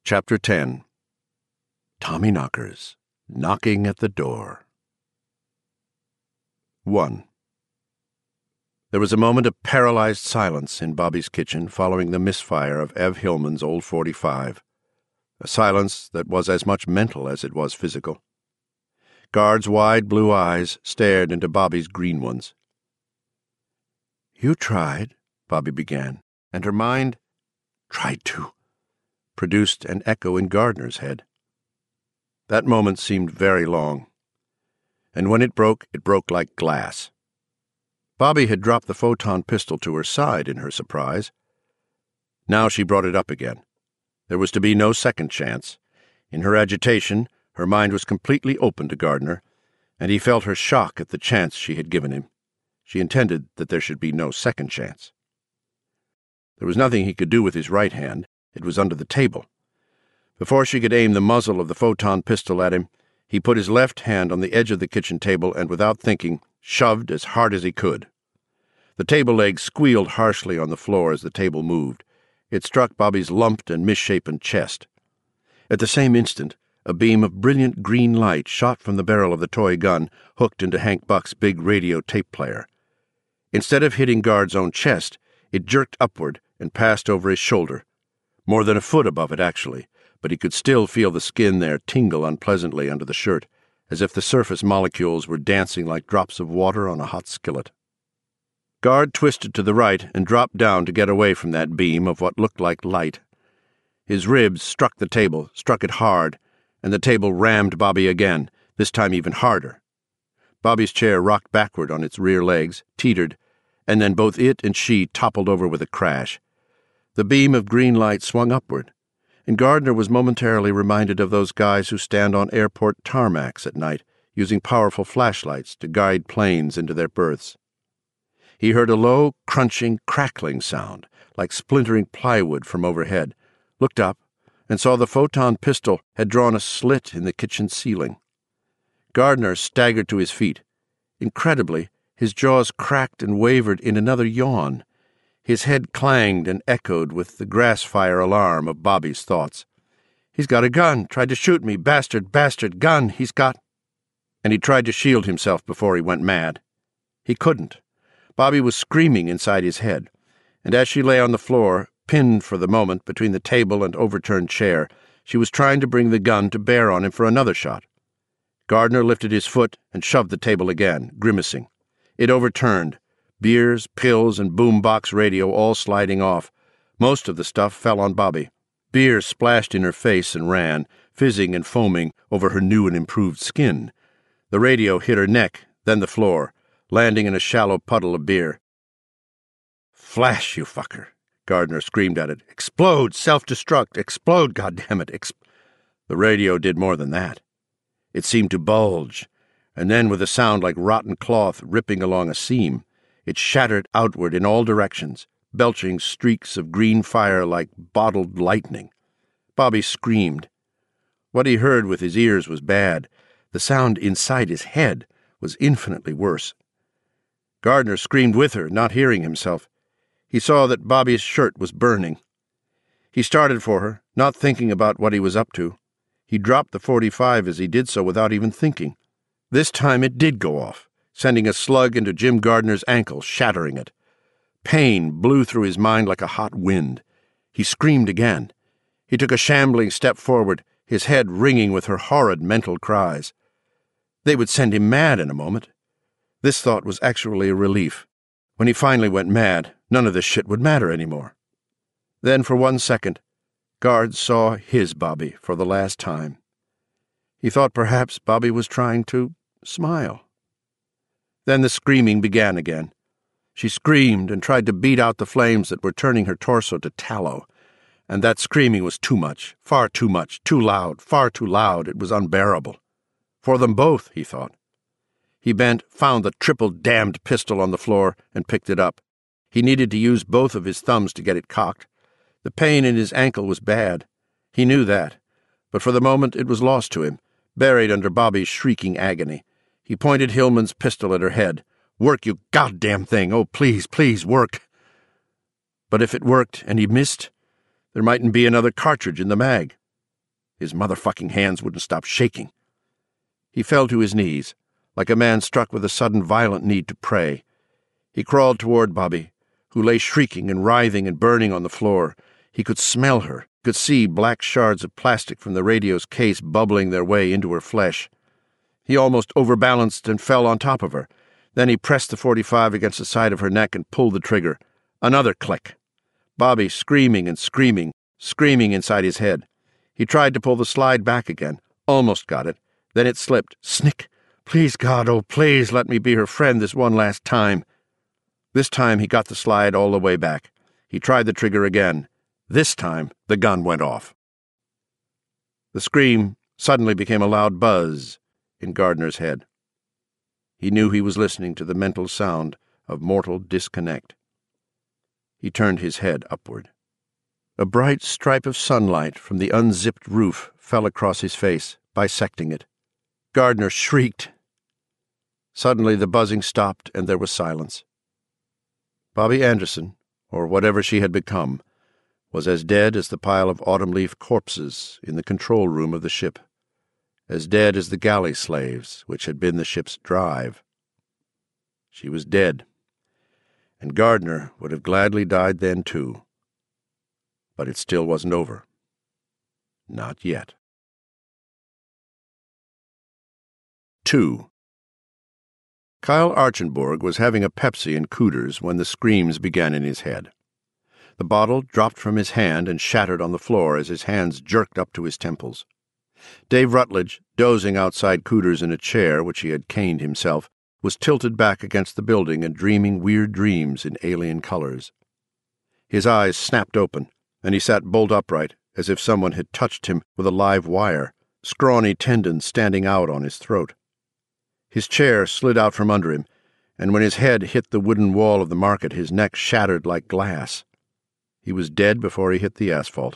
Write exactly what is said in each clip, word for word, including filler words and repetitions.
Chapter ten. Tommy Knockers, Knocking at the Door. one. There was a moment of paralyzed silence in Bobby's kitchen following the misfire of Ev Hillman's old forty-five, a silence that was as much mental as it was physical. Guard's wide blue eyes stared into Bobby's green ones. "You tried," Bobby began, and her mind, "tried to," produced an echo in Gardner's head. That moment seemed very long, and when it broke, it broke like glass. Bobby had dropped the photon pistol to her side in her surprise. Now she brought it up again. There was to be no second chance. In her agitation, her mind was completely open to Gardner, and he felt her shock at the chance she had given him. She intended that there should be no second chance. There was nothing he could do with his right hand. It was under the table. Before she could aim the muzzle of the photon pistol at him, he put his left hand on the edge of the kitchen table and, without thinking, shoved as hard as he could. The table leg squealed harshly on the floor as the table moved. It struck Bobby's lumped and misshapen chest. At the same instant, a beam of brilliant green light shot from the barrel of the toy gun hooked into Hank Buck's big radio tape player. Instead of hitting Guard's own chest, it jerked upward and passed over his shoulder. More than a foot above it, actually, but he could still feel the skin there tingle unpleasantly under the shirt, as if the surface molecules were dancing like drops of water on a hot skillet. Guard twisted to the right and dropped down to get away from that beam of what looked like light. His ribs struck the table, struck it hard, and the table rammed Bobby again, this time even harder. Bobby's chair rocked backward on its rear legs, teetered, and then both it and she toppled over with a crash. The beam of green light swung upward, and Gardner was momentarily reminded of those guys who stand on airport tarmacs at night, using powerful flashlights to guide planes into their berths. He heard a low, crunching, crackling sound, like splintering plywood from overhead, looked up, and saw the photon pistol had drawn a slit in the kitchen ceiling. Gardner staggered to his feet. Incredibly, his jaws cracked and wavered in another yawn. His head clanged and echoed with the grass fire alarm of Bobby's thoughts. "He's got a gun, tried to shoot me, bastard, bastard, gun, he's got—" And he tried to shield himself before he went mad. He couldn't. Bobby was screaming inside his head, and as she lay on the floor, pinned for the moment between the table and overturned chair, she was trying to bring the gun to bear on him for another shot. Gardner lifted his foot and shoved the table again, grimacing. It overturned. Beers, pills, and boombox radio all sliding off. Most of the stuff fell on Bobby. Beers splashed in her face and ran, fizzing and foaming over her new and improved skin. The radio hit her neck, then the floor, landing in a shallow puddle of beer. "Flash, you fucker!" Gardner screamed at it. "Explode! Self-destruct! Explode, goddammit! Exp-" The radio did more than that. It seemed to bulge, and then with a sound like rotten cloth ripping along a seam, it shattered outward in all directions, belching streaks of green fire like bottled lightning. Bobby screamed. What he heard with his ears was bad. The sound inside his head was infinitely worse. Gardner screamed with her, not hearing himself. He saw that Bobby's shirt was burning. He started for her, not thinking about what he was up to. He dropped the forty-five as he did so without even thinking. This time it did go off, sending a slug into Jim Gardner's ankle, shattering it. Pain blew through his mind like a hot wind. He screamed again. He took a shambling step forward, his head ringing with her horrid mental cries. They would send him mad in a moment. This thought was actually a relief. When he finally went mad, none of this shit would matter anymore. Then, for one second, Guard saw his Bobby for the last time. He thought perhaps Bobby was trying to smile. Then the screaming began again. She screamed and tried to beat out the flames that were turning her torso to tallow. And that screaming was too much, far too much, too loud, far too loud. It was unbearable. For them both, he thought. He bent, found the triple-damned pistol on the floor, and picked it up. He needed to use both of his thumbs to get it cocked. The pain in his ankle was bad. He knew that. But for the moment it was lost to him, buried under Bobby's shrieking agony. He pointed Hillman's pistol at her head. "Work, you goddamn thing! Oh, please, please, work!" But if it worked and he missed, there mightn't be another cartridge in the mag. His motherfucking hands wouldn't stop shaking. He fell to his knees, like a man struck with a sudden violent need to pray. He crawled toward Bobby, who lay shrieking and writhing and burning on the floor. He could smell her, could see black shards of plastic from the radio's case bubbling their way into her flesh. He almost overbalanced and fell on top of her. Then he pressed the forty-five against the side of her neck and pulled the trigger. Another click. Bobby screaming and screaming, screaming inside his head. He tried to pull the slide back again, almost got it. Then it slipped. Snick! Please, God, oh, please let me be her friend this one last time. This time he got the slide all the way back. He tried the trigger again. This time the gun went off. The scream suddenly became a loud buzz in Gardner's head. He knew he was listening to the mental sound of mortal disconnect. He turned his head upward. A bright stripe of sunlight from the unzipped roof fell across his face, bisecting it. Gardner shrieked. Suddenly the buzzing stopped and there was silence. Bobby Anderson, or whatever she had become, was as dead as the pile of autumn-leaf corpses in the control room of the ship, as dead as the galley slaves which had been the ship's drive. She was dead, and Gardner would have gladly died then too. But it still wasn't over. Not yet. Two. Kyle Archenborg was having a Pepsi and Cooters when the screams began in his head. The bottle dropped from his hand and shattered on the floor as his hands jerked up to his temples. Dave Rutledge, dozing outside Cooters in a chair which he had caned himself, was tilted back against the building and dreaming weird dreams in alien colors. His eyes snapped open, and he sat bolt upright, as if someone had touched him with a live wire, scrawny tendons standing out on his throat. His chair slid out from under him, and when his head hit the wooden wall of the market, his neck shattered like glass. He was dead before he hit the asphalt.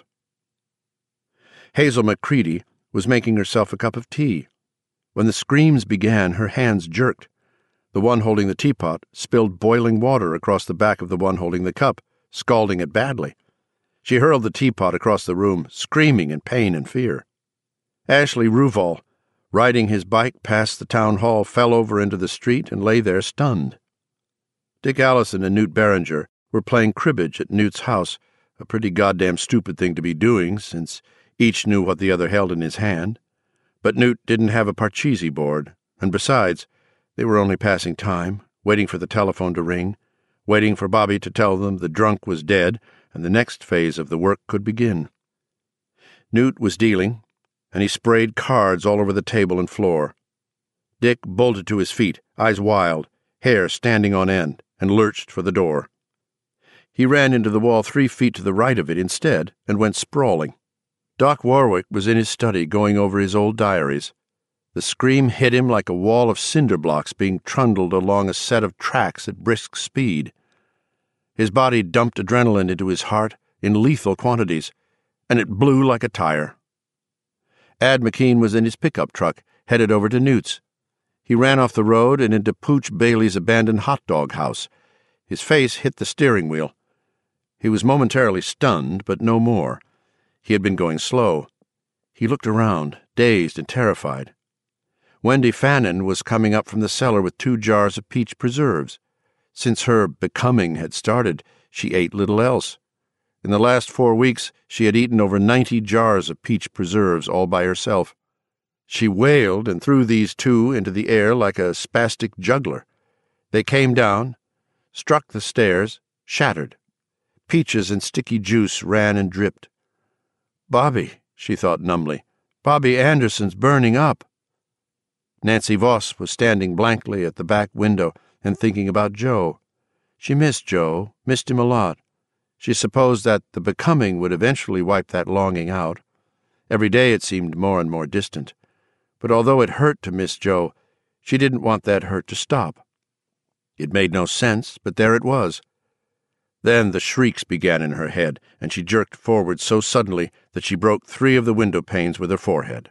Hazel McCready was making herself a cup of tea. When the screams began, her hands jerked. The one holding the teapot spilled boiling water across the back of the one holding the cup, scalding it badly. She hurled the teapot across the room, screaming in pain and fear. Ashley Ruval, riding his bike past the town hall, fell over into the street and lay there stunned. Dick Allison and Newt Barringer were playing cribbage at Newt's house, a pretty goddamn stupid thing to be doing, since each knew what the other held in his hand. But Newt didn't have a Parcheesi board, and besides, they were only passing time, waiting for the telephone to ring, waiting for Bobby to tell them the drunk was dead and the next phase of the work could begin. Newt was dealing, and he sprayed cards all over the table and floor. Dick bolted to his feet, eyes wild, hair standing on end, and lurched for the door. He ran into the wall three feet to the right of it instead and went sprawling. Doc Warwick was in his study going over his old diaries. The scream hit him like a wall of cinder blocks being trundled along a set of tracks at brisk speed. His body dumped adrenaline into his heart in lethal quantities, and it blew like a tire. Ad McKean was in his pickup truck, headed over to Newt's. He ran off the road and into Pooch Bailey's abandoned hot dog house. His face hit the steering wheel. He was momentarily stunned, but no more. He had been going slow. He looked around, dazed and terrified. Wendy Fannin was coming up from the cellar with two jars of peach preserves. Since her becoming had started, she ate little else. In the last four weeks, she had eaten over ninety jars of peach preserves all by herself. She wailed and threw these two into the air like a spastic juggler. They came down, struck the stairs, shattered. Peaches and sticky juice ran and dripped. Bobby, she thought numbly. Bobby Anderson's burning up. Nancy Voss was standing blankly at the back window and thinking about Joe. She missed Joe, missed him a lot. She supposed that the becoming would eventually wipe that longing out. Every day it seemed more and more distant. But although it hurt to miss Joe, she didn't want that hurt to stop. It made no sense, but there it was. Then the shrieks began in her head, and she jerked forward so suddenly that she broke three of the window panes with her forehead.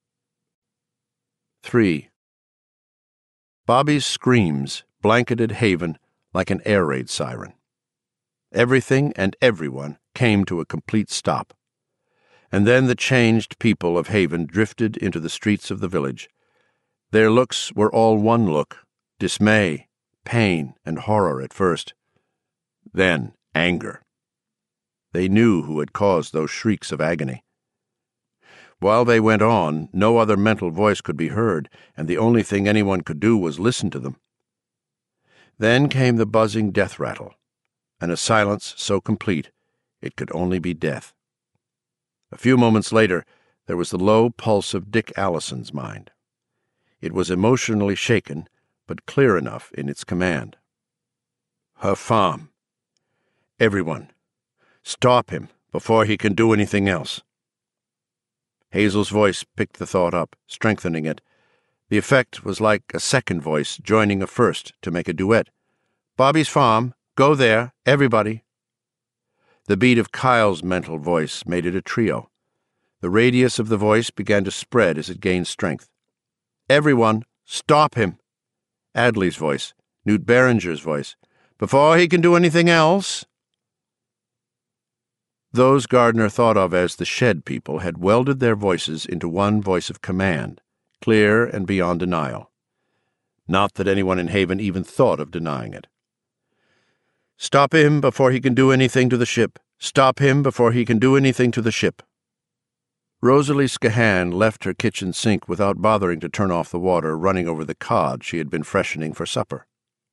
Three. Bobby's screams blanketed Haven like an air raid siren. Everything and everyone came to a complete stop. And then the changed people of Haven drifted into the streets of the village. Their looks were all one look, dismay, pain, and horror at first. Then anger. They knew who had caused those shrieks of agony. While they went on, no other mental voice could be heard, and the only thing anyone could do was listen to them. Then came the buzzing death rattle, and a silence so complete it could only be death. A few moments later, there was the low pulse of Dick Allison's mind. It was emotionally shaken, but clear enough in its command. Her farm. Everyone, stop him before he can do anything else. Hazel's voice picked the thought up, strengthening it. The effect was like a second voice joining a first to make a duet. Bobby's farm. Go there, everybody. The beat of Kyle's mental voice made it a trio. The radius of the voice began to spread as it gained strength. Everyone, stop him. Adley's voice, Newt Berenger's voice. Before he can do anything else. Those Gardner thought of as the Shed people had welded their voices into one voice of command, clear and beyond denial. Not that anyone in Haven even thought of denying it. Stop him before he can do anything to the ship. Stop him before he can do anything to the ship. Rosalie Scahan left her kitchen sink without bothering to turn off the water running over the cod she had been freshening for supper.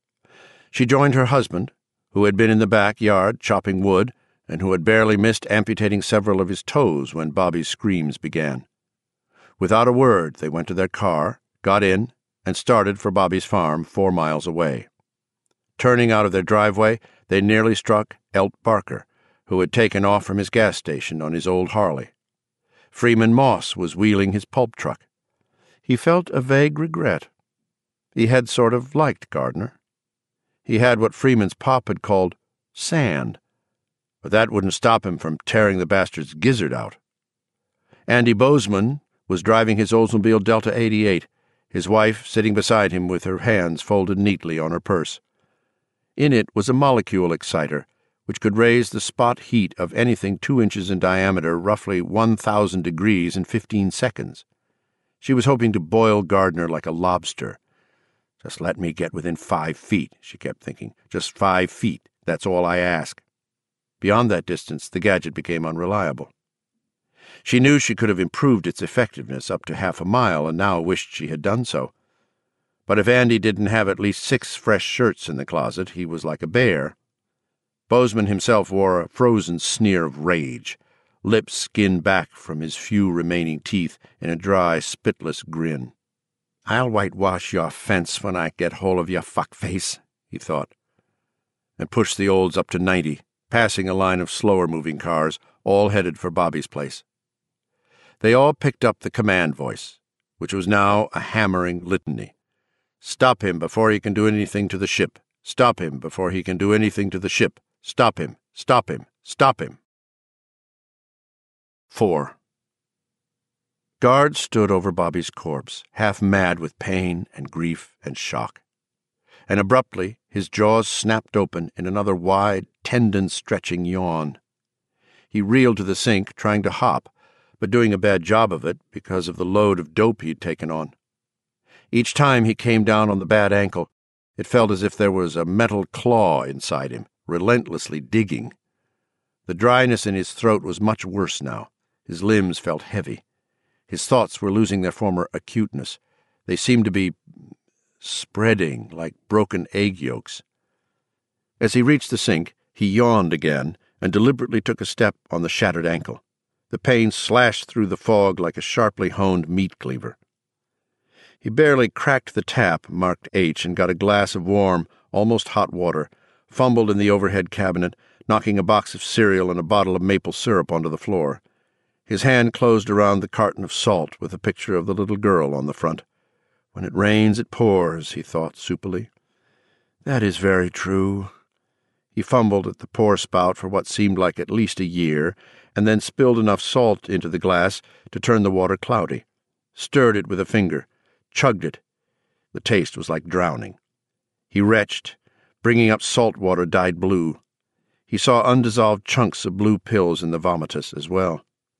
She joined her husband, who had been in the backyard chopping wood, and who had barely missed amputating several of his toes when Bobby's screams began. Without a word, they went to their car, got in, and started for Bobby's farm four miles away. Turning out of their driveway, they nearly struck Elt Barker, who had taken off from his gas station on his old Harley. Freeman Moss was wheeling his pulp truck. He felt a vague regret. He had sort of liked Gardner. He had what Freeman's pop had called sand, but that wouldn't stop him from tearing the bastard's gizzard out. Andy Bozeman was driving his Oldsmobile Delta eighty-eight, his wife sitting beside him with her hands folded neatly on her purse. In it was a molecule exciter, which could raise the spot heat of anything two inches in diameter roughly one thousand degrees in fifteen seconds. She was hoping to boil Gardner like a lobster. Just let me get within five feet, she kept thinking. Just five feet, that's all I ask. Beyond that distance, the gadget became unreliable. She knew she could have improved its effectiveness up to half a mile and now wished she had done so. But if Andy didn't have at least six fresh shirts in the closet, he was like a bear. Bozeman himself wore a frozen sneer of rage, lips skinned back from his few remaining teeth in a dry, spitless grin. I'll whitewash your fence when I get hold of your fuckface, he thought, and pushed the Olds up to ninety, passing a line of slower-moving cars, all headed for Bobby's place. They all picked up the command voice, which was now a hammering litany. Stop him before he can do anything to the ship. Stop him before he can do anything to the ship. Stop him. Stop him. Stop him. Four. Guard stood over Bobby's corpse, half mad with pain and grief and shock. And abruptly his jaws snapped open in another wide, tendon-stretching yawn. He reeled to the sink, trying to hop, but doing a bad job of it because of the load of dope he'd taken on. Each time he came down on the bad ankle, it felt as if there was a metal claw inside him, relentlessly digging. The dryness in his throat was much worse now. His limbs felt heavy. His thoughts were losing their former acuteness. They seemed to be spreading like broken egg yolks. As he reached the sink, he yawned again and deliberately took a step on the shattered ankle. The pain slashed through the fog like a sharply honed meat cleaver. He barely cracked the tap marked H and got a glass of warm, almost hot water, fumbled in the overhead cabinet, knocking a box of cereal and a bottle of maple syrup onto the floor. His hand closed around the carton of salt with a picture of the little girl on the front. When it rains, it pours, he thought soupily. That is very true. He fumbled at the pour spout for what seemed like at least a year, and then spilled enough salt into the glass to turn the water cloudy, stirred it with a finger, chugged it. The taste was like drowning. He retched, bringing up salt water dyed blue. He saw undissolved chunks of blue pills in the vomitus as well.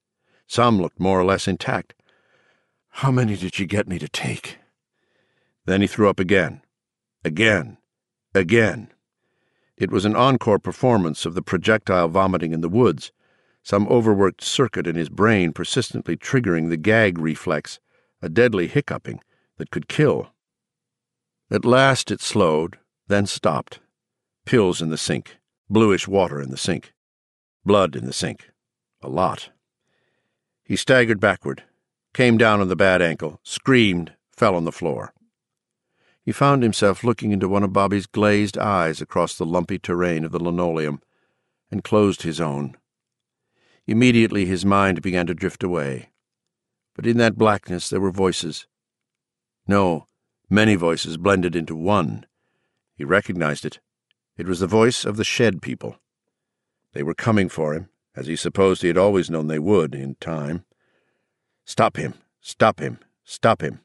Some looked more or less intact. "How many did you get me to take?" Then he threw up again. Again. Again. It was an encore performance of the projectile vomiting in the woods, some overworked circuit in his brain persistently triggering the gag reflex, a deadly hiccuping that could kill. At last it slowed, then stopped. Pills in the sink, bluish water in the sink, blood in the sink. A lot. He staggered backward, came down on the bad ankle, screamed, fell on the floor. He found himself looking into one of Bobby's glazed eyes across the lumpy terrain of the linoleum, and closed his own. Immediately his mind began to drift away. But in that blackness there were voices. No, many voices blended into one. He recognized it. It was the voice of the shed people. They were coming for him, as he supposed he had always known they would, in time. Stop him! Stop him! Stop him!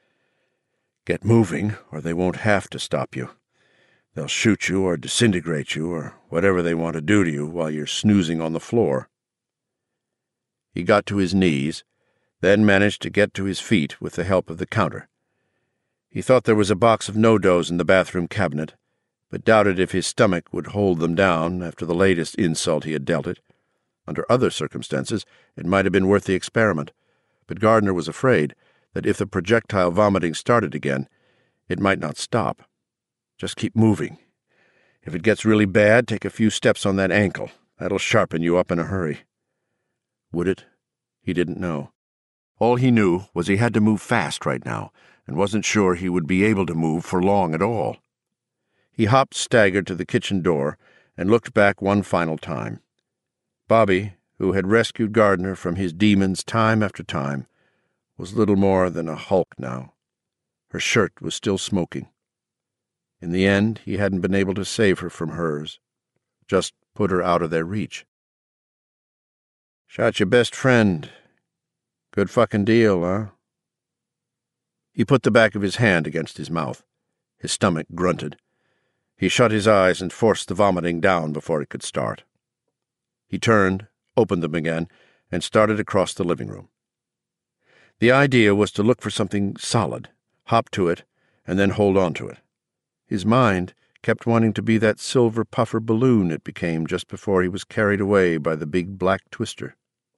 Get moving, or they won't have to stop you. They'll shoot you or disintegrate you or whatever they want to do to you while you're snoozing on the floor. He got to his knees, then managed to get to his feet with the help of the counter. He thought there was a box of no-dos in the bathroom cabinet, but doubted if his stomach would hold them down after the latest insult he had dealt it. Under other circumstances, it might have been worth the experiment, but Gardner was afraid that if the projectile vomiting started again, it might not stop. Just keep moving. If it gets really bad, take a few steps on that ankle. That'll sharpen you up in a hurry. Would it? He didn't know. All he knew was he had to move fast right now, and wasn't sure he would be able to move for long at all. He hopped staggered to the kitchen door and looked back one final time. Bobby, who had rescued Gardner from his demons time after time, was little more than a hulk now. Her shirt was still smoking. In the end, he hadn't been able to save her from hers, just put her out of their reach. Shot your best friend. Good fucking deal, huh? He put the back of his hand against his mouth. His stomach grunted. He shut his eyes and forced the vomiting down before it could start. He turned, opened them again, and started across the living room. The idea was to look for something solid, hop to it, and then hold on to it. His mind kept wanting to be that silver puffer balloon it became just before he was carried away by the big black twister.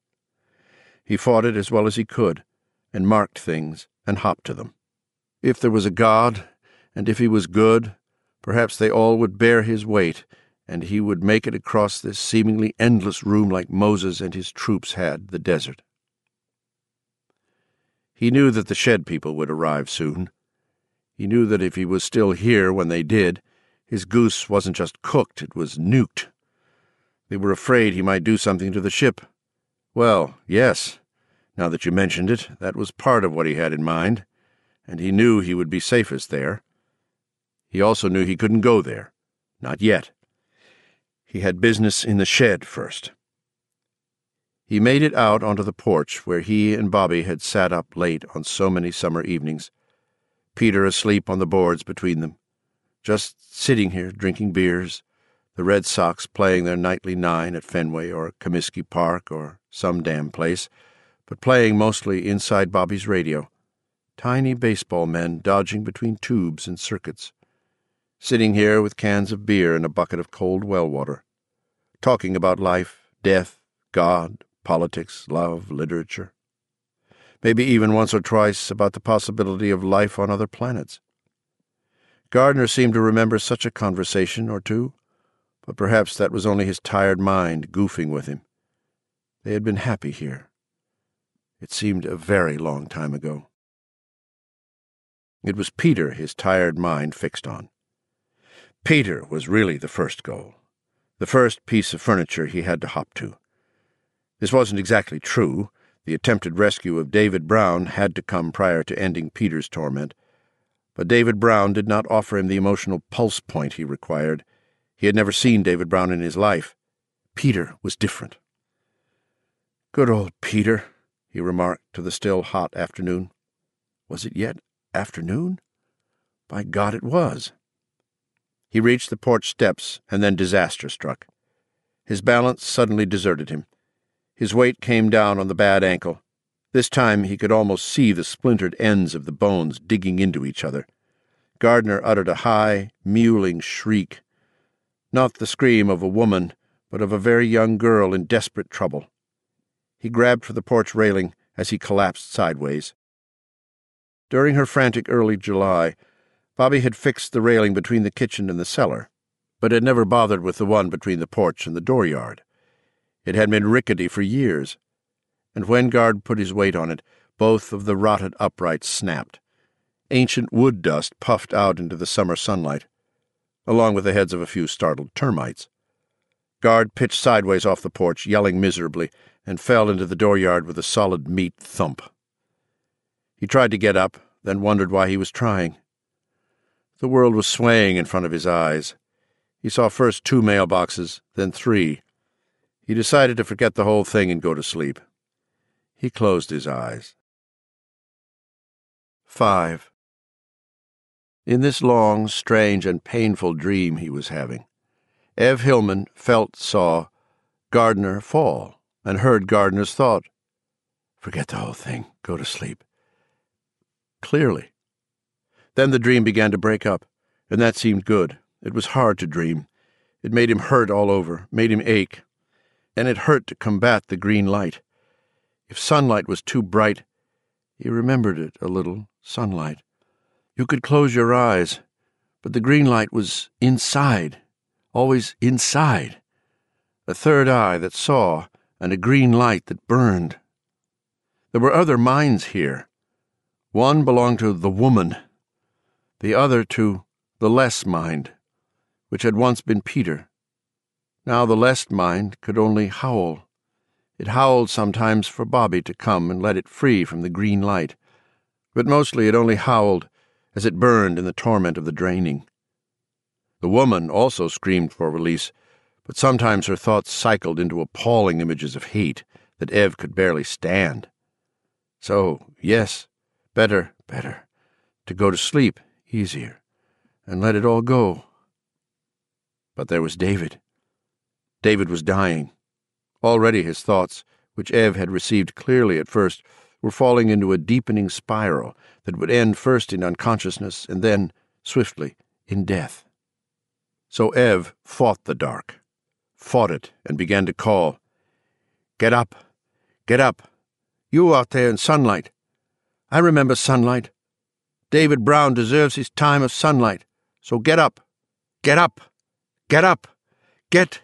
He fought it as well as he could, and marked things and hopped to them. If there was a God, and if he was good, perhaps they all would bear his weight, and he would make it across this seemingly endless room like Moses and his troops had the desert. He knew that the shed people would arrive soon. He knew that if he was still here when they did, his goose wasn't just cooked, it was nuked. They were afraid he might do something to the ship. Well, yes, now that you mentioned it, that was part of what he had in mind, and he knew he would be safest there. He also knew he couldn't go there. Not yet. He had business in the shed first. He made it out onto the porch where he and Bobby had sat up late on so many summer evenings, Peter asleep on the boards between them, just sitting here drinking beers, the Red Sox playing their nightly nine at Fenway or Comiskey Park or some damn place, but playing mostly inside Bobby's radio, tiny baseball men dodging between tubes and circuits, sitting here with cans of beer and a bucket of cold well water, talking about life, death, God, politics, love, literature. Maybe even once or twice about the possibility of life on other planets. Gardner seemed to remember such a conversation or two, but perhaps that was only his tired mind goofing with him. They had been happy here. It seemed a very long time ago. It was Peter his tired mind fixed on. Peter was really the first goal, the first piece of furniture he had to hop to. This wasn't exactly true. The attempted rescue of David Brown had to come prior to ending Peter's torment, but David Brown did not offer him the emotional pulse point he required. He had never seen David Brown in his life. Peter was different. "Good old Peter," he remarked to the still hot afternoon. Was it yet afternoon? By God, it was. He reached the porch steps, and then disaster struck. His balance suddenly deserted him. His weight came down on the bad ankle. This time he could almost see the splintered ends of the bones digging into each other. Gardner uttered a high, mewling shriek. Not the scream of a woman, but of a very young girl in desperate trouble. He grabbed for the porch railing as he collapsed sideways. During her frantic early July, Bobby had fixed the railing between the kitchen and the cellar, but had never bothered with the one between the porch and the dooryard. It had been rickety for years, and when Gard put his weight on it, both of the rotted uprights snapped. Ancient wood dust puffed out into the summer sunlight, along with the heads of a few startled termites. Gard pitched sideways off the porch, yelling miserably, and fell into the dooryard with a solid meat thump. He tried to get up, then wondered why he was trying. The world was swaying in front of his eyes. He saw first two mailboxes, then three. He decided to forget the whole thing and go to sleep. He closed his eyes. Five. In this long, strange, and painful dream he was having, Ev Hillman felt, saw, Gardner fall, and heard Gardner's thought. Forget the whole thing. Go to sleep. Clearly. Then the dream began to break up, and that seemed good. It was hard to dream. It made him hurt all over, made him ache. And it hurt to combat the green light. If sunlight was too bright, he remembered it a little, sunlight. You could close your eyes, but the green light was inside, always inside. A third eye that saw, and a green light that burned. There were other minds here. One belonged to the woman, the other to the less mind, which had once been Peter. Now the less mind could only howl. It howled sometimes for Bobby to come and let it free from the green light, but mostly it only howled as it burned in the torment of the draining. The woman also screamed for release, but sometimes her thoughts cycled into appalling images of hate that Ev could barely stand. So, yes, better, better, to go to sleep, easier, and let it all go. But there was David. David was dying. Already his thoughts, which Ev had received clearly at first, were falling into a deepening spiral that would end first in unconsciousness and then, swiftly, in death. So Ev fought the dark, fought it, and began to call, "Get up! Get up! You out there in sunlight! I remember sunlight. David Brown deserves his time of sunlight, so get up! Get up! Get up! Get—"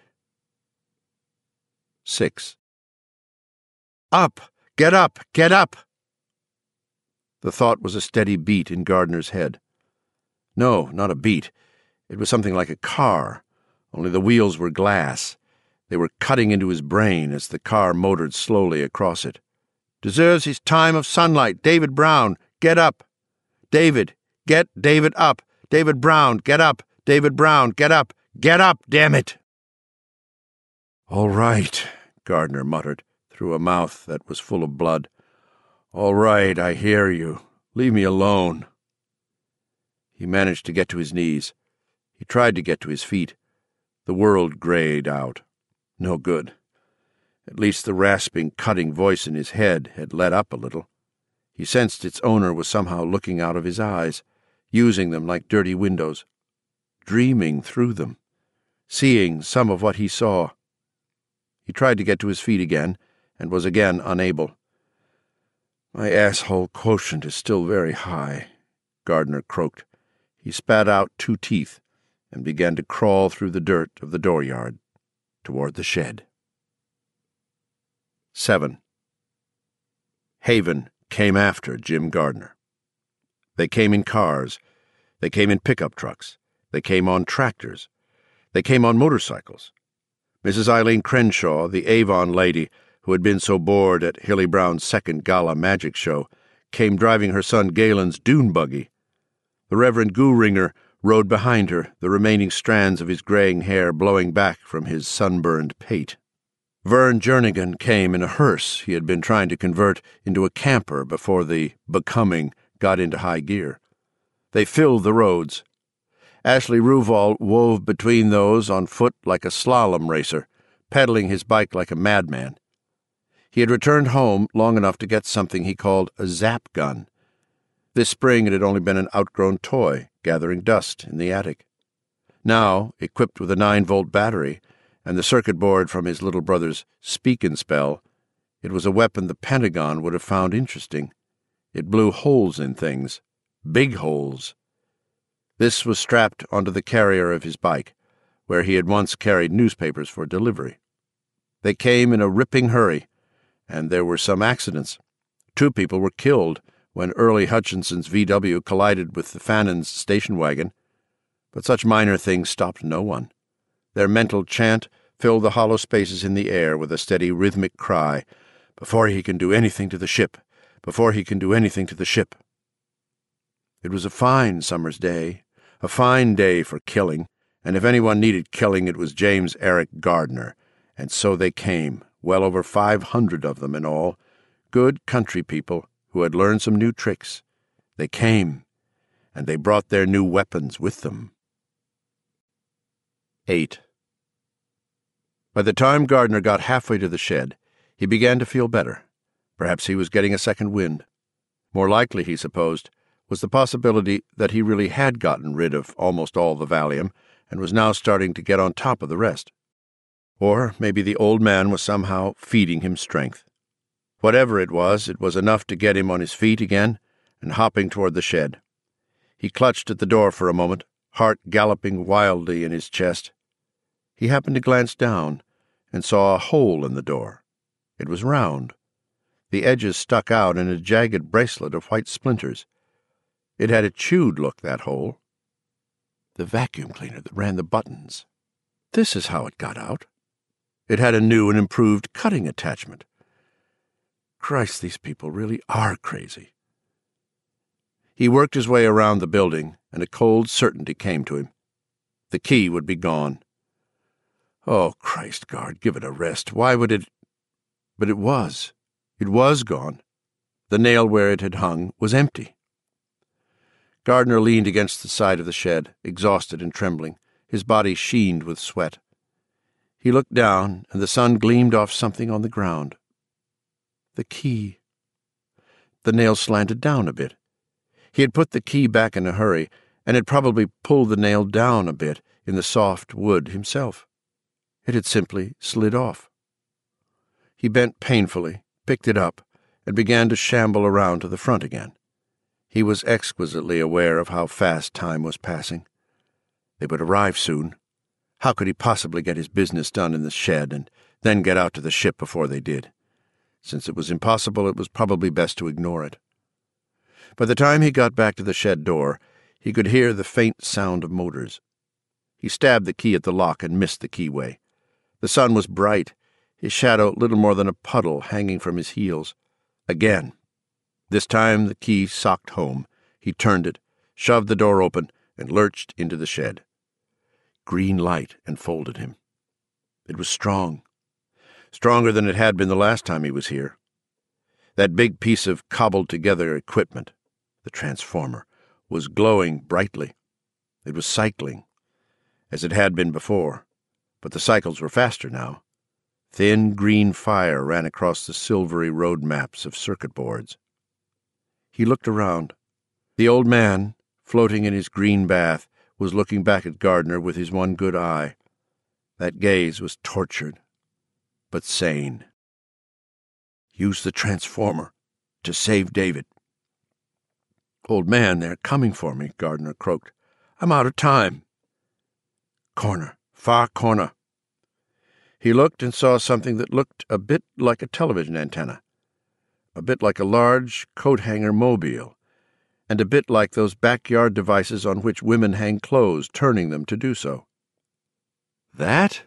Six. Up! Get up! Get up! The thought was a steady beat in Gardner's head. No, not a beat. It was something like a car, only the wheels were glass. They were cutting into his brain as the car motored slowly across it. Deserves his time of sunlight. David Brown, get up. David, get David up. David Brown, get up. David Brown, get up. Get up, damn it! All right, Gardner muttered, through a mouth that was full of blood. All right, I hear you. Leave me alone. He managed to get to his knees. He tried to get to his feet. The world grayed out. No good. At least the rasping, cutting voice in his head had let up a little. He sensed its owner was somehow looking out of his eyes, using them like dirty windows, dreaming through them, seeing some of what he saw. He tried to get to his feet again, and was again unable. My asshole quotient is still very high, Gardner croaked. He spat out two teeth and began to crawl through the dirt of the dooryard toward the shed. Seven. Haven came after Jim Gardner. They came in cars. They came in pickup trucks. They came on tractors. They came on motorcycles. Missus Eileen Crenshaw, the Avon lady who had been so bored at Hilly Brown's second gala magic show, came driving her son Galen's dune buggy. The Reverend Gooringer rode behind her, the remaining strands of his graying hair blowing back from his sunburned pate. Vern Jernigan came in a hearse he had been trying to convert into a camper before the becoming got into high gear. They filled the roads. Ashley Ruval wove between those on foot like a slalom racer, pedaling his bike like a madman. He had returned home long enough to get something he called a zap gun. This spring it had only been an outgrown toy, gathering dust in the attic. Now, equipped with a nine-volt battery and the circuit board from his little brother's speak-and-spell, it was a weapon the Pentagon would have found interesting. It blew holes in things. Big holes. This was strapped onto the carrier of his bike, where he had once carried newspapers for delivery. They came in a ripping hurry, and there were some accidents. Two people were killed when Early Hutchinson's V W collided with the Fannons' station wagon, but such minor things stopped no one. Their mental chant filled the hollow spaces in the air with a steady rhythmic cry, "Before he can do anything to the ship! Before he can do anything to the ship!" It was a fine summer's day, a fine day for killing, and if anyone needed killing it was James Eric Gardner, and so they came, well over five hundred of them in all, good country people who had learned some new tricks. They came, and they brought their new weapons with them. Eight. By the time Gardner got halfway to the shed, he began to feel better. Perhaps he was getting a second wind. More likely, he supposed, was the possibility that he really had gotten rid of almost all the Valium and was now starting to get on top of the rest. Or maybe the old man was somehow feeding him strength. Whatever it was, it was enough to get him on his feet again and hopping toward the shed. He clutched at the door for a moment, heart galloping wildly in his chest. He happened to glance down and saw a hole in the door. It was round. The edges stuck out in a jagged bracelet of white splinters. It had a chewed look, that hole. The vacuum cleaner that ran the buttons. This is how it got out. It had a new and improved cutting attachment. Christ, these people really are crazy. He worked his way around the building, and a cold certainty came to him. The key would be gone. Oh, Christ, guard, give it a rest. Why would it... But it was. It was gone. The nail where it had hung was empty. Gardner leaned against the side of the shed, exhausted and trembling, his body sheened with sweat. He looked down, and the sun gleamed off something on the ground. The key. The nail slanted down a bit. He had put the key back in a hurry, and had probably pulled the nail down a bit in the soft wood himself. It had simply slid off. He bent painfully, picked it up, and began to shamble around to the front again. He was exquisitely aware of how fast time was passing. They would arrive soon. How could he possibly get his business done in the shed and then get out to the ship before they did? Since it was impossible, it was probably best to ignore it. By the time he got back to the shed door, he could hear the faint sound of motors. He stabbed the key at the lock and missed the keyway. The sun was bright, his shadow little more than a puddle hanging from his heels. Again. This time the key socked home. He turned it, shoved the door open, and lurched into the shed. Green light enfolded him. It was strong. Stronger than it had been the last time he was here. That big piece of cobbled-together equipment, the transformer, was glowing brightly. It was cycling, as it had been before, but the cycles were faster now. Thin green fire ran across the silvery road maps of circuit boards. He looked around. The old man, floating in his green bath, was looking back at Gardner with his one good eye. That gaze was tortured, but sane. Use the transformer to save David. Old man, they're coming for me, Gardner croaked. I'm out of time. Corner, far corner. He looked and saw something that looked a bit like a television antenna, a bit like a large coat-hanger mobile, and a bit like those backyard devices on which women hang clothes, turning them to do so. That?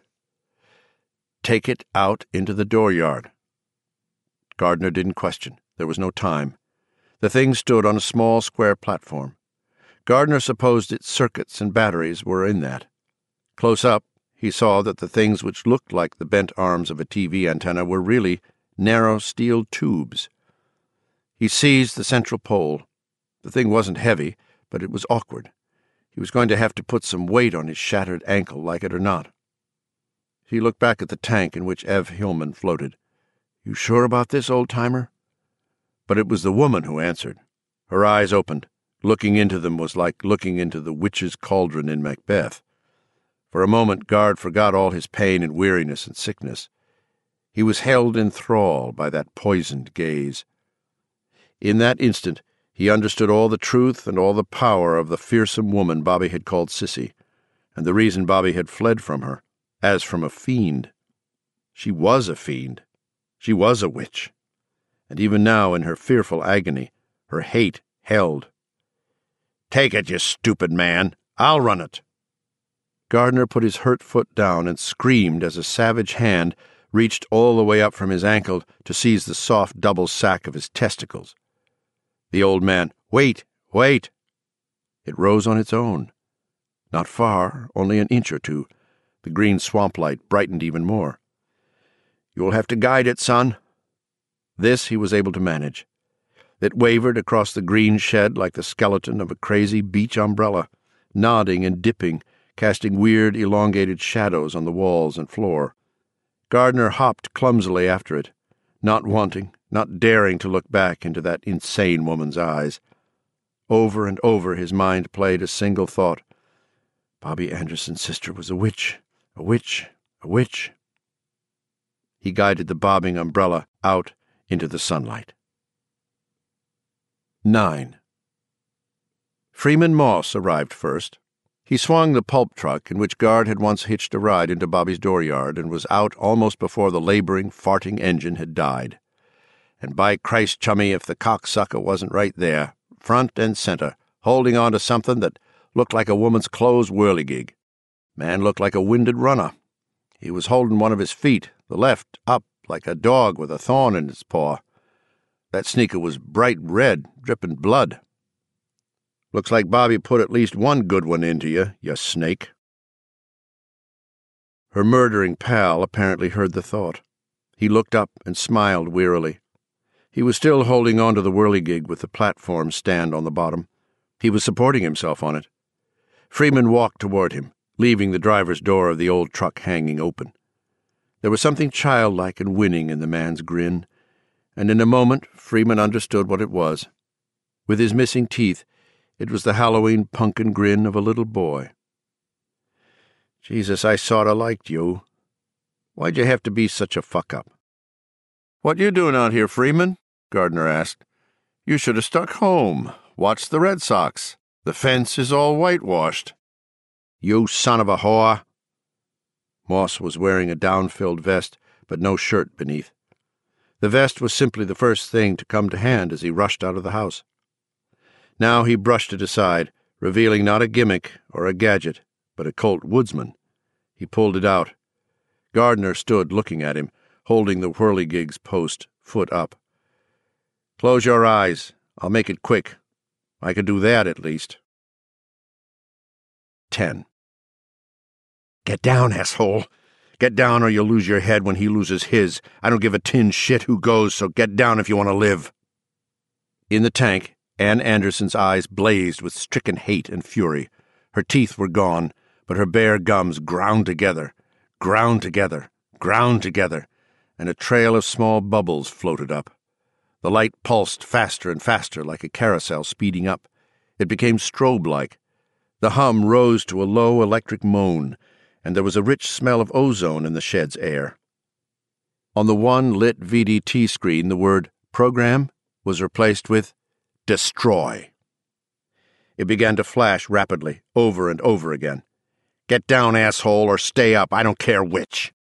Take it out into the dooryard. Gardner didn't question. There was no time. The thing stood on a small square platform. Gardner supposed its circuits and batteries were in that. Close up, he saw that the things which looked like the bent arms of a T V antenna were really narrow steel tubes. He seized the central pole. The thing wasn't heavy, but it was awkward. He was going to have to put some weight on his shattered ankle, like it or not. He looked back at the tank in which Ev Hillman floated. You sure about this, old-timer?" But it was the woman who answered. Her eyes opened. Looking into them was like looking into the witch's cauldron in Macbeth. For a moment, Guard forgot all his pain and weariness and sickness. He was held in thrall by that poisoned gaze. In that instant, he understood all the truth and all the power of the fearsome woman Bobby had called Sissy, and the reason Bobby had fled from her, as from a fiend. She was a fiend. She was a witch. And even now, in her fearful agony, her hate held. "Take it, you stupid man! I'll run it!" Gardner put his hurt foot down and screamed as a savage hand reached all the way up from his ankle to seize the soft double sack of his testicles. The old man, "Wait, wait!" It rose on its own. Not far, only an inch or two. The green swamp light brightened even more. "You'll have to guide it, son." This he was able to manage. It wavered across the green shed like the skeleton of a crazy beach umbrella, nodding and dipping, casting weird, elongated shadows on the walls and floor. Gardner hopped clumsily after it, not wanting, not daring to look back into that insane woman's eyes. Over and over his mind played a single thought. Bobby Anderson's sister was a witch, a witch, a witch. He guided the bobbing umbrella out into the sunlight. Nine. Freeman Moss arrived first. He swung the pulp truck in which Guard had once hitched a ride into Bobby's dooryard and was out almost before the laboring, farting engine had died. And by Christ, chummy, if the cocksucker wasn't right there, front and center, holding on to something that looked like a woman's clothes whirligig. Man looked like a winded runner. He was holding one of his feet, the left, up like a dog with a thorn in its paw. That sneaker was bright red, dripping blood. "Looks like Bobby put at least one good one into you, you snake." Her murdering pal apparently heard the thought. He looked up and smiled wearily. He was still holding on to the whirligig with the platform stand on the bottom. He was supporting himself on it. Freeman walked toward him, leaving the driver's door of the old truck hanging open. There was something childlike and winning in the man's grin, and in a moment Freeman understood what it was. With his missing teeth, it was the Halloween pumpkin grin of a little boy. "Jesus, I sorta liked you. Why'd you have to be such a fuck-up?" "What you doing out here, Freeman?" Gardner asked. "You should have stuck home. Watched the Red Sox. The fence is all whitewashed." "You son of a whore!" Moss was wearing a down-filled vest, but no shirt beneath. The vest was simply the first thing to come to hand as he rushed out of the house. Now he brushed it aside, revealing not a gimmick or a gadget, but a Colt woodsman. He pulled it out. Gardner stood looking at him, holding the whirligig's post, foot up. "Close your eyes. I'll make it quick. I can do that, at least." Ten. "Get down, asshole. Get down or you'll lose your head when he loses his. I don't give a tin shit who goes, so get down if you want to live." In the tank, Ann Anderson's eyes blazed with stricken hate and fury. Her teeth were gone, but her bare gums ground together, ground together, ground together, and a trail of small bubbles floated up. The light pulsed faster and faster like a carousel speeding up. It became strobe-like. The hum rose to a low electric moan, and there was a rich smell of ozone in the shed's air. On the one lit V D T screen, the word "program" was replaced with "destroy." It began to flash rapidly, over and over again. "Get down, asshole, or stay up. I don't care which."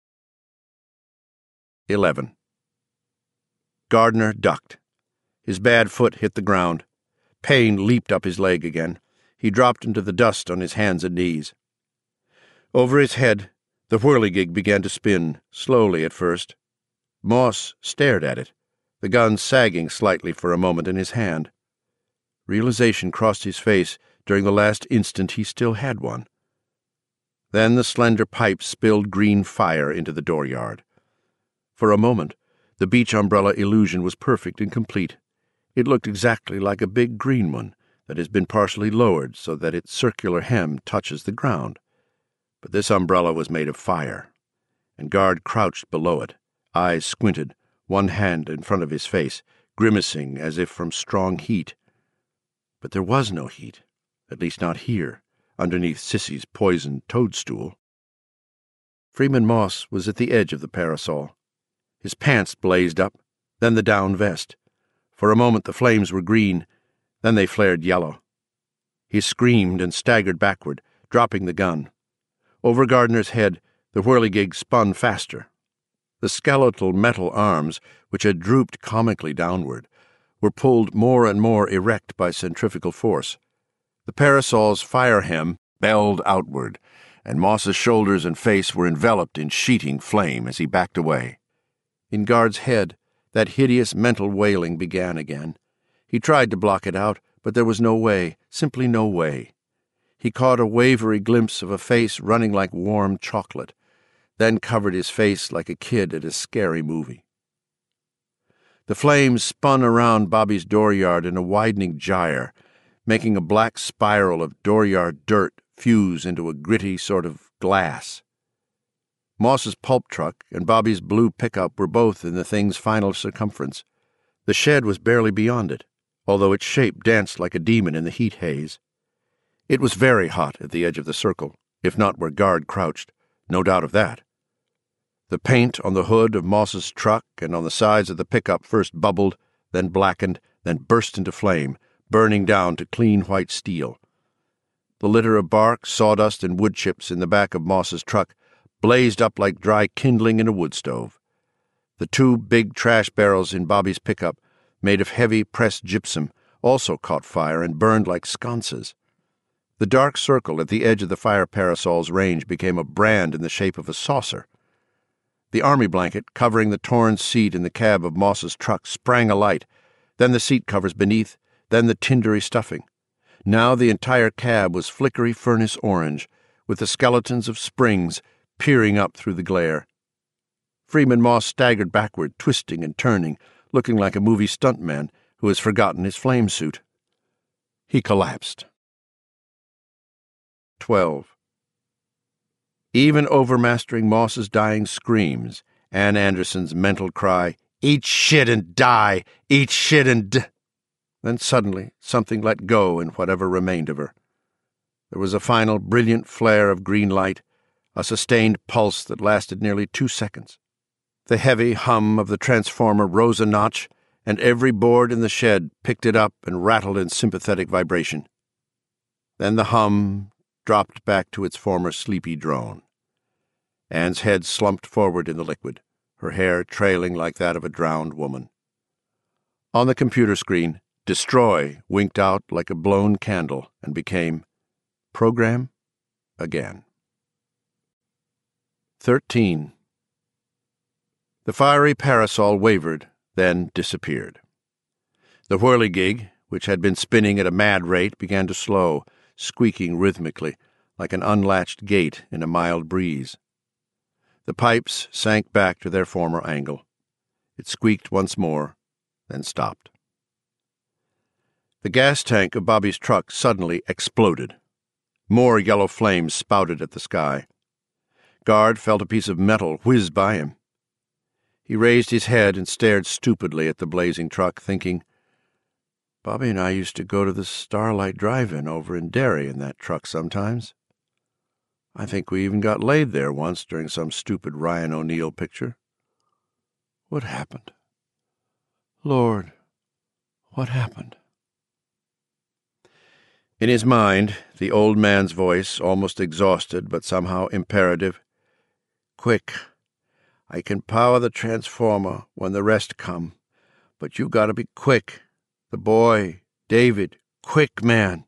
Eleven. Gardner ducked. His bad foot hit the ground. Pain leaped up his leg again. He dropped into the dust on his hands and knees. Over his head, the whirligig began to spin, slowly at first. Moss stared at it, the gun sagging slightly for a moment in his hand. Realization crossed his face during the last instant he still had one. Then the slender pipe spilled green fire into the dooryard. For a moment, the beach umbrella illusion was perfect and complete. It looked exactly like a big green one that has been partially lowered so that its circular hem touches the ground. But this umbrella was made of fire, and Guard crouched below it, eyes squinted, one hand in front of his face, grimacing as if from strong heat. But there was no heat, at least not here, underneath Sissy's poisoned toadstool. Freeman Moss was at the edge of the parasol. His pants blazed up, then the down vest. For a moment the flames were green, then they flared yellow. He screamed and staggered backward, dropping the gun. Over Gardner's head, the whirligig spun faster. The skeletal metal arms, which had drooped comically downward, were pulled more and more erect by centrifugal force. The parasol's fire hem belled outward, and Moss's shoulders and face were enveloped in sheeting flame as he backed away. In Guard's head, that hideous mental wailing began again. He tried to block it out, but there was no way, simply no way. He caught a wavery glimpse of a face running like warm chocolate, then covered his face like a kid at a scary movie. The flames spun around Bobby's dooryard in a widening gyre, making a black spiral of dooryard dirt fuse into a gritty sort of glass. Moss's pulp truck and Bobby's blue pickup were both in the thing's final circumference. The shed was barely beyond it, although its shape danced like a demon in the heat haze. It was very hot at the edge of the circle, if not where Guard crouched, no doubt of that. The paint on the hood of Moss's truck and on the sides of the pickup first bubbled, then blackened, then burst into flame, burning down to clean white steel. The litter of bark, sawdust, and wood chips in the back of Moss's truck blazed up like dry kindling in a wood stove. The two big trash barrels in Bobby's pickup, made of heavy pressed gypsum, also caught fire and burned like sconces. The dark circle at the edge of the fire parasol's range became a brand in the shape of a saucer. The army blanket covering the torn seat in the cab of Moss's truck sprang alight, then the seat covers beneath, then the tindery stuffing. Now the entire cab was flickery furnace orange, with the skeletons of springs peering up through the glare. Freeman Moss staggered backward, twisting and turning, looking like a movie stuntman who has forgotten his flame suit. He collapsed. Twelve. Even overmastering Moss's dying screams, Ann Anderson's mental cry, "Eat shit and die! Eat shit and d—" Then suddenly something let go in whatever remained of her. There was a final brilliant flare of green light, a sustained pulse that lasted nearly two seconds. The heavy hum of the transformer rose a notch, and every board in the shed picked it up and rattled in sympathetic vibration. Then the hum dropped back to its former sleepy drone. Ann's head slumped forward in the liquid, her hair trailing like that of a drowned woman. On the computer screen, Destroy winked out like a blown candle and became Program again. Thirteen. The fiery parasol wavered, then disappeared. The whirligig, which had been spinning at a mad rate, began to slow, squeaking rhythmically, like an unlatched gate in a mild breeze. The pipes sank back to their former angle. It squeaked once more, then stopped. The gas tank of Bobby's truck suddenly exploded. More yellow flames spouted at the sky. Guard felt a piece of metal whiz by him. He raised his head and stared stupidly at the blazing truck, thinking, Bobby and I used to go to the Starlight Drive-In over in Derry in that truck sometimes. I think we even got laid there once during some stupid Ryan O'Neal picture. What happened? Lord, what happened? In his mind, the old man's voice, almost exhausted but somehow imperative, Quick, I can power the transformer when the rest come, but you gotta be quick. The boy, David, quick, man.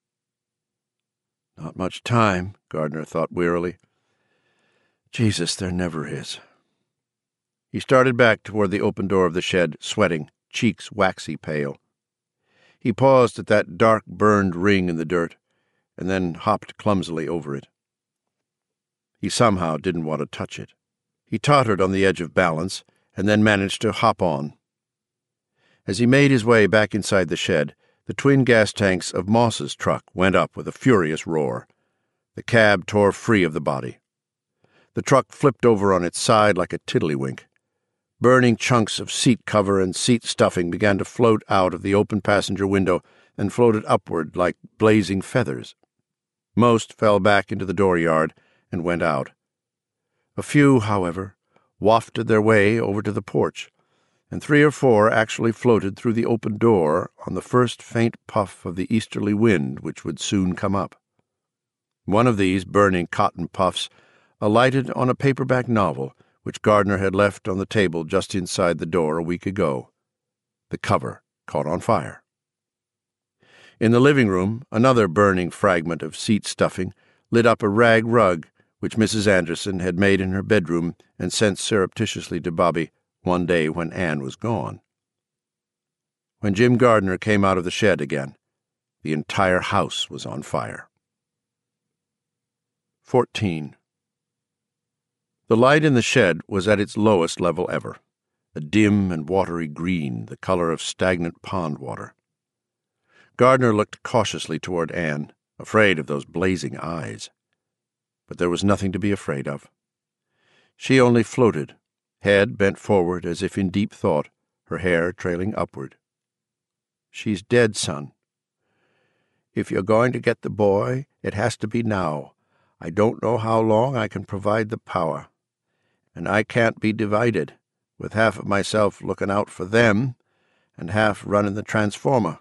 Not much time, Gardner thought wearily. Jesus, there never is. He started back toward the open door of the shed, sweating, cheeks waxy pale. He paused at that dark burned ring in the dirt, and then hopped clumsily over it. He somehow didn't want to touch it. He tottered on the edge of balance, and then managed to hop on. As he made his way back inside the shed, the twin gas tanks of Moss's truck went up with a furious roar. The cab tore free of the body. The truck flipped over on its side like a tiddlywink. Burning chunks of seat cover and seat stuffing began to float out of the open passenger window and floated upward like blazing feathers. Most fell back into the dooryard and went out. A few, however, wafted their way over to the porch, and three or four actually floated through the open door on the first faint puff of the easterly wind which would soon come up. One of these burning cotton puffs alighted on a paperback novel which Gardner had left on the table just inside the door a week ago. The cover caught on fire. In the living room, another burning fragment of seat stuffing lit up a rag rug which Missus Anderson had made in her bedroom and sent surreptitiously to Bobby one day when Anne was gone. When Jim Gardner came out of the shed again, the entire house was on fire. Fourteen. The light in the shed was at its lowest level ever, a dim and watery green, the color of stagnant pond water. Gardner looked cautiously toward Anne, afraid of those blazing eyes. But there was nothing to be afraid of. She only floated, head bent forward as if in deep thought, her hair trailing upward. "She's dead, son. If you're going to get the boy, it has to be now. I don't know how long I can provide the power. And I can't be divided, with half of myself looking out for them and half running the transformer."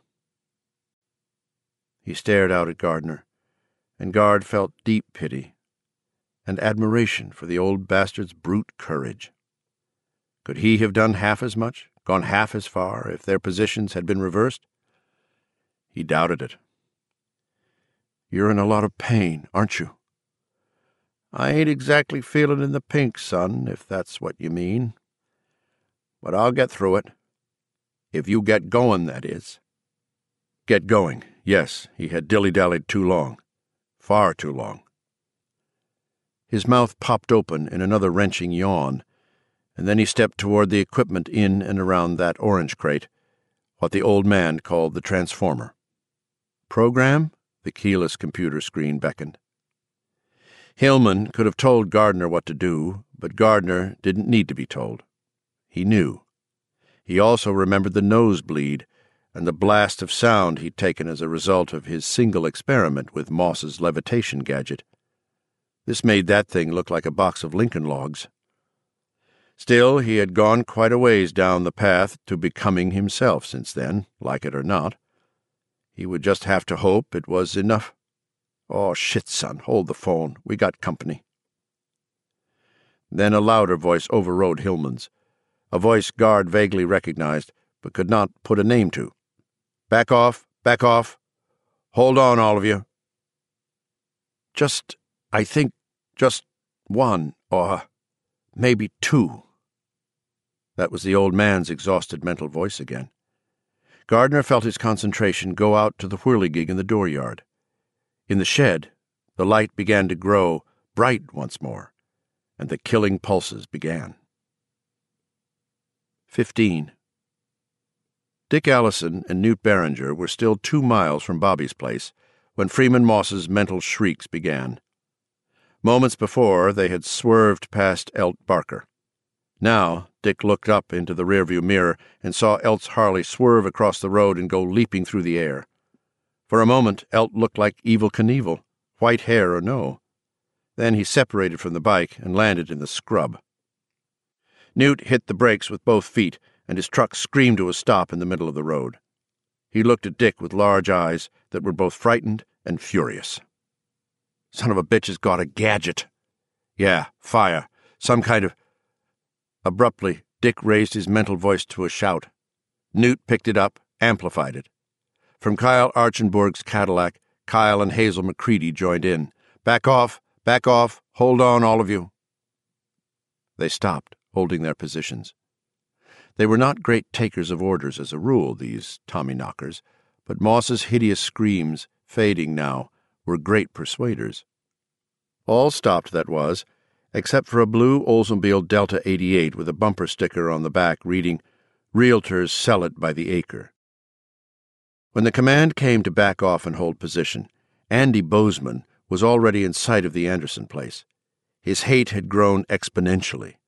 He stared out at Gardner, and Gard felt deep pity and admiration for the old bastard's brute courage. Could he have done half as much, gone half as far, if their positions had been reversed? He doubted it. "You're in a lot of pain, aren't you?" "I ain't exactly feeling in the pink, son, if that's what you mean. But I'll get through it. If you get going, that is." Get going, yes, he had dilly-dallied too long. Far too long. His mouth popped open in another wrenching yawn, and then he stepped toward the equipment in and around that orange crate, what the old man called the transformer. "Program?" the keyless computer screen beckoned. Hillman could have told Gardner what to do, but Gardner didn't need to be told. He knew. He also remembered the nosebleed and the blast of sound he'd taken as a result of his single experiment with Moss's levitation gadget. This made that thing look like a box of Lincoln logs. Still, he had gone quite a ways down the path to becoming himself since then, like it or not. He would just have to hope it was enough. "Oh, shit, son, hold the phone. We got company." Then a louder voice overrode Hillman's, a voice Gard vaguely recognized, but could not put a name to. "Back off, back off. Hold on, all of you." "Just, I think, just one, or maybe two." That was the old man's exhausted mental voice again. Gardner felt his concentration go out to the whirligig in the dooryard. In the shed, the light began to grow bright once more, and the killing pulses began. Fifteen. Dick Allison and Newt Barringer were still two miles from Bobby's place when Freeman Moss's mental shrieks began. Moments before, they had swerved past Elt Barker. Now, Dick looked up into the rearview mirror and saw Elt's Harley swerve across the road and go leaping through the air. For a moment, Elt looked like Evel Knievel, white hair or no. Then he separated from the bike and landed in the scrub. Newt hit the brakes with both feet, and his truck screamed to a stop in the middle of the road. He looked at Dick with large eyes that were both frightened and furious. "Son of a bitch has got a gadget." "Yeah, fire. Some kind of—" Abruptly, Dick raised his mental voice to a shout. Newt picked it up, amplified it. From Kyle Archenburg's Cadillac, Kyle and Hazel McCready joined in. "Back off, back off, hold on, all of you." They stopped, holding their positions. They were not great takers of orders as a rule, these Tommyknockers, but Moss's hideous screams, fading now, were great persuaders. All stopped, that was, except for a blue Oldsmobile Delta eighty-eight with a bumper sticker on the back reading, "Realtors sell it by the acre." When the command came to back off and hold position, Andy Bozeman was already in sight of the Anderson place. His hate had grown exponentially.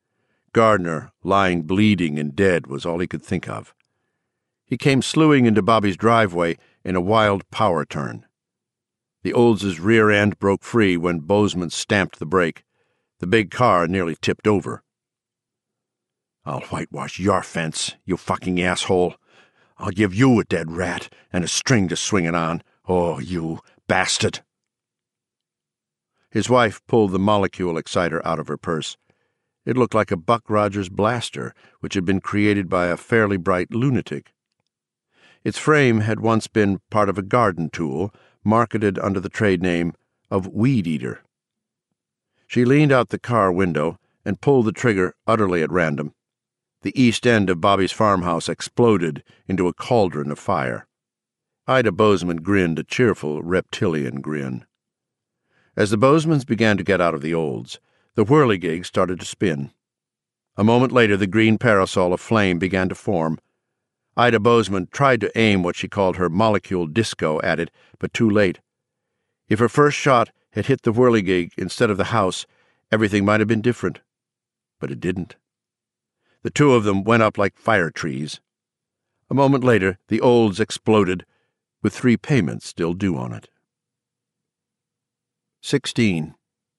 Gardner, lying bleeding and dead, was all he could think of. He came slewing into Bobby's driveway in a wild power turn. The Olds' rear end broke free when Bozeman stamped the brake. The big car nearly tipped over. "I'll whitewash your fence, you fucking asshole. I'll give you a dead rat and a string to swing it on. Oh, you bastard." His wife pulled the molecule exciter out of her purse. It looked like a Buck Rogers blaster, which had been created by a fairly bright lunatic. Its frame had once been part of a garden tool, marketed under the trade name of Weed Eater. She leaned out the car window and pulled the trigger utterly at random. The east end of Bobby's farmhouse exploded into a cauldron of fire. Ida Bozeman grinned a cheerful reptilian grin. As the Bozemans began to get out of the Olds, the whirligig started to spin. A moment later, the green parasol of flame began to form. Ida Bozeman tried to aim what she called her molecule disco at it, but too late. If her first shot had hit the whirligig instead of the house, everything might have been different. But it didn't. The two of them went up like fire trees. A moment later, the Olds exploded, with three payments still due on it. Sixteen.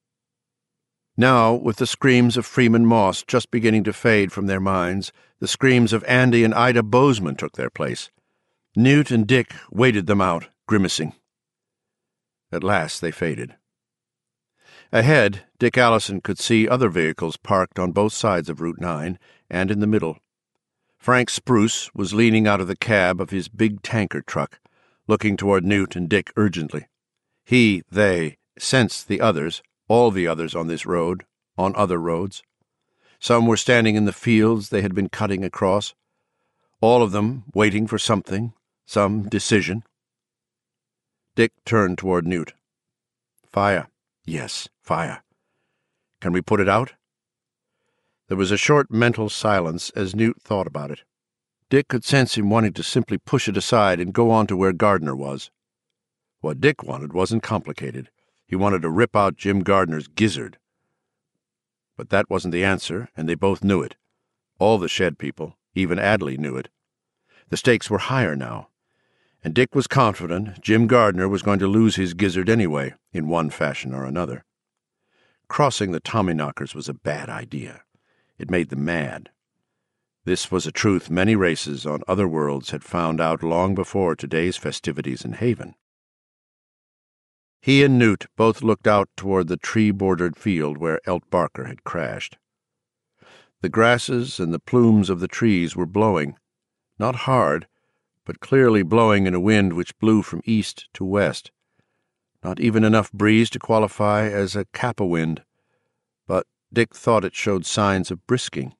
Now, with the screams of Freeman Moss just beginning to fade from their minds, the screams of Andy and Ida Bozeman took their place. Newt and Dick waited them out, grimacing. At last they faded. Ahead, Dick Allison could see other vehicles parked on both sides of Route nine and in the middle. Frank Spruce was leaning out of the cab of his big tanker truck, looking toward Newt and Dick urgently. He, they, sensed the others, all the others on this road, on other roads. Some were standing in the fields they had been cutting across, all of them waiting for something, some decision. Dick turned toward Newt. "Fire. Yes, fire. Can we put it out?" There was a short mental silence as Newt thought about it. Dick could sense him wanting to simply push it aside and go on to where Gardner was. What Dick wanted wasn't complicated. He wanted to rip out Jim Gardner's gizzard. But that wasn't the answer, and they both knew it. All the shed people, even Adley, knew it. The stakes were higher now, and Dick was confident Jim Gardner was going to lose his gizzard anyway, in one fashion or another. Crossing the Tommyknockers was a bad idea. It made them mad. This was a truth many races on other worlds had found out long before today's festivities in Haven. He and Newt both looked out toward the tree-bordered field where Elt Barker had crashed. The grasses and the plumes of the trees were blowing, not hard, but clearly blowing in a wind which blew from east to west. Not even enough breeze to qualify as a kappa wind, but Dick thought it showed signs of brisking.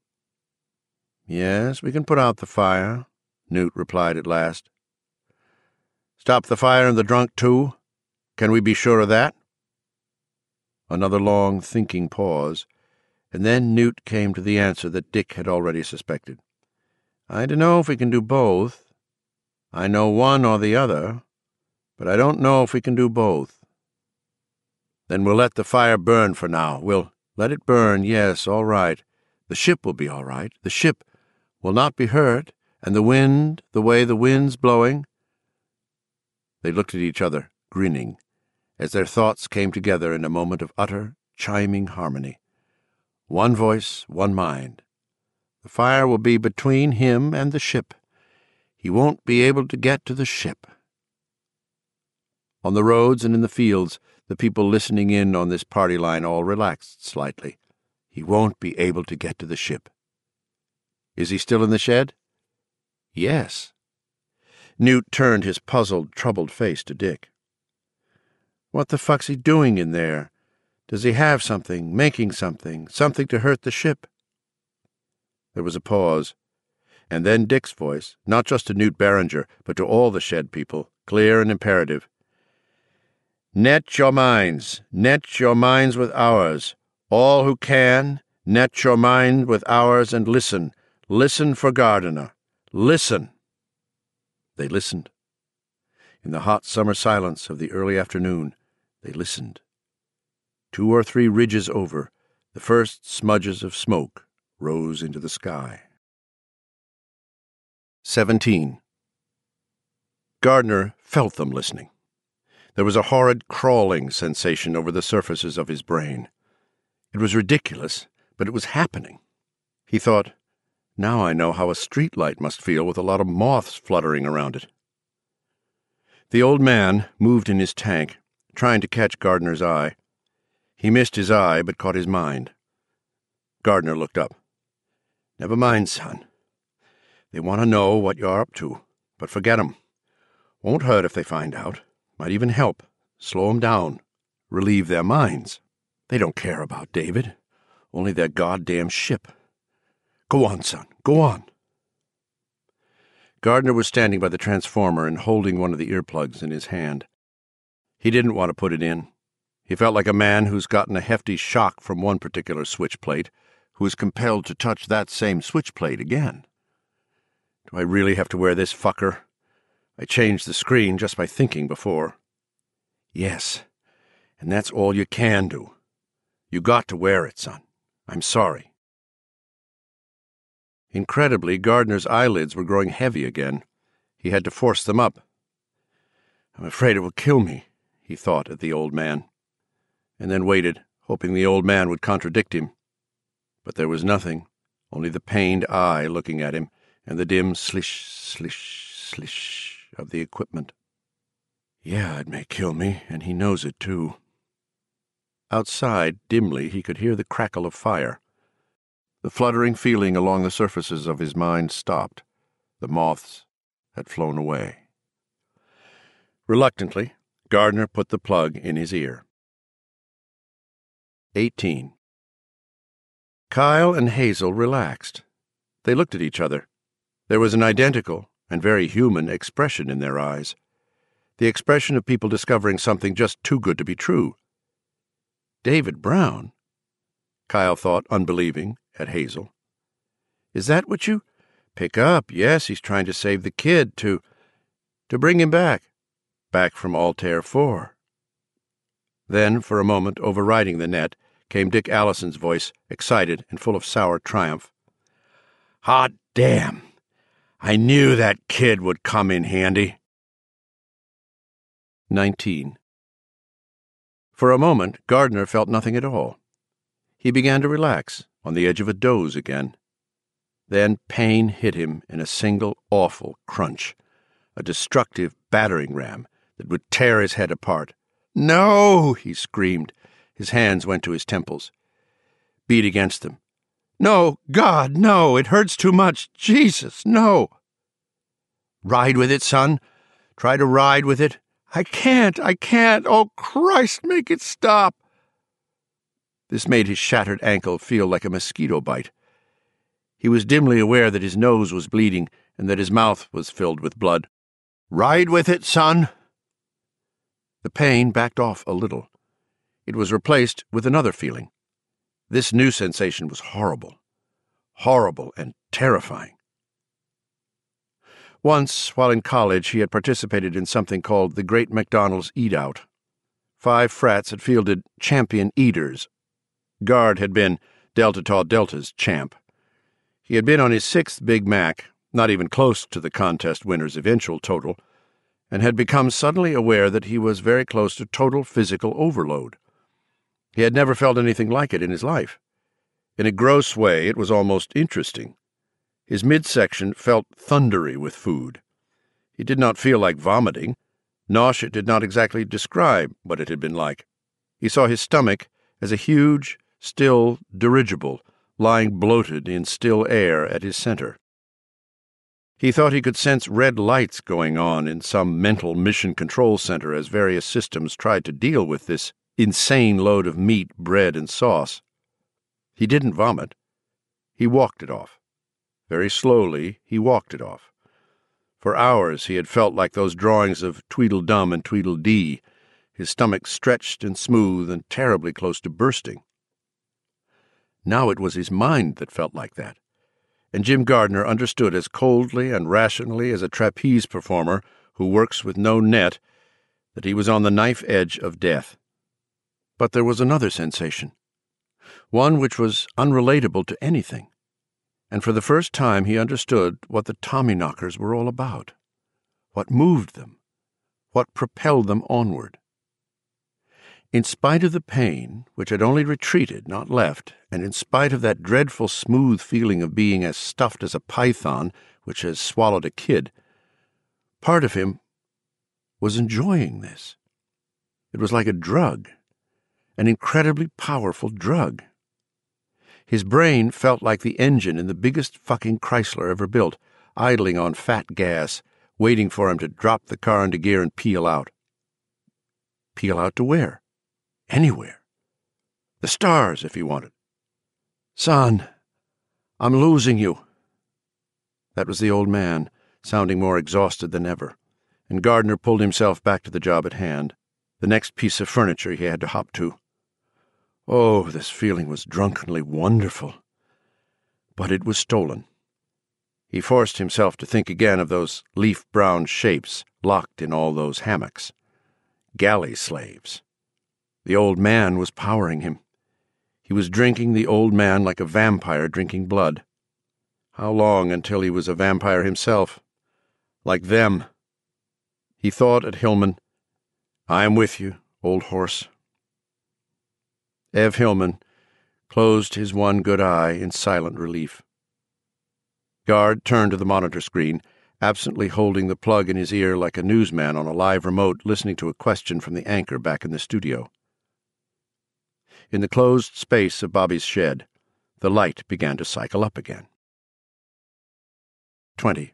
"Yes, we can put out the fire," Newt replied at last. "Stop the fire in the drunk, too? Can we be sure of that?" Another long, thinking pause, and then Newt came to the answer that Dick had already suspected. "I dunno if we can do both. I know one or the other, but I don't know if we can do both." "Then we'll let the fire burn for now. We'll let it burn, yes, all right. The ship will be all right. The ship will not be hurt, and the wind, the way the wind's blowing—" They looked at each other, grinning, as their thoughts came together in a moment of utter, chiming harmony. One voice, one mind. The fire will be between him and the ship. He won't be able to get to the ship. On the roads and in the fields, the people listening in on this party line all relaxed slightly. He won't be able to get to the ship. Is he still in the shed? Yes. Newt turned his puzzled, troubled face to Dick. "What the fuck's he doing in there? Does he have something, making something, something to hurt the ship?" There was a pause, and then Dick's voice, not just to Newt Barringer, but to all the shed people, clear and imperative. "Net your minds, net your minds with ours. All who can, net your mind with ours and listen. Listen for Gardner. Listen." They listened. In the hot summer silence of the early afternoon, they listened. Two or three ridges over, the first smudges of smoke rose into the sky. Seventeen. Gardner felt them listening. There was a horrid crawling sensation over the surfaces of his brain. It was ridiculous, but it was happening. He thought, now I know how a streetlight must feel with a lot of moths fluttering around it. The old man moved in his tank, trying to catch Gardner's eye. He missed his eye, but caught his mind. Gardner looked up. Never mind, son. They want to know what you're up to, but forget 'em. Won't hurt if they find out. Might even help. Slow 'em down. Relieve their minds. They don't care about David. Only their goddamn ship. Go on, son. Go on. Gardner was standing by the transformer and holding one of the earplugs in his hand. He didn't want to put it in. He felt like a man who's gotten a hefty shock from one particular switch plate, who is compelled to touch that same switch plate again. Do I really have to wear this fucker? I changed the screen just by thinking before. Yes, and that's all you can do. You got to wear it, son. I'm sorry. Incredibly, Gardner's eyelids were growing heavy again. He had to force them up. I'm afraid it will kill me, he thought at the old man, and then waited, hoping the old man would contradict him. But there was nothing, only the pained eye looking at him and the dim slish, slish, slish of the equipment. Yeah, it may kill me, and he knows it, too. Outside, dimly, he could hear the crackle of fire. The fluttering feeling along the surfaces of his mind stopped. The moths had flown away. Reluctantly, Gardner put the plug in his ear. Eighteen. Kyle and Hazel relaxed. They looked at each other. There was an identical and very human expression in their eyes. The expression of people discovering something just too good to be true. David Brown? Kyle thought, unbelieving, at Hazel. Is that what you... Pick up, yes, he's trying to save the kid, to... to bring him back. Back from Altair four. Then, for a moment, overriding the net, came Dick Allison's voice, excited and full of sour triumph. Hot damn! I knew that kid would come in handy. Nineteen. For a moment, Gardner felt nothing at all. He began to relax, on the edge of a doze again. Then pain hit him in a single awful crunch, a destructive battering ram that would tear his head apart. No, he screamed. His hands went to his temples. Beat against them. No, God, no, it hurts too much. Jesus, no. Ride with it, son. Try to ride with it. I can't, I can't. Oh, Christ, make it stop. This made his shattered ankle feel like a mosquito bite. He was dimly aware that his nose was bleeding and that his mouth was filled with blood. Ride with it, son. The pain backed off a little. It was replaced with another feeling. This new sensation was horrible. Horrible and terrifying. Once, while in college, he had participated in something called the Great McDonald's Eat-Out. Five frats had fielded champion eaters. Guard had been Delta Tau Delta's champ. He had been on his sixth Big Mac, not even close to the contest winner's eventual total, and had become suddenly aware that he was very close to total physical overload. He had never felt anything like it in his life. In a gross way, it was almost interesting. His midsection felt thundery with food. He did not feel like vomiting. Nausea did not exactly describe what it had been like. He saw his stomach as a huge, still dirigible lying bloated in still air at his center. He thought he could sense red lights going on in some mental mission control center as various systems tried to deal with this insane load of meat, bread, and sauce. He didn't vomit. He walked it off. Very slowly, he walked it off. For hours he had felt like those drawings of Tweedledum and Tweedledee, his stomach stretched and smooth and terribly close to bursting. Now it was his mind that felt like that, and Jim Gardner understood as coldly and rationally as a trapeze performer who works with no net that he was on the knife edge of death. But there was another sensation, one which was unrelatable to anything, and for the first time he understood what the Tommyknockers were all about, what moved them, what propelled them onward. In spite of the pain, which had only retreated, not left, and in spite of that dreadful smooth feeling of being as stuffed as a python which has swallowed a kid, part of him was enjoying this. It was like a drug, an incredibly powerful drug. His brain felt like the engine in the biggest fucking Chrysler ever built, idling on fat gas, waiting for him to drop the car into gear and peel out. Peel out to where? Anywhere. The stars, if he wanted. Son, I'm losing you. That was the old man, sounding more exhausted than ever, and Gardner pulled himself back to the job at hand, the next piece of furniture he had to hop to. Oh, this feeling was drunkenly wonderful. But it was stolen. He forced himself to think again of those leaf-brown shapes locked in all those hammocks. Galley slaves. The old man was powering him. He was drinking the old man like a vampire drinking blood. How long until he was a vampire himself? Like them. He thought at Hillman, I am with you, old horse. Ev Hillman closed his one good eye in silent relief. Guard turned to the monitor screen, absently holding the plug in his ear like a newsman on a live remote listening to a question from the anchor back in the studio. In the closed space of Bobby's shed, the light began to cycle up again. Twenty.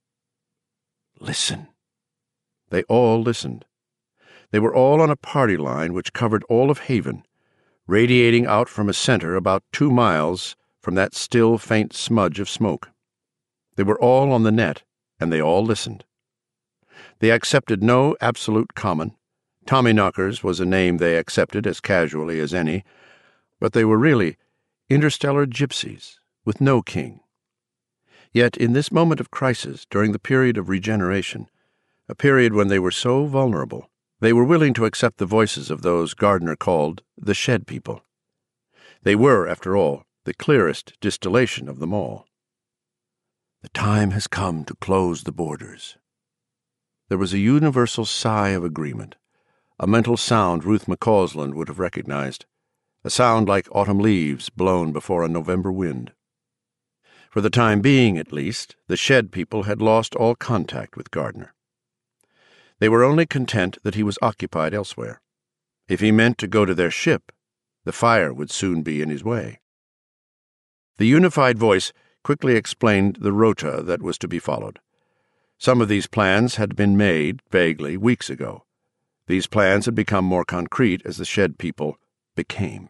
Listen. They all listened. They were all on a party line which covered all of Haven, radiating out from a center about two miles from that still faint smudge of smoke. They were all on the net, and they all listened. They accepted no absolute common. Tommyknockers was a name they accepted as casually as any, but they were really interstellar gypsies with no king. Yet in this moment of crisis, during the period of regeneration, a period when they were so vulnerable, they were willing to accept the voices of those Gardner called the Shed People. They were, after all, the clearest distillation of them all. The time has come to close the borders. There was a universal sigh of agreement, a mental sound Ruth McCausland would have recognized, a sound like autumn leaves blown before a November wind. For the time being, at least, the Shed People had lost all contact with Gardner. They were only content that he was occupied elsewhere. If he meant to go to their ship, the fire would soon be in his way. The unified voice quickly explained the rota that was to be followed. Some of these plans had been made, vaguely, weeks ago. These plans had become more concrete as the Shed People became.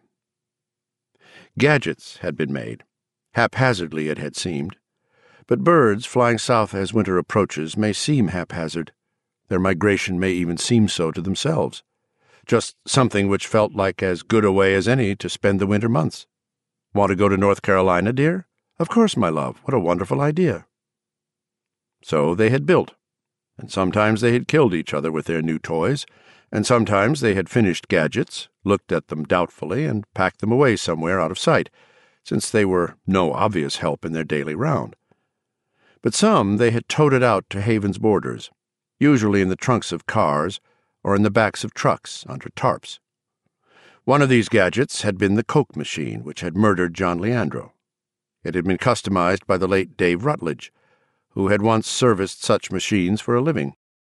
Gadgets had been made. Haphazardly, it had seemed. But birds flying south as winter approaches may seem haphazard. Their migration may even seem so to themselves. Just something which felt like as good a way as any to spend the winter months. Want to go to North Carolina, dear? Of course, my love. What a wonderful idea. So they had built, and sometimes they had killed each other with their new toys, and sometimes they had finished gadgets, looked at them doubtfully, and packed them away somewhere out of sight, since they were no obvious help in their daily round. But some they had toted out to Haven's borders, usually in the trunks of cars or in the backs of trucks under tarps. One of these gadgets had been the Coke machine which had murdered John Leandro. It had been customized by the late Dave Rutledge, who had once serviced such machines for a living.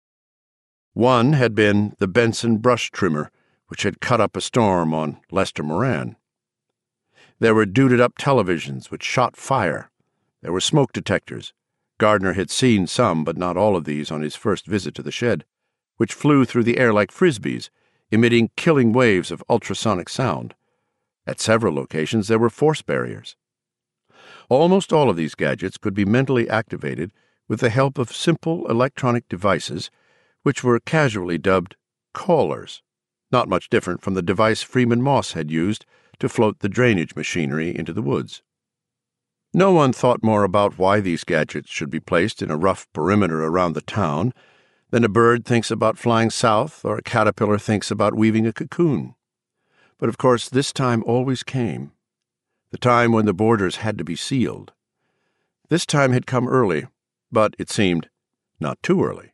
One had been the Benson brush trimmer, which had cut up a storm on Lester Moran. There were duded-up televisions which shot fire. There were smoke detectors. Gardner had seen some, but not all of these, on his first visit to the shed, which flew through the air like frisbees, emitting killing waves of ultrasonic sound. At several locations there were force barriers. Almost all of these gadgets could be mentally activated with the help of simple electronic devices which were casually dubbed callers, not much different from the device Freeman Moss had used to float the drainage machinery into the woods. No one thought more about why these gadgets should be placed in a rough perimeter around the town than a bird thinks about flying south or a caterpillar thinks about weaving a cocoon. But of course this time always came, the time when the borders had to be sealed, This time had come early, but, it seemed, not too early.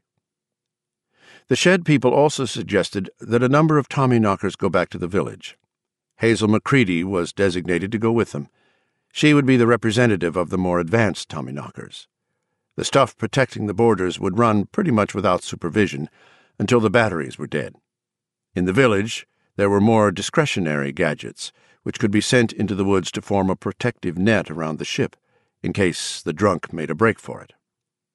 The shed people also suggested that a number of Tommyknockers go back to the village. Hazel McCready was designated to go with them. She would be the representative of the more advanced Tommyknockers. The stuff protecting the borders would run pretty much without supervision until the batteries were dead. In the village, there were more discretionary gadgets, which could be sent into the woods to form a protective net around the ship, in case the drunk made a break for it.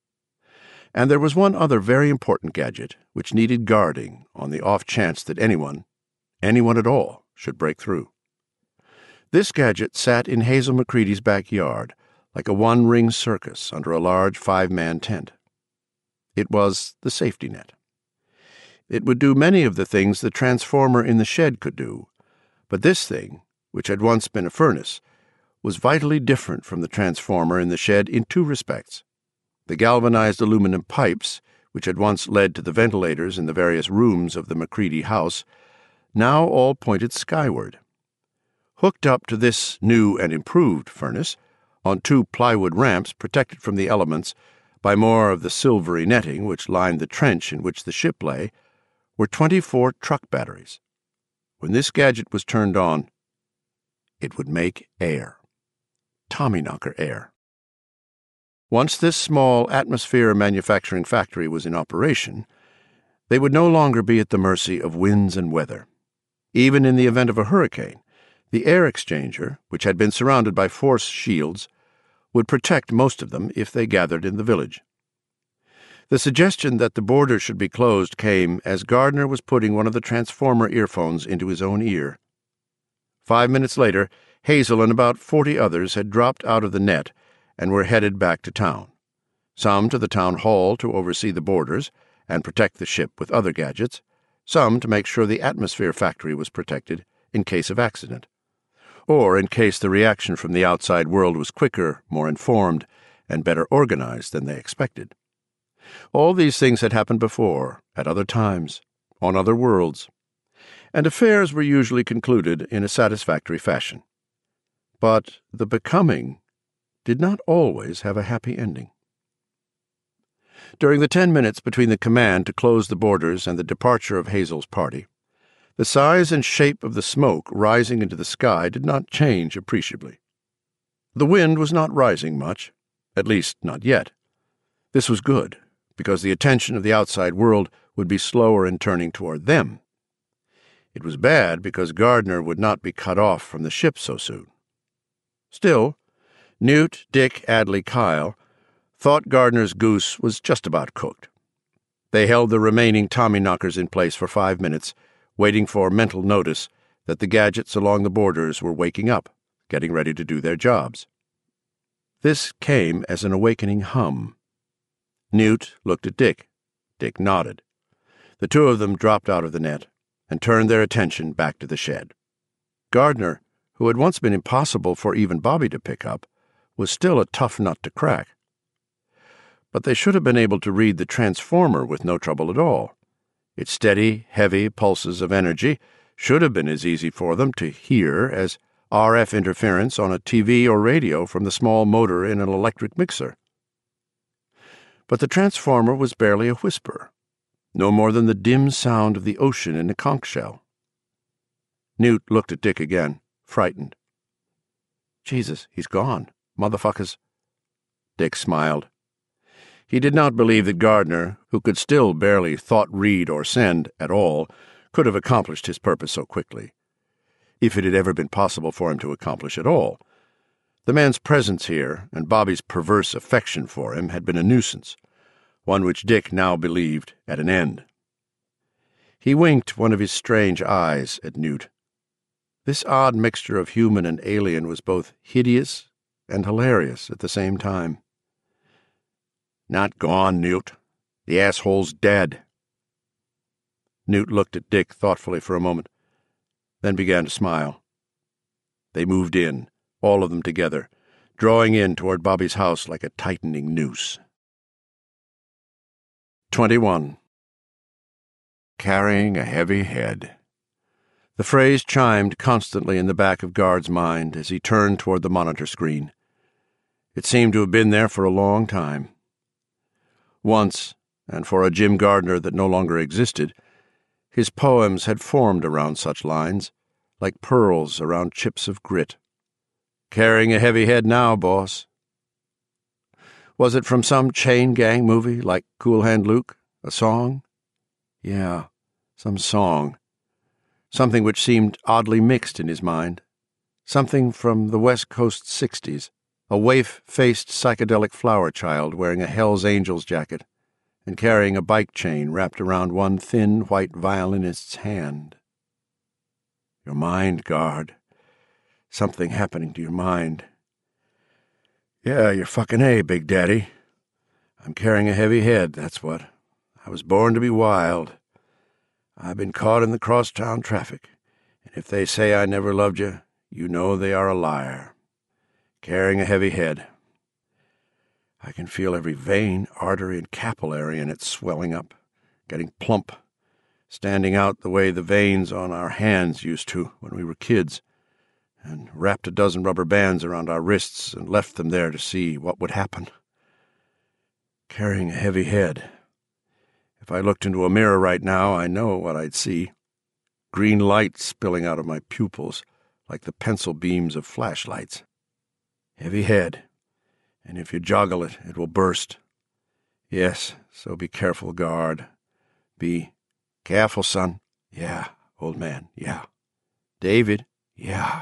And there was one other very important gadget which needed guarding on the off chance that anyone, anyone at all, should break through. This gadget sat in Hazel McCready's backyard, like a one-ring circus under a large five-man tent. It was the safety net. It would do many of the things the transformer in the shed could do, but this thing, which had once been a furnace, was vitally different from the transformer in the shed in two respects. The galvanized aluminum pipes, which had once led to the ventilators in the various rooms of the McCready house, now all pointed skyward. Hooked up to this new and improved furnace, on two plywood ramps protected from the elements by more of the silvery netting which lined the trench in which the ship lay, were twenty-four truck batteries. When this gadget was turned on, it would make air. Tommyknocker air. Once this small atmosphere manufacturing factory was in operation, they would no longer be at the mercy of winds and weather. Even in the event of a hurricane, the air exchanger, which had been surrounded by force shields, would protect most of them if they gathered in the village. The suggestion that the border should be closed came as Gardner was putting one of the transformer earphones into his own ear. Five minutes later, Hazel and about forty others had dropped out of the net and were headed back to town, some to the town hall to oversee the borders and protect the ship with other gadgets, some to make sure the atmosphere factory was protected in case of accident, or in case the reaction from the outside world was quicker, more informed, and better organized than they expected. All these things had happened before, at other times, on other worlds, and affairs were usually concluded in a satisfactory fashion. But the becoming did not always have a happy ending. During the ten minutes between the command to close the borders and the departure of Hazel's party, the size and shape of the smoke rising into the sky did not change appreciably. The wind was not rising much, at least not yet. This was good, because the attention of the outside world would be slower in turning toward them. It was bad because Gardner would not be cut off from the ship so soon. Still, Newt, Dick, Adley, Kyle thought Gardner's goose was just about cooked. They held the remaining Tommyknockers in place for five minutes, waiting for mental notice that the gadgets along the borders were waking up, getting ready to do their jobs. This came as an awakening hum. Newt looked at Dick. Dick nodded. The two of them dropped out of the net and turned their attention back to the shed. Gardner, who had once been impossible for even Bobby to pick up, was still a tough nut to crack. But they should have been able to read the transformer with no trouble at all. Its steady, heavy pulses of energy should have been as easy for them to hear as R F interference on a T V or radio from the small motor in an electric mixer. But the transformer was barely a whisper, no more than the dim sound of the ocean in a conch shell. Newt looked at Dick again, frightened. Jesus, he's gone. Motherfuckers. Dick smiled. He did not believe that Gardner, who could still barely thought read or send at all, could have accomplished his purpose so quickly, if it had ever been possible for him to accomplish at all. The man's presence here, and Bobby's perverse affection for him, had been a nuisance, one which Dick now believed at an end. He winked one of his strange eyes at Newt. This odd mixture of human and alien was both hideous and hilarious at the same time. Not gone, Newt. The asshole's dead. Newt looked at Dick thoughtfully for a moment, then began to smile. They moved in, all of them together, drawing in toward Bobby's house like a tightening noose. Twenty-one. Carrying a heavy head. The phrase chimed constantly in the back of Guard's mind as he turned toward the monitor screen. It seemed to have been there for a long time. Once, and for a Jim Gardner that no longer existed, his poems had formed around such lines, like pearls around chips of grit. Carrying a heavy head now, boss. Was it from some chain gang movie like Cool Hand Luke? A song? Yeah, some song. Something which seemed oddly mixed in his mind. Something from the West Coast sixties. A waif-faced psychedelic flower child wearing a Hell's Angels jacket and carrying a bike chain wrapped around one thin white violinist's hand. Your mind, Guard. Something happening to your mind. Yeah, you're fucking A, Big Daddy. I'm carrying a heavy head, that's what. I was born to be wild. I've been caught in the crosstown traffic, and if they say I never loved you, you know they are a liar. Carrying a heavy head. I can feel every vein, artery, and capillary in it swelling up, getting plump, standing out the way the veins on our hands used to when we were kids, and wrapped a dozen rubber bands around our wrists and left them there to see what would happen. Carrying a heavy head. If I looked into a mirror right now, I know what I'd see. Green light spilling out of my pupils, like the pencil beams of flashlights. Heavy head, and if you joggle it, it will burst. Yes, so be careful, Guard. Be careful, son. Yeah, old man, yeah. David, yeah.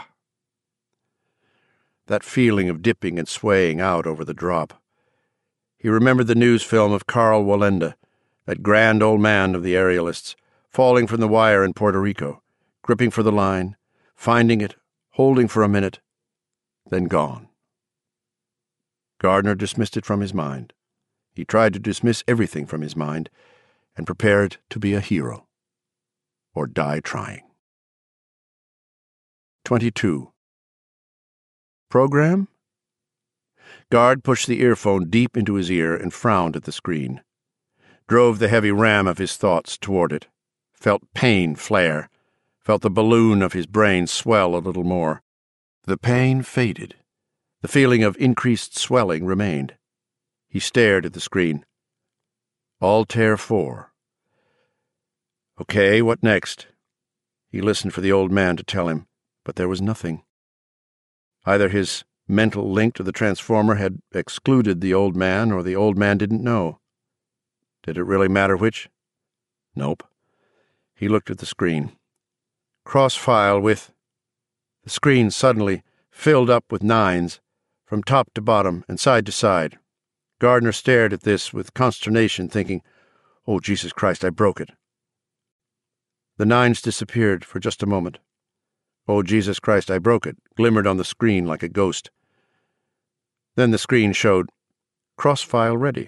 That feeling of dipping and swaying out over the drop. He remembered the news film of Carl Wallenda, that grand old man of the aerialists, falling from the wire in Puerto Rico, gripping for the line, finding it, holding for a minute, then gone. Gardner dismissed it from his mind. He tried to dismiss everything from his mind and prepared to be a hero, or die trying. twenty-two. Program? Guard pushed the earphone deep into his ear and frowned at the screen. Drove the heavy ram of his thoughts toward it. Felt pain flare. Felt the balloon of his brain swell a little more. The pain faded. The feeling of increased swelling remained. He stared at the screen. Altair four. Okay, what next? He listened for the old man to tell him, but there was nothing. Either his mental link to the transformer had excluded the old man, or the old man didn't know. Did it really matter which? Nope. He looked at the screen. Cross-file with... The screen suddenly filled up with nines, from top to bottom and side to side. Gardner stared at this with consternation, thinking, "Oh, Jesus Christ, I broke it." The nines disappeared for just a moment. "Oh, Jesus Christ, I broke it," glimmered on the screen like a ghost. Then the screen showed, "Cross-file ready."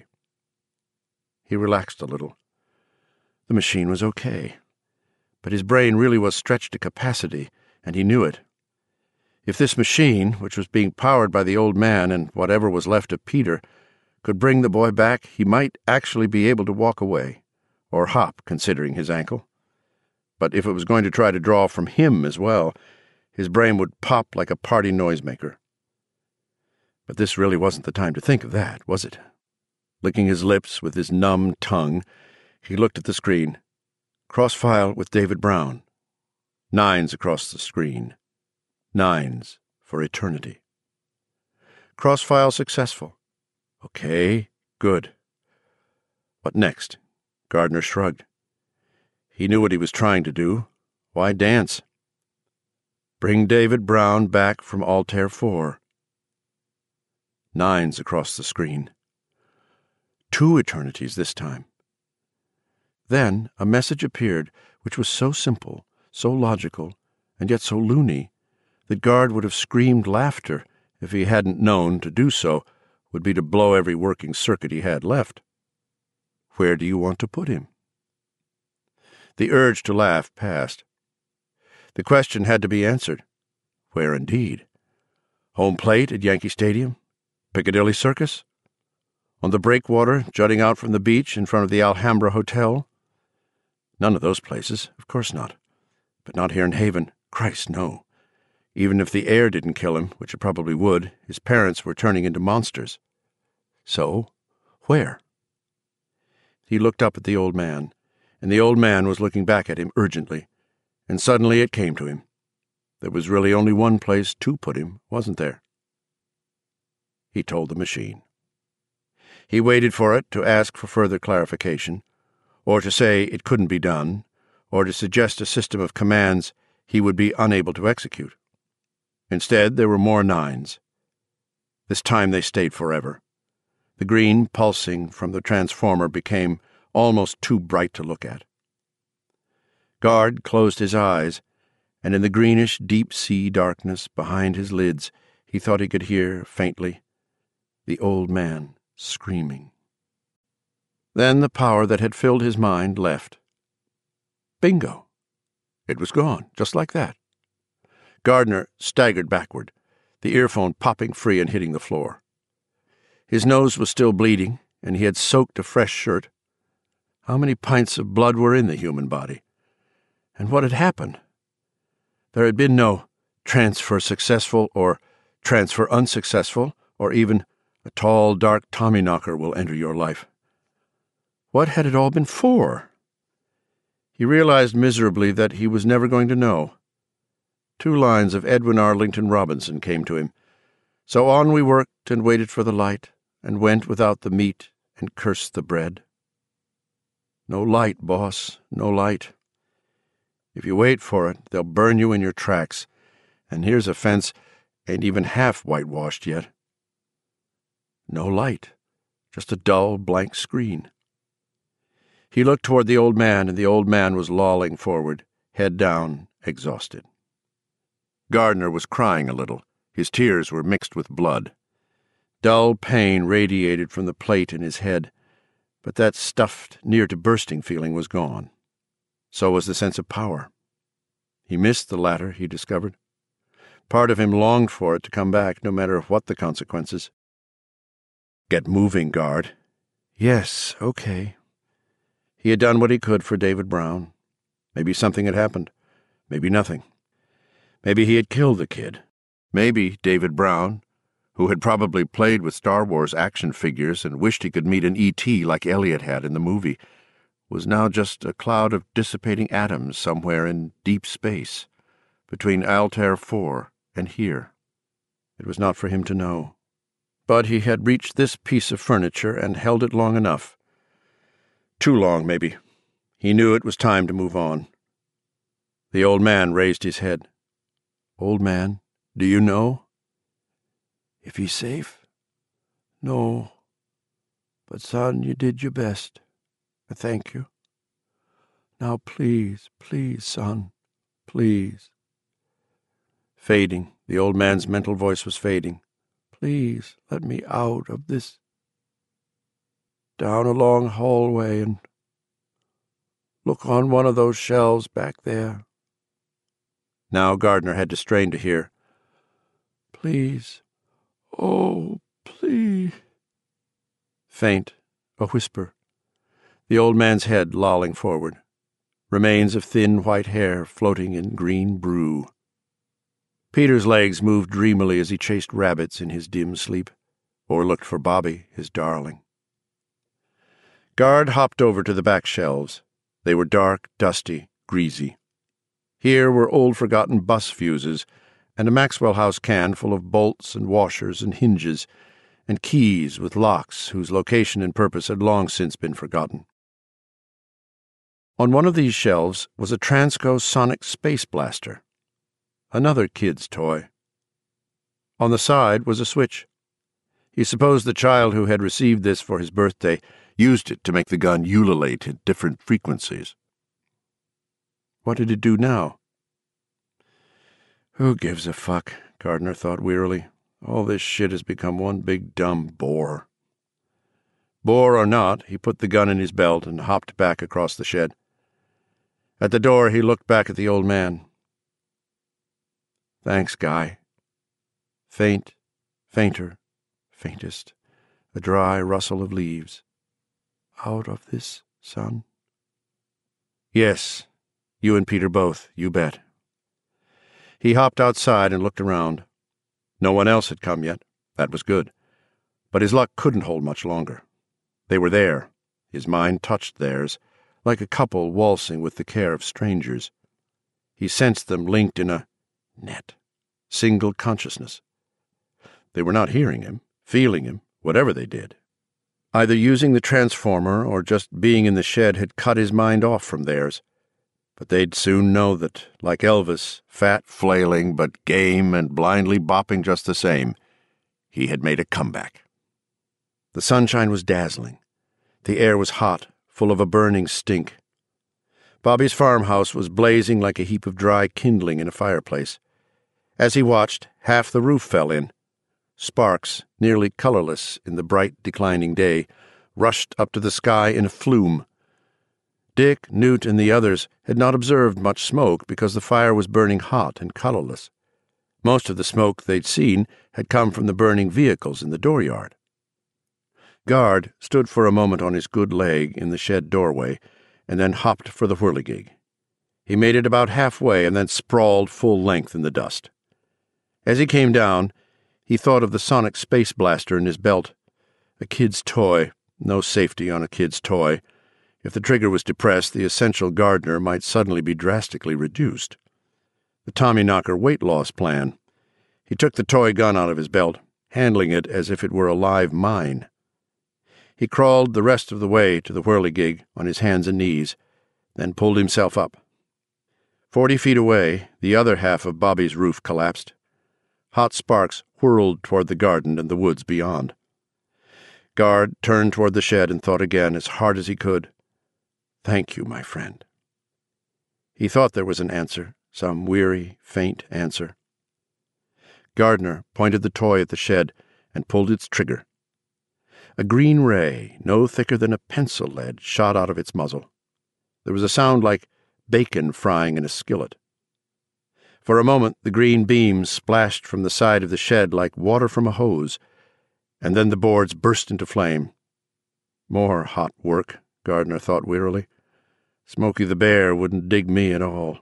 He relaxed a little. The machine was okay. But his brain really was stretched to capacity, and he knew it. If this machine, which was being powered by the old man and whatever was left of Peter, could bring the boy back, he might actually be able to walk away, or hop, considering his ankle. But if it was going to try to draw from him as well, his brain would pop like a party noisemaker. But this really wasn't the time to think of that, was it? Licking his lips with his numb tongue, he looked at the screen. Cross-file with David Brown. Nines across the screen. Nines for eternity. Cross-file successful. Okay, good. What next? Gardner shrugged. He knew what he was trying to do. Why dance? Bring David Brown back from Altair four. Nines across the screen. Two eternities this time. Then a message appeared which was so simple, so logical, and yet so loony, that Guard would have screamed laughter if he hadn't known to do so would be to blow every working circuit he had left. Where do you want to put him? The urge to laugh passed. The question had to be answered. Where indeed? Home plate at Yankee Stadium? Piccadilly Circus? On the breakwater jutting out from the beach in front of the Alhambra Hotel? None of those places, of course not. But not here in Haven. Christ, no. Even if the air didn't kill him, which it probably would, his parents were turning into monsters. So, where? He looked up at the old man, and the old man was looking back at him urgently, and suddenly it came to him. There was really only one place to put him, wasn't there? He told the machine. He waited for it to ask for further clarification, or to say it couldn't be done, or to suggest a system of commands he would be unable to execute. Instead, there were more nines. This time they stayed forever. The green pulsing from the transformer became almost too bright to look at. Guard closed his eyes, and in the greenish deep-sea darkness behind his lids he thought he could hear, faintly, the old man screaming. Then the power that had filled his mind left. Bingo! It was gone, just like that. Gardner staggered backward, the earphone popping free and hitting the floor. His nose was still bleeding, and he had soaked a fresh shirt. How many pints of blood were in the human body? And what had happened? There had been no transfer successful or transfer unsuccessful, or even a tall, dark Tommyknocker will enter your life. What had it all been for? He realized miserably that he was never going to know. Two lines of Edwin Arlington Robinson came to him. So on we worked and waited for the light, and went without the meat and cursed the bread. No light, boss, no light. If you wait for it, they'll burn you in your tracks, and here's a fence ain't even half whitewashed yet. No light, just a dull, blank screen. He looked toward the old man, and the old man was lolling forward, head down, exhausted. Gardner was crying a little. His tears were mixed with blood. Dull pain radiated from the plate in his head, but that stuffed, near-to-bursting feeling was gone. So was the sense of power. He missed the latter, he discovered. Part of him longed for it to come back, no matter what the consequences. Get moving, Guard. Yes, okay. He had done what he could for David Brown. Maybe something had happened. Maybe nothing. Maybe he had killed the kid. Maybe David Brown, who had probably played with Star Wars action figures and wished he could meet an E T like Elliot had in the movie, was now just a cloud of dissipating atoms somewhere in deep space, between Altair four and here. It was not for him to know. But he had reached this piece of furniture and held it long enough. Too long, maybe. He knew it was time to move on. The old man raised his head. Old man, do you know? If he's safe? No. But, son, you did your best. I thank you. Now, please, please, son, please. Fading, the old man's mental voice was fading. Please let me out of this. Down a long hallway and look on one of those shelves back there. Now Gardner had to strain to hear. Please. Oh, please. Faint, a whisper. The old man's head lolling forward. Remains of thin white hair floating in green brew. Peter's legs moved dreamily as he chased rabbits in his dim sleep, or looked for Bobby, his darling. Guard hopped over to the back shelves. They were dark, dusty, greasy. Here were old-forgotten bus fuses, and a Maxwell House can full of bolts and washers and hinges, and keys with locks whose location and purpose had long since been forgotten. On one of these shelves was a Transco Sonic Space Blaster, another kid's toy. On the side was a switch. He supposed the child who had received this for his birthday used it to make the gun ululate at different frequencies. What did it do now? Who gives a fuck, Gardner thought wearily. All this shit has become one big dumb bore. Bore or not, he put the gun in his belt and hopped back across the shed. At the door, he looked back at the old man. Thanks, Guy. Faint, fainter, faintest, a dry rustle of leaves. Out of this, son? Yes, you and Peter both, you bet. He hopped outside and looked around. No one else had come yet. That was good. But his luck couldn't hold much longer. They were there. His mind touched theirs, like a couple waltzing with the care of strangers. He sensed them linked in a net, single consciousness. They were not hearing him, feeling him, whatever they did. Either using the transformer or just being in the shed had cut his mind off from theirs. But they'd soon know that, like Elvis, fat, flailing, but game and blindly bopping just the same, he had made a comeback. The sunshine was dazzling. The air was hot, full of a burning stink. Bobby's farmhouse was blazing like a heap of dry kindling in a fireplace. As he watched, half the roof fell in. Sparks, nearly colorless in the bright, declining day, rushed up to the sky in a flume. Dick, Newt, and the others had not observed much smoke because the fire was burning hot and colorless. Most of the smoke they'd seen had come from the burning vehicles in the dooryard. Guard stood for a moment on his good leg in the shed doorway and then hopped for the whirligig. He made it about halfway and then sprawled full length in the dust. As he came down, he thought of the sonic space blaster in his belt. A kid's toy. No safety on a kid's toy. If the trigger was depressed, the essential Gardner might suddenly be drastically reduced. The Tommyknocker weight loss plan. He took the toy gun out of his belt, handling it as if it were a live mine. He crawled the rest of the way to the whirligig on his hands and knees, then pulled himself up. Forty feet away, the other half of Bobby's roof collapsed. Hot sparks whirled toward the garden and the woods beyond. Guard turned toward the shed and thought again as hard as he could. Thank you, my friend. He thought there was an answer, some weary, faint answer. Gardner pointed the toy at the shed and pulled its trigger. A green ray, no thicker than a pencil lead, shot out of its muzzle. There was a sound like bacon frying in a skillet. For a moment the green beam splashed from the side of the shed like water from a hose, and then the boards burst into flame. More hot work, Gardner thought wearily. Smokey the Bear wouldn't dig me at all.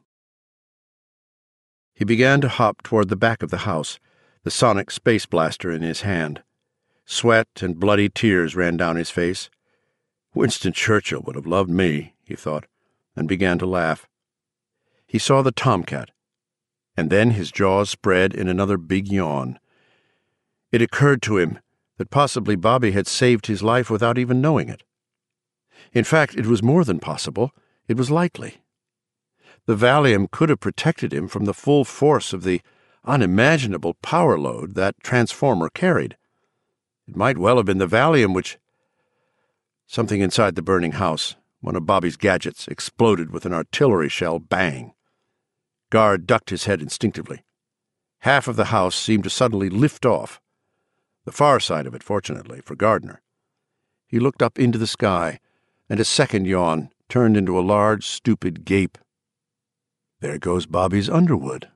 He began to hop toward the back of the house, the sonic space blaster in his hand. Sweat and bloody tears ran down his face. Winston Churchill would have loved me, he thought, and began to laugh. He saw the tomcat, and then his jaws spread in another big yawn. It occurred to him that possibly Bobby had saved his life without even knowing it. In fact, it was more than possible. It was likely. The Valium could have protected him from the full force of the unimaginable power load that transformer carried. It might well have been the Valium which... Something inside the burning house, one of Bobby's gadgets, exploded with an artillery shell bang. Guard ducked his head instinctively. Half of the house seemed to suddenly lift off. The far side of it, fortunately, for Gardner. He looked up into the sky, and a second yawn turned into a large, stupid gape. There goes Bobby's Underwood.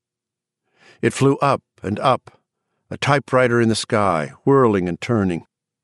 It flew up and up, a typewriter in the sky, whirling and turning.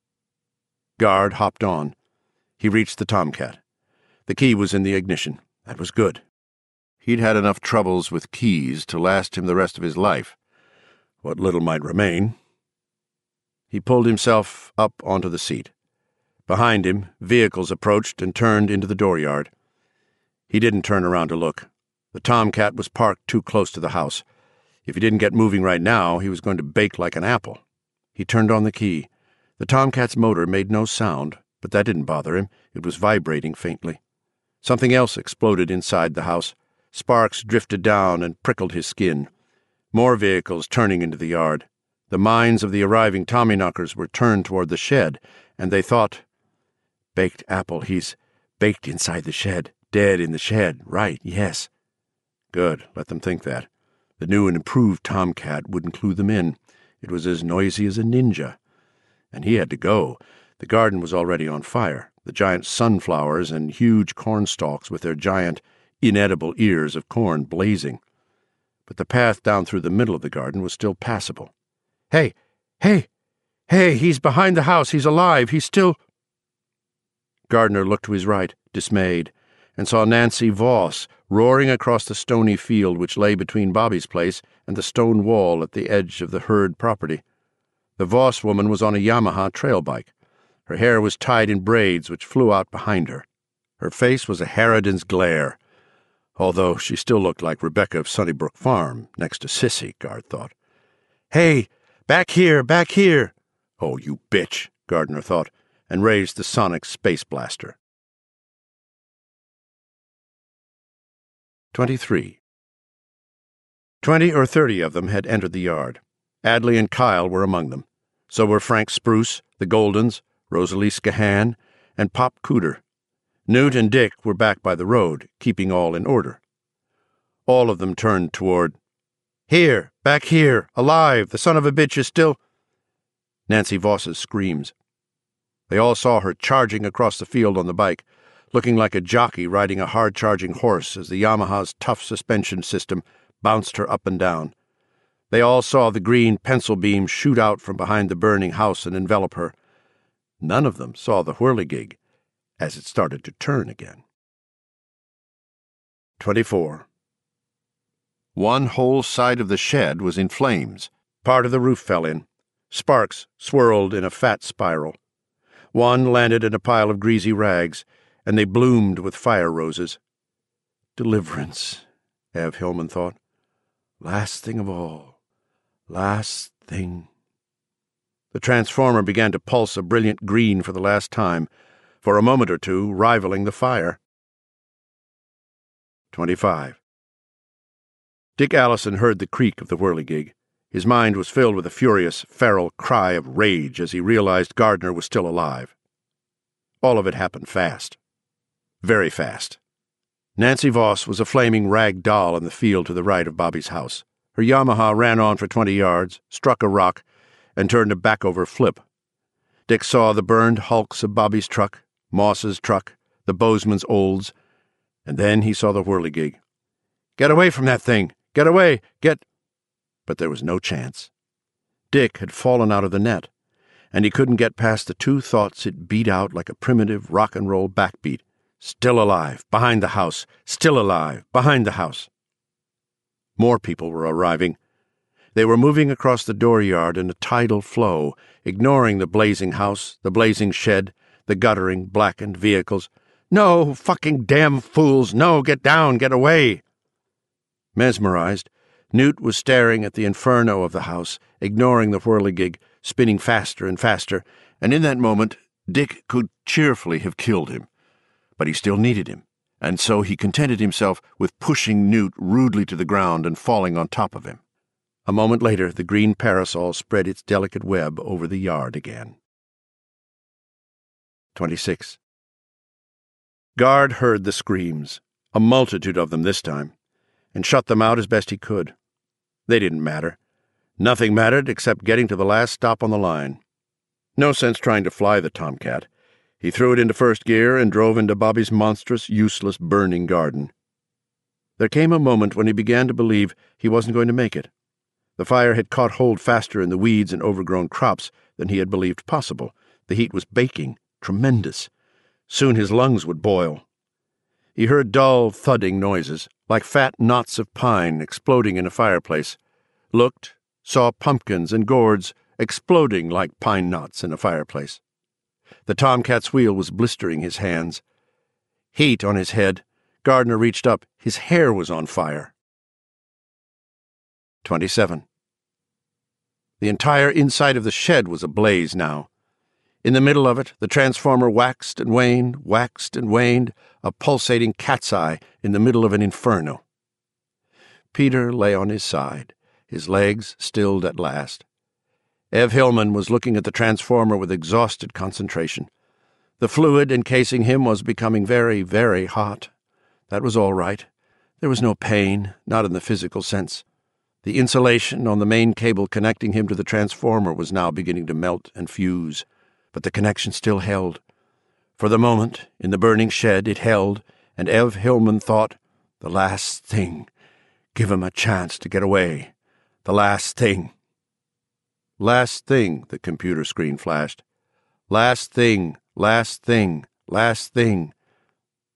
Guard hopped on. He reached the Tomcat. The key was in the ignition. That was good. He'd had enough troubles with keys to last him the rest of his life, what little might remain. He pulled himself up onto the seat. Behind him, vehicles approached and turned into the dooryard. He didn't turn around to look. The Tomcat was parked too close to the house. If he didn't get moving right now, he was going to bake like an apple. He turned on the key. The Tomcat's motor made no sound, but that didn't bother him. It was vibrating faintly. Something else exploded inside the house. Sparks drifted down and prickled his skin. More vehicles turning into the yard. The minds of the arriving Tommyknockers were turned toward the shed, and they thought, Baked apple, he's baked inside the shed, dead in the shed, right, yes. Good, let them think that. The new and improved Tomcat wouldn't clue them in. It was as noisy as a ninja. And he had to go. The garden was already on fire, the giant sunflowers and huge corn stalks with their giant, inedible ears of corn blazing. But the path down through the middle of the garden was still passable. Hey, hey, hey, he's behind the house, he's alive, he's still... Gardner looked to his right, dismayed, and saw Nancy Voss roaring across the stony field which lay between Bobby's place and the stone wall at the edge of the Hurd property. The Voss woman was on a Yamaha trail bike. Her hair was tied in braids which flew out behind her. Her face was a harridan's glare, although she still looked like Rebecca of Sunnybrook Farm, next to Sissy, Guard thought. "Hey, back here, back here!" "Oh, you bitch," Gardner thought, and raised the sonic space blaster. Twenty-three. Twenty or thirty of them had entered the yard. Adley and Kyle were among them. So were Frank Spruce, the Goldens, Rosalie Scahan, and Pop Cooter. Newt and Dick were back by the road, keeping all in order. All of them turned toward, "Here, back here, alive, the son of a bitch is still—" Nancy Voss's screams. They all saw her charging across the field on the bike, looking like a jockey riding a hard-charging horse as the Yamaha's tough suspension system bounced her up and down. They all saw the green pencil beam shoot out from behind the burning house and envelop her. None of them saw the whirligig as it started to turn again. Twenty-four. One whole side of the shed was in flames. Part of the roof fell in. Sparks swirled in a fat spiral. One landed in a pile of greasy rags, and they bloomed with fire roses. Deliverance, Ev Hillman thought. Last thing of all. Last thing. The transformer began to pulse a brilliant green for the last time, for a moment or two rivaling the fire. Twenty-five. Dick Allison heard the creak of the whirligig. His mind was filled with a furious, feral cry of rage as he realized Gardner was still alive. All of it happened fast. Very fast. Nancy Voss was a flaming rag doll in the field to the right of Bobby's house. Her Yamaha ran on for twenty yards, struck a rock, and turned a back-over flip. Dick saw the burned hulks of Bobby's truck, Moss's truck, the Bozeman's Olds, and then he saw the whirligig. "Get away from that thing! Get away! Get—" But there was no chance. Dick had fallen out of the net, and he couldn't get past the two thoughts it beat out like a primitive rock-and-roll backbeat. Still alive, behind the house. Still alive, behind the house. More people were arriving. They were moving across the dooryard in a tidal flow, ignoring the blazing house, the blazing shed, the guttering, blackened vehicles. "No, fucking damn fools! No, get down, get away!" Mesmerized, Newt was staring at the inferno of the house, ignoring the whirligig, spinning faster and faster, and in that moment Dick could cheerfully have killed him. But he still needed him, and so he contented himself with pushing Newt rudely to the ground and falling on top of him. A moment later, the green parasol spread its delicate web over the yard again. Twenty-six. Guard heard the screams, a multitude of them this time, and shut them out as best he could. They didn't matter. Nothing mattered except getting to the last stop on the line. No sense trying to fly the Tomcat. He threw it into first gear and drove into Bobby's monstrous, useless, burning garden. There came a moment when he began to believe he wasn't going to make it. The fire had caught hold faster in the weeds and overgrown crops than he had believed possible. The heat was baking, tremendous. Soon his lungs would boil. He heard dull, thudding noises, like fat knots of pine exploding in a fireplace. Looked, saw pumpkins and gourds exploding like pine knots in a fireplace. The Tomcat's wheel was blistering his hands. Heat on his head. Gardner reached up. His hair was on fire. Twenty-seven. The entire inside of the shed was ablaze now. In the middle of it, the transformer waxed and waned, waxed and waned, a pulsating cat's eye in the middle of an inferno. Peter lay on his side, his legs stilled at last. Ev Hillman was looking at the transformer with exhausted concentration. The fluid encasing him was becoming very, very hot. That was all right. There was no pain, not in the physical sense. The insulation on the main cable connecting him to the transformer was now beginning to melt and fuse, but the connection still held. For the moment, in the burning shed, it held, and Ev Hillman thought, the last thing. Give him a chance to get away. The last thing. Last thing, the computer screen flashed. Last thing, last thing, last thing.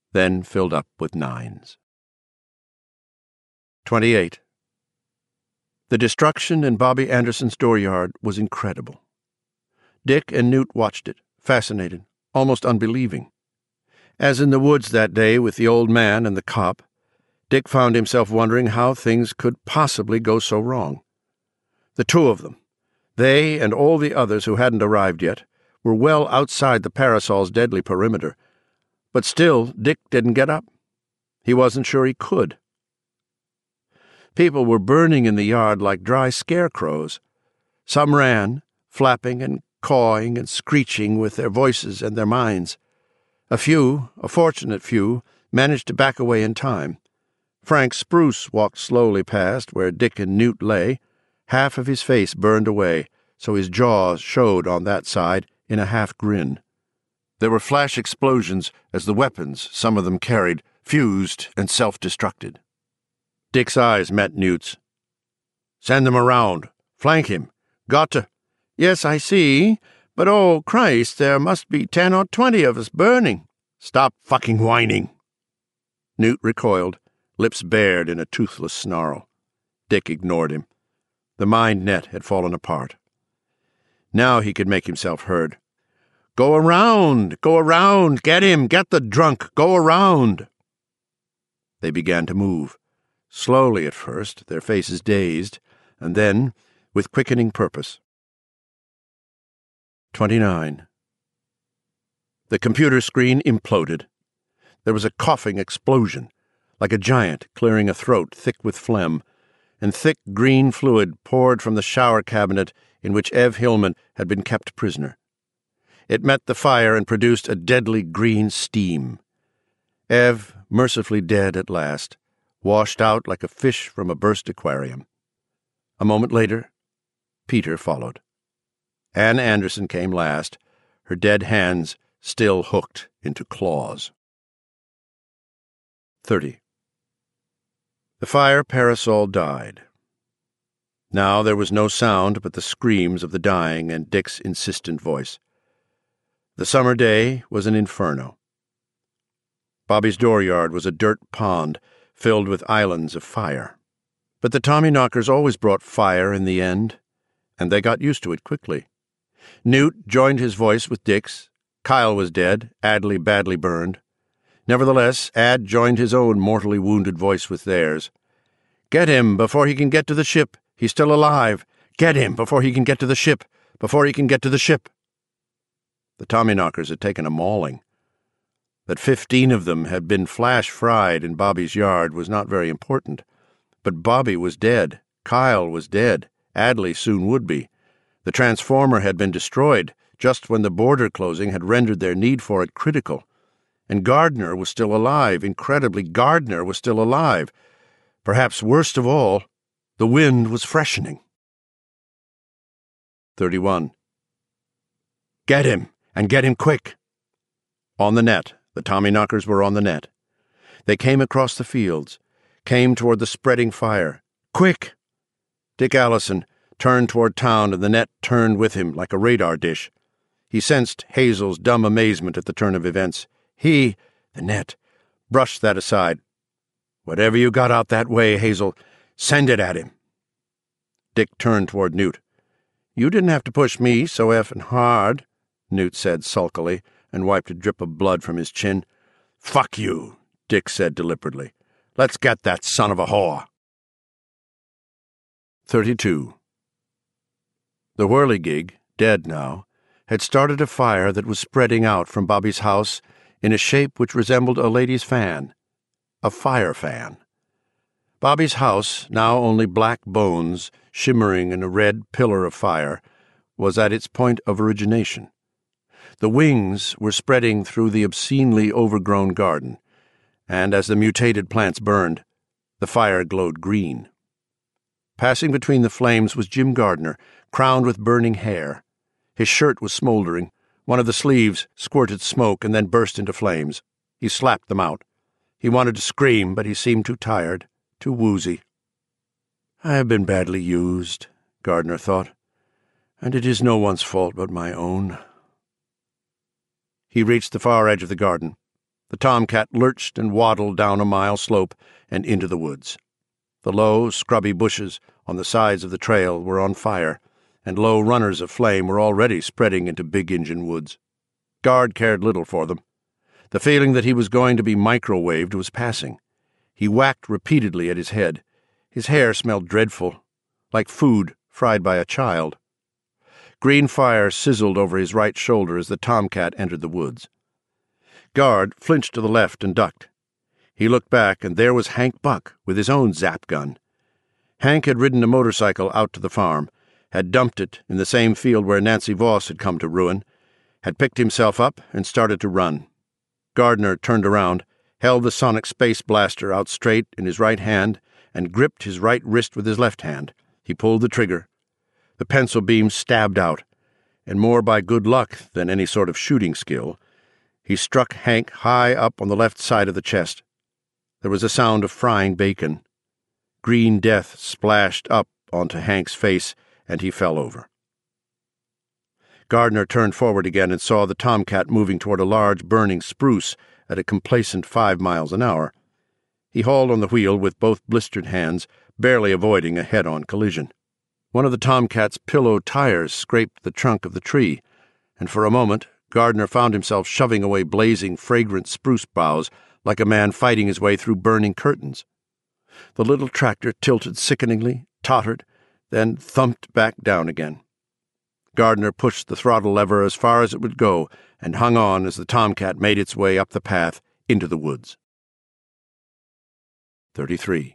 then filled up with nines. Twenty-eight. The destruction in Bobby Anderson's dooryard was incredible. Dick and Newt watched it, fascinated, almost unbelieving. As in the woods that day with the old man and the cop, Dick found himself wondering how things could possibly go so wrong. The two of them, they and all the others who hadn't arrived yet, were well outside the Parasol's deadly perimeter, but still Dick didn't get up. He wasn't sure he could. People were burning in the yard like dry scarecrows. Some ran, flapping and cawing and screeching with their voices and their minds. A few, a fortunate few, managed to back away in time. Frank Spruce walked slowly past where Dick and Newt lay, half of his face burned away, so his jaws showed on that side in a half-grin. There were flash explosions as the weapons some of them carried fused and self-destructed. Dick's eyes met Newt's. "Send them around. Flank him. Got to—" "Yes, I see. But, oh, Christ, there must be ten or twenty of us burning." "Stop fucking whining." Newt recoiled, lips bared in a toothless snarl. Dick ignored him. The mind net had fallen apart. Now he could make himself heard. "Go around! Go around! Get him! Get the drunk! Go around!" They began to move, slowly at first, their faces dazed, and then with quickening purpose. Twenty-nine. The computer screen imploded. There was a coughing explosion, like a giant clearing a throat thick with phlegm, and thick green fluid poured from the shower cabinet in which Ev Hillman had been kept prisoner. It met the fire and produced a deadly green steam. Ev, mercifully dead at last, washed out like a fish from a burst aquarium. A moment later, Peter followed. Ann Anderson came last, her dead hands still hooked into claws. Thirty. The fire parasol died. Now there was no sound but the screams of the dying and Dick's insistent voice. The summer day was an inferno. Bobby's dooryard was a dirt pond filled with islands of fire. But the Tommyknockers always brought fire in the end, and they got used to it quickly. Newt joined his voice with Dick's. Kyle was dead, Adley badly burned. Nevertheless, Ad joined his own mortally wounded voice with theirs. "Get him before he can get to the ship. He's still alive. Get him before he can get to the ship. Before he can get to the ship." The Tommyknockers had taken a mauling. That fifteen of them had been flash-fried in Bobby's yard was not very important. But Bobby was dead. Kyle was dead. Adley soon would be. The transformer had been destroyed just when the border closing had rendered their need for it critical. And Gardner was still alive. Incredibly, Gardner was still alive. Perhaps worst of all, the wind was freshening. Thirty-one. Get him, and get him quick. On the net, the Tommyknockers were on the net. They came across the fields, came toward the spreading fire. Quick! Dick Allison turned toward town, and the net turned with him like a radar dish. He sensed Hazel's dumb amazement at the turn of events. He, the net, brushed that aside. "Whatever you got out that way, Hazel, send it at him." Dick turned toward Newt. "You didn't have to push me so effing hard," Newt said sulkily, and wiped a drip of blood from his chin. "Fuck you," Dick said deliberately. "Let's get that son of a whore." Thirty-two. The whirligig, dead now, had started a fire that was spreading out from Bobby's house in a shape which resembled a lady's fan, a fire fan. Bobby's house, now only black bones shimmering in a red pillar of fire, was at its point of origination. The wings were spreading through the obscenely overgrown garden, and as the mutated plants burned, the fire glowed green. Passing between the flames was Jim Gardner, crowned with burning hair. His shirt was smoldering. One of the sleeves squirted smoke and then burst into flames. He slapped them out. He wanted to scream, but he seemed too tired, too woozy. "I have been badly used," Gardner thought, "and it is no one's fault but my own." He reached the far edge of the garden. The tomcat lurched and waddled down a mile slope and into the woods. The low, scrubby bushes on the sides of the trail were on fire, and low runners of flame were already spreading into Big Injun Woods. Guard cared little for them. The feeling that he was going to be microwaved was passing. He whacked repeatedly at his head. His hair smelled dreadful, like food fried by a child. Green fire sizzled over his right shoulder as the tomcat entered the woods. Guard flinched to the left and ducked. He looked back, and there was Hank Buck with his own zap gun. Hank had ridden a motorcycle out to the farm, had dumped it in the same field where Nancy Voss had come to ruin, had picked himself up and started to run. Gardner turned around, held the sonic space blaster out straight in his right hand, and gripped his right wrist with his left hand. He pulled the trigger. The pencil beam stabbed out, and more by good luck than any sort of shooting skill, he struck Hank high up on the left side of the chest. There was a sound of frying bacon. Green death splashed up onto Hank's face, and he fell over. Gardner turned forward again and saw the tomcat moving toward a large burning spruce at a complacent five miles an hour. He hauled on the wheel with both blistered hands, barely avoiding a head-on collision. One of the tomcat's pillow tires scraped the trunk of the tree, and for a moment Gardner found himself shoving away blazing, fragrant spruce boughs like a man fighting his way through burning curtains. The little tractor tilted sickeningly, tottered, then thumped back down again. Gardner pushed the throttle lever as far as it would go and hung on as the tomcat made its way up the path into the woods. Thirty-three.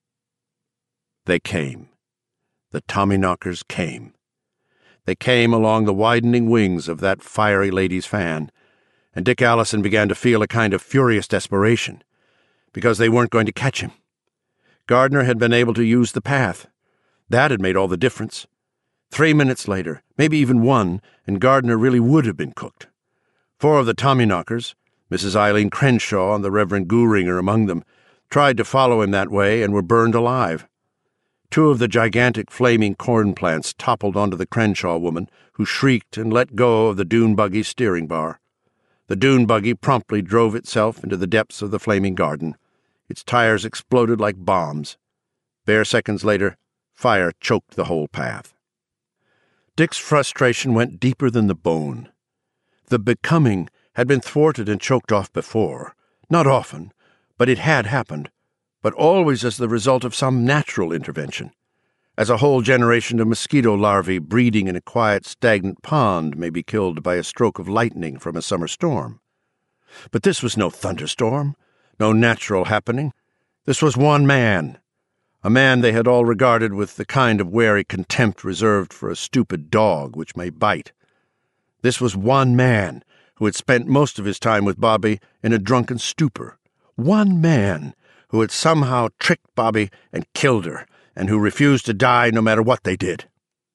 They came. The Tommyknockers came. They came along the widening wings of that fiery lady's fan, and Dick Allison began to feel a kind of furious desperation, because they weren't going to catch him. Gardner had been able to use the path. That had made all the difference. Three minutes later, maybe even one, and Gardner really would have been cooked. Four of the Tommyknockers, Missus Eileen Crenshaw and the Reverend Gouringer among them, tried to follow him that way and were burned alive. Two of the gigantic flaming corn plants toppled onto the Crenshaw woman, who shrieked and let go of the dune buggy's steering bar. The dune buggy promptly drove itself into the depths of the flaming garden. Its tires exploded like bombs. Bare seconds later, fire choked the whole path. Dick's frustration went deeper than the bone. The becoming had been thwarted and choked off before. Not often, but it had happened. But always as the result of some natural intervention, as a whole generation of mosquito larvae breeding in a quiet, stagnant pond may be killed by a stroke of lightning from a summer storm. But this was no thunderstorm, no natural happening. This was one man, a man they had all regarded with the kind of wary contempt reserved for a stupid dog which may bite. This was one man who had spent most of his time with Bobby in a drunken stupor. One man who had somehow tricked Bobby and killed her, and who refused to die no matter what they did.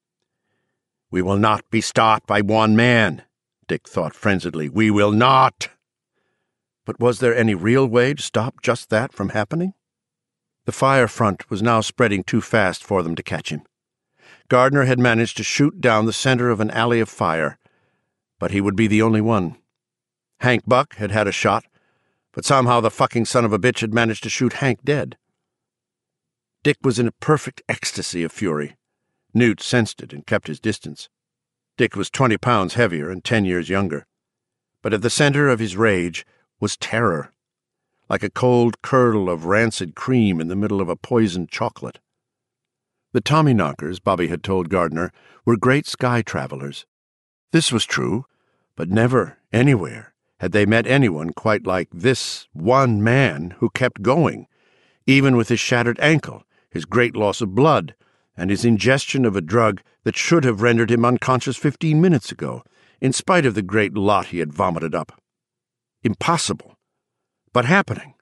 "We will not be stopped by one man," Dick thought frenziedly. "We will not!" But was there any real way to stop just that from happening? The fire front was now spreading too fast for them to catch him. Gardner had managed to shoot down the center of an alley of fire, but he would be the only one. Hank Buck had had a shot, but somehow the fucking son of a bitch had managed to shoot Hank dead. Dick was in a perfect ecstasy of fury. Newt sensed it and kept his distance. Dick was twenty pounds heavier and ten years younger. But at the center of his rage was terror, like a cold curdle of rancid cream in the middle of a poisoned chocolate. The Tommyknockers, Bobby had told Gardner, were great sky travelers. This was true, but never, anywhere, had they met anyone quite like this one man who kept going, even with his shattered ankle, his great loss of blood, and his ingestion of a drug that should have rendered him unconscious fifteen minutes ago, in spite of the great lot he had vomited up. Impossible, but happening.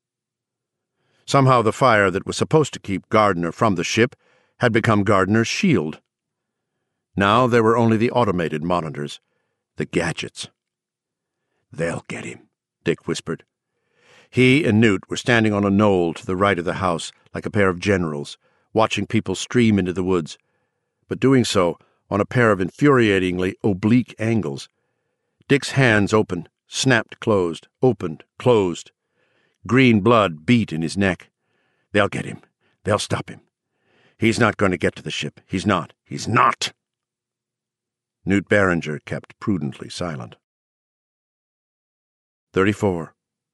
Somehow the fire that was supposed to keep Gardner from the ship had become Gardner's shield. Now there were only the automated monitors, the gadgets. "They'll get him," Dick whispered. He and Newt were standing on a knoll to the right of the house, like a pair of generals, watching people stream into the woods, but doing so on a pair of infuriatingly oblique angles. Dick's hands open, snapped closed, opened, closed. Green blood beat in his neck. They'll get him. They'll stop him. He's not going to get to the ship. He's not. He's not. Newt Barringer kept prudently silent. Thirty-four.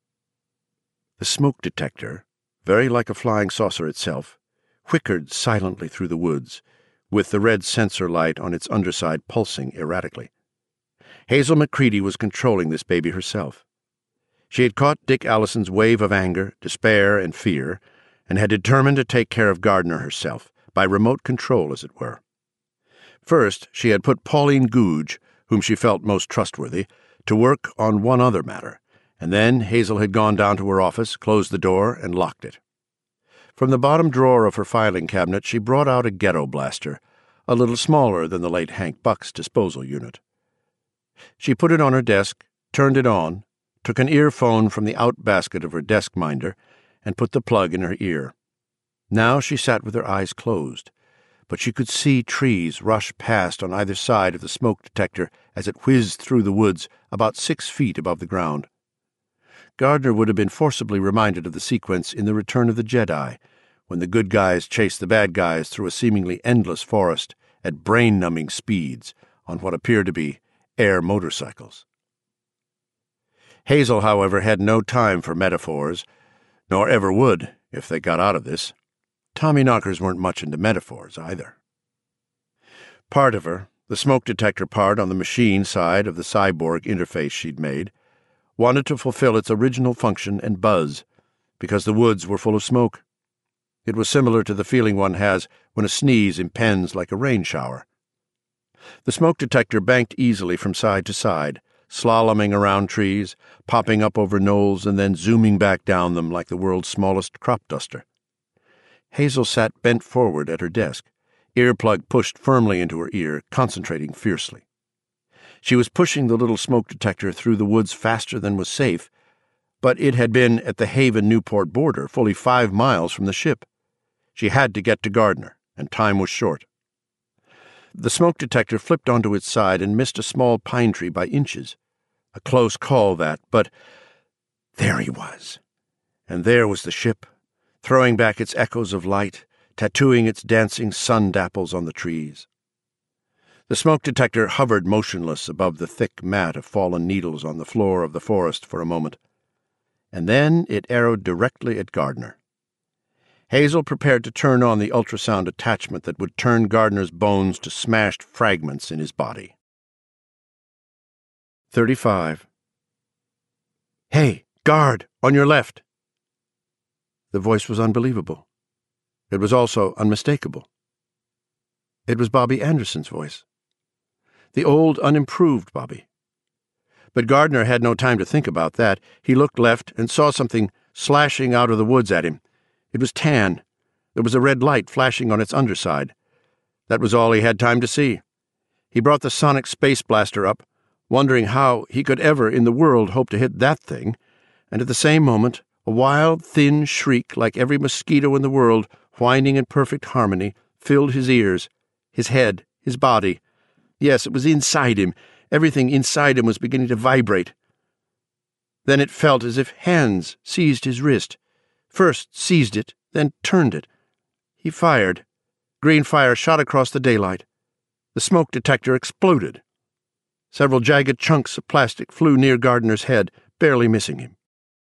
The smoke detector, very like a flying saucer itself, whickered silently through the woods, with the red sensor light on its underside pulsing erratically. Hazel McCready was controlling this baby herself. She had caught Dick Allison's wave of anger, despair, and fear, and had determined to take care of Gardner herself, by remote control, as it were. First, she had put Pauline Googe, whom she felt most trustworthy, to work on one other matter, and then Hazel had gone down to her office, closed the door, and locked it. From the bottom drawer of her filing cabinet she brought out a ghetto blaster, a little smaller than the late Hank Buck's disposal unit. She put it on her desk, turned it on, took an earphone from the outbasket of her desk minder, and put the plug in her ear. Now she sat with her eyes closed, but she could see trees rush past on either side of the smoke detector as it whizzed through the woods about six feet above the ground. Gardner would have been forcibly reminded of the sequence in The Return of the Jedi, when the good guys chased the bad guys through a seemingly endless forest at brain-numbing speeds on what appeared to be air motorcycles. Hazel, however, had no time for metaphors, nor ever would if they got out of this. Tommyknockers weren't much into metaphors, either. Part of her, the smoke detector part on the machine side of the cyborg interface she'd made, wanted to fulfill its original function and buzz, because the woods were full of smoke. It was similar to the feeling one has when a sneeze impends like a rain shower. The smoke detector banked easily from side to side, slaloming around trees, popping up over knolls, and then zooming back down them like the world's smallest crop duster. Hazel sat bent forward at her desk, earplug pushed firmly into her ear, concentrating fiercely. She was pushing the little smoke detector through the woods faster than was safe, but it had been at the Haven-Newport border, fully five miles from the ship. She had to get to Gardner, and time was short. The smoke detector flipped onto its side and missed a small pine tree by inches. A close call, that, but there he was. And there was the ship, throwing back its echoes of light, tattooing its dancing sun-dapples on the trees. The smoke detector hovered motionless above the thick mat of fallen needles on the floor of the forest for a moment, and then it arrowed directly at Gardner. Hazel prepared to turn on the ultrasound attachment that would turn Gardner's bones to smashed fragments in his body. Thirty-five. "Hey, guard, on your left!" The voice was unbelievable. It was also unmistakable. It was Bobby Anderson's voice. The old, unimproved Bobby. But Gardner had no time to think about that. He looked left and saw something slashing out of the woods at him. It was tan. There was a red light flashing on its underside. That was all he had time to see. He brought the sonic space blaster up, wondering how he could ever in the world hope to hit that thing, and at the same moment a wild, thin shriek like every mosquito in the world, whining in perfect harmony, filled his ears, his head, his body. Yes, it was inside him. Everything inside him was beginning to vibrate. Then it felt as if hands seized his wrist. First seized it, then turned it. He fired. Green fire shot across the daylight. The smoke detector exploded. Several jagged chunks of plastic flew near Gardner's head, barely missing him.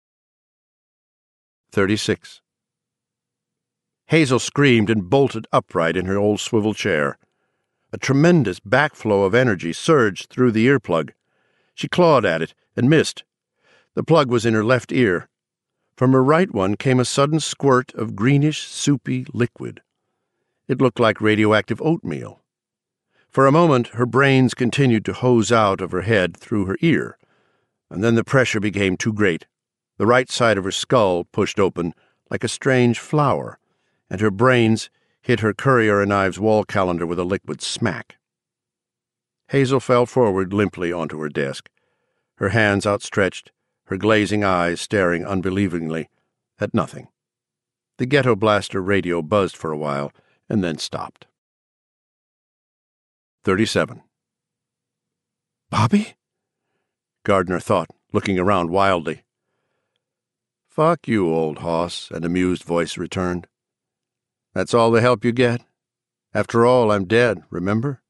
Thirty-six. Hazel screamed and bolted upright in her old swivel chair. A tremendous backflow of energy surged through the earplug. She clawed at it and missed. The plug was in her left ear. From her right one came a sudden squirt of greenish, soupy liquid. It looked like radioactive oatmeal. For a moment her brains continued to hose out of her head through her ear, and then the pressure became too great. The right side of her skull pushed open like a strange flower, and her brains hit her Currier and Ives wall calendar with a liquid smack. Hazel fell forward limply onto her desk, her hands outstretched, her glazing eyes staring unbelievingly at nothing. The ghetto blaster radio buzzed for a while and then stopped. Thirty-seven. "Bobby?" Gardner thought, looking around wildly. "Fuck you, old hoss," an amused voice returned. "That's all the help you get? After all, I'm dead, remember?"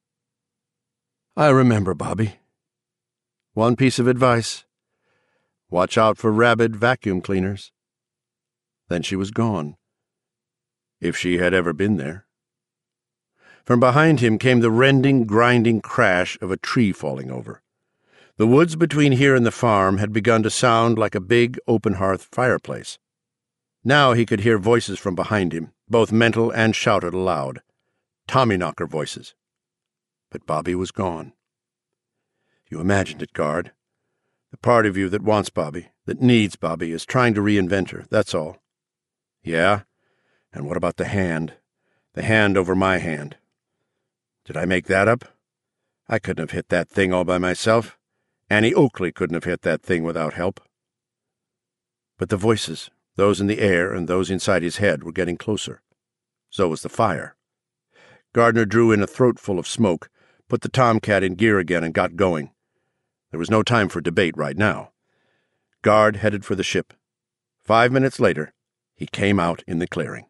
"I remember, Bobby. One piece of advice. Watch out for rabid vacuum cleaners." Then she was gone. If she had ever been there. From behind him came the rending, grinding crash of a tree falling over. The woods between here and the farm had begun to sound like a big, open-hearth fireplace. Now he could hear voices from behind him, both mental and shouted aloud. Tommyknocker voices. But Bobby was gone. You imagined it, Guard. The part of you that wants Bobby, that needs Bobby, is trying to reinvent her, that's all. Yeah? And what about the hand? The hand over my hand. Did I make that up? I couldn't have hit that thing all by myself. Annie Oakley couldn't have hit that thing without help. But the voices, those in the air and those inside his head, were getting closer. So was the fire. Gardner drew in a throatful of smoke, put the Tomcat in gear again, and got going. There was no time for debate right now. Guard headed for the ship. Five minutes later, he came out in the clearing.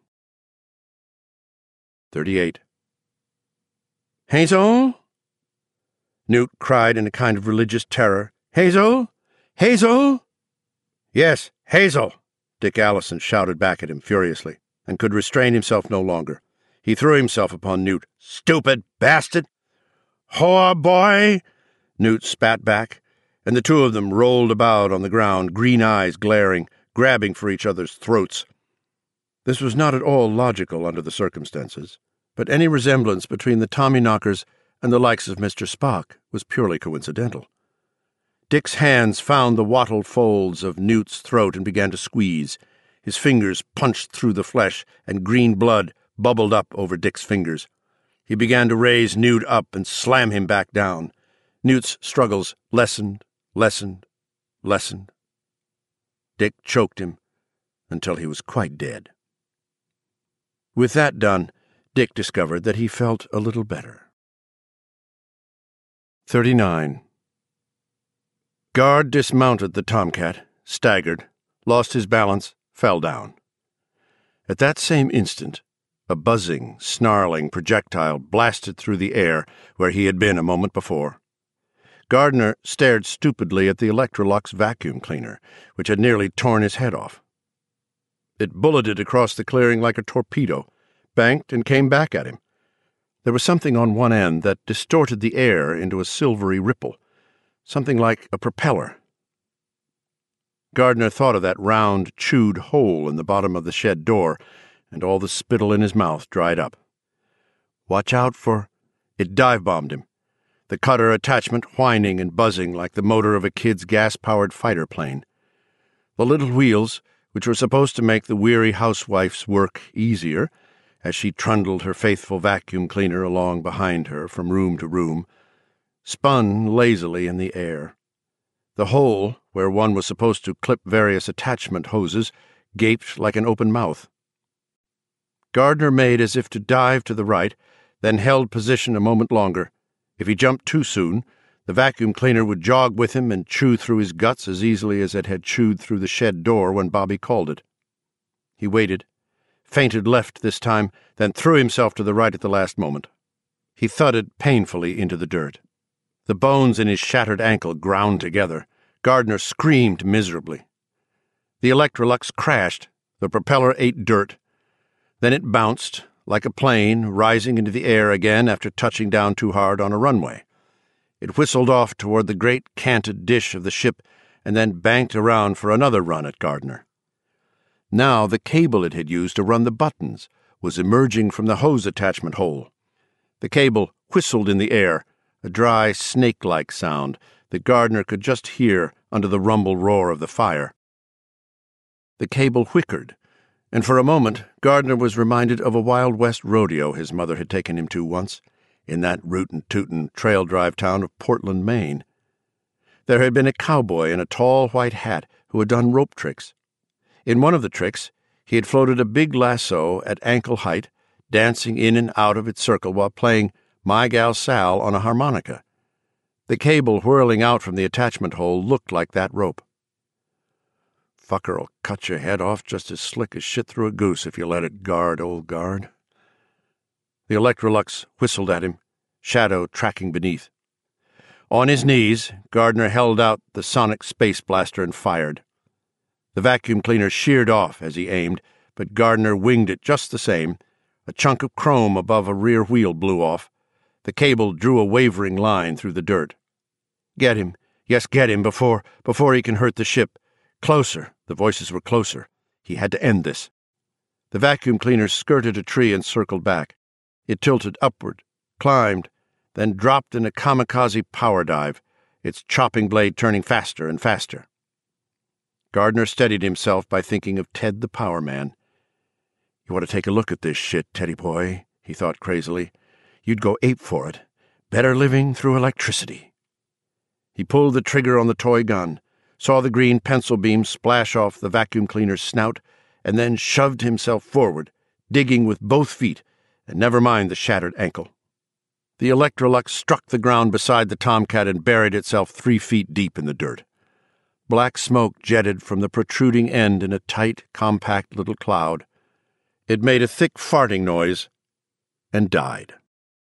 Thirty-eight. "Hazel?" Newt cried in a kind of religious terror. "Hazel? Hazel?" "Yes, Hazel!" Dick Allison shouted back at him furiously, and could restrain himself no longer. He threw himself upon Newt. "Stupid bastard!" "Whore boy!" Newt spat back, and the two of them rolled about on the ground, green eyes glaring, grabbing for each other's throats. This was not at all logical under the circumstances, but any resemblance between the Tommyknockers and the likes of Mister Spock was purely coincidental. Dick's hands found the wattled folds of Newt's throat and began to squeeze. His fingers punched through the flesh, and green blood bubbled up over Dick's fingers. He began to raise Newt up and slam him back down. Newt's struggles lessened, lessened, lessened. Dick choked him until he was quite dead. With that done, Dick discovered that he felt a little better. Thirty-nine. Guard dismounted the Tomcat, staggered, lost his balance, fell down. At that same instant, a buzzing, snarling projectile blasted through the air where he had been a moment before. Gardner stared stupidly at the Electrolux vacuum cleaner, which had nearly torn his head off. It bulleted across the clearing like a torpedo, banked and came back at him. There was something on one end that distorted the air into a silvery ripple, something like a propeller. Gardner thought of that round, chewed hole in the bottom of the shed door, and all the spittle in his mouth dried up. Watch out for... It dive-bombed him, the cutter attachment whining and buzzing like the motor of a kid's gas-powered fighter plane. The little wheels, which were supposed to make the weary housewife's work easier, as she trundled her faithful vacuum cleaner along behind her from room to room, spun lazily in the air. The hole, where one was supposed to clip various attachment hoses, gaped like an open mouth. Gardner made as if to dive to the right, then held position a moment longer. If he jumped too soon, the vacuum cleaner would jog with him and chew through his guts as easily as it had chewed through the shed door when Bobby called it. He waited, feinted left this time, then threw himself to the right at the last moment. He thudded painfully into the dirt. The bones in his shattered ankle ground together. Gardner screamed miserably. The Electrolux crashed. The propeller ate dirt. Then it bounced, like a plane, rising into the air again after touching down too hard on a runway. It whistled off toward the great canted dish of the ship and then banked around for another run at Gardner. Now the cable it had used to run the buttons was emerging from the hose attachment hole. The cable whistled in the air, a dry, snake-like sound that Gardner could just hear under the rumble roar of the fire. The cable whickered, and for a moment Gardner was reminded of a Wild West rodeo his mother had taken him to once, in that rootin'-tootin' trail-drive town of Portland, Maine. There had been a cowboy in a tall white hat who had done rope tricks. In one of the tricks, he had floated a big lasso at ankle height, dancing in and out of its circle while playing My Gal Sal on a harmonica. The cable whirling out from the attachment hole looked like that rope. "Fucker'll cut your head off just as slick as shit through a goose if you let it, guard, old guard." The Electrolux whistled at him, shadow tracking beneath. On his knees, Gardner held out the sonic space blaster and fired. The vacuum cleaner sheared off as he aimed, but Gardner winged it just the same. A chunk of chrome above a rear wheel blew off. The cable drew a wavering line through the dirt. "Get him. Yes, get him before, before he can hurt the ship. Closer." The voices were closer. He had to end this. The vacuum cleaner skirted a tree and circled back. It tilted upward, climbed, then dropped in a kamikaze power dive, its chopping blade turning faster and faster. Gardner steadied himself by thinking of Ted the Power Man. "You want to take a look at this shit, Teddy boy," he thought crazily. "You'd go ape for it. Better living through electricity." He pulled the trigger on the toy gun, saw the green pencil beam splash off the vacuum cleaner's snout, and then shoved himself forward, digging with both feet, and never mind the shattered ankle. The Electrolux struck the ground beside the Tomcat and buried itself three feet deep in the dirt. Black smoke jetted from the protruding end in a tight, compact little cloud. It made a thick farting noise and died.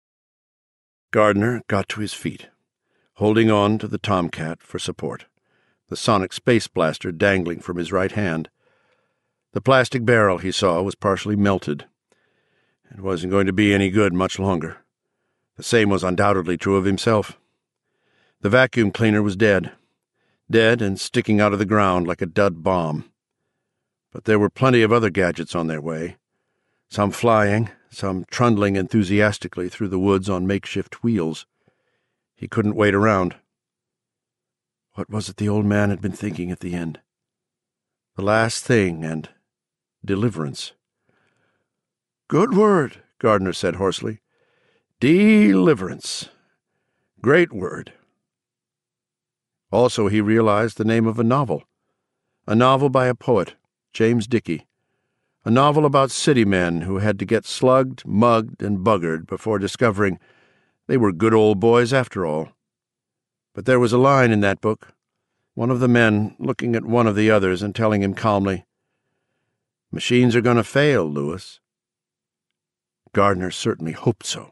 Gardner got to his feet, holding on to the Tomcat for support, the sonic space blaster dangling from his right hand. The plastic barrel, he saw, was partially melted. It wasn't going to be any good much longer. The same was undoubtedly true of himself. The vacuum cleaner was dead. Dead and sticking out of the ground like a dud bomb. But there were plenty of other gadgets on their way, some flying, some trundling enthusiastically through the woods on makeshift wheels. He couldn't wait around. What was it the old man had been thinking at the end? The last thing and deliverance. "Good word," Gardner said hoarsely. "Deliverance. Great word." Also, he realized the name of a novel. A novel by a poet, James Dickey. A novel about city men who had to get slugged, mugged, and buggered before discovering they were good old boys after all. But there was a line in that book, one of the men looking at one of the others and telling him calmly, "Machines are going to fail, Lewis." Gardner certainly hoped so.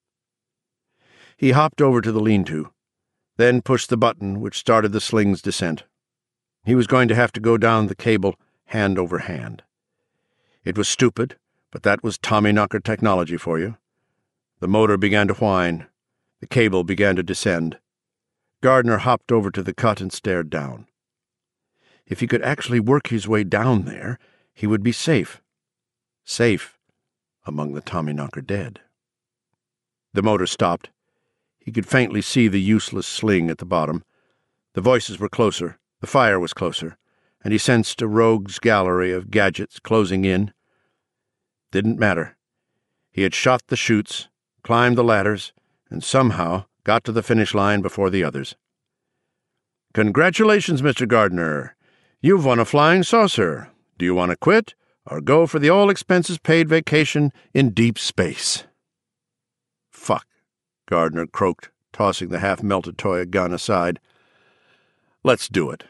He hopped over to the lean-to, then pushed the button which started the sling's descent. He was going to have to go down the cable hand over hand. It was stupid, but that was Tommyknocker technology for you. The motor began to whine. The cable began to descend. Gardner hopped over to the cut and stared down. If he could actually work his way down there, he would be safe. Safe among the Tommyknocker dead. The motor stopped. He could faintly see the useless sling at the bottom. The voices were closer, the fire was closer, and he sensed a rogue's gallery of gadgets closing in. Didn't matter. He had shot the chutes, climbed the ladders, and somehow got to the finish line before the others. "Congratulations, Mister Gardner. You've won a flying saucer. Do you want to quit, or go for the all-expenses-paid vacation in deep space?" "Fuck," Gardner croaked, tossing the half-melted toy gun aside. "Let's do it."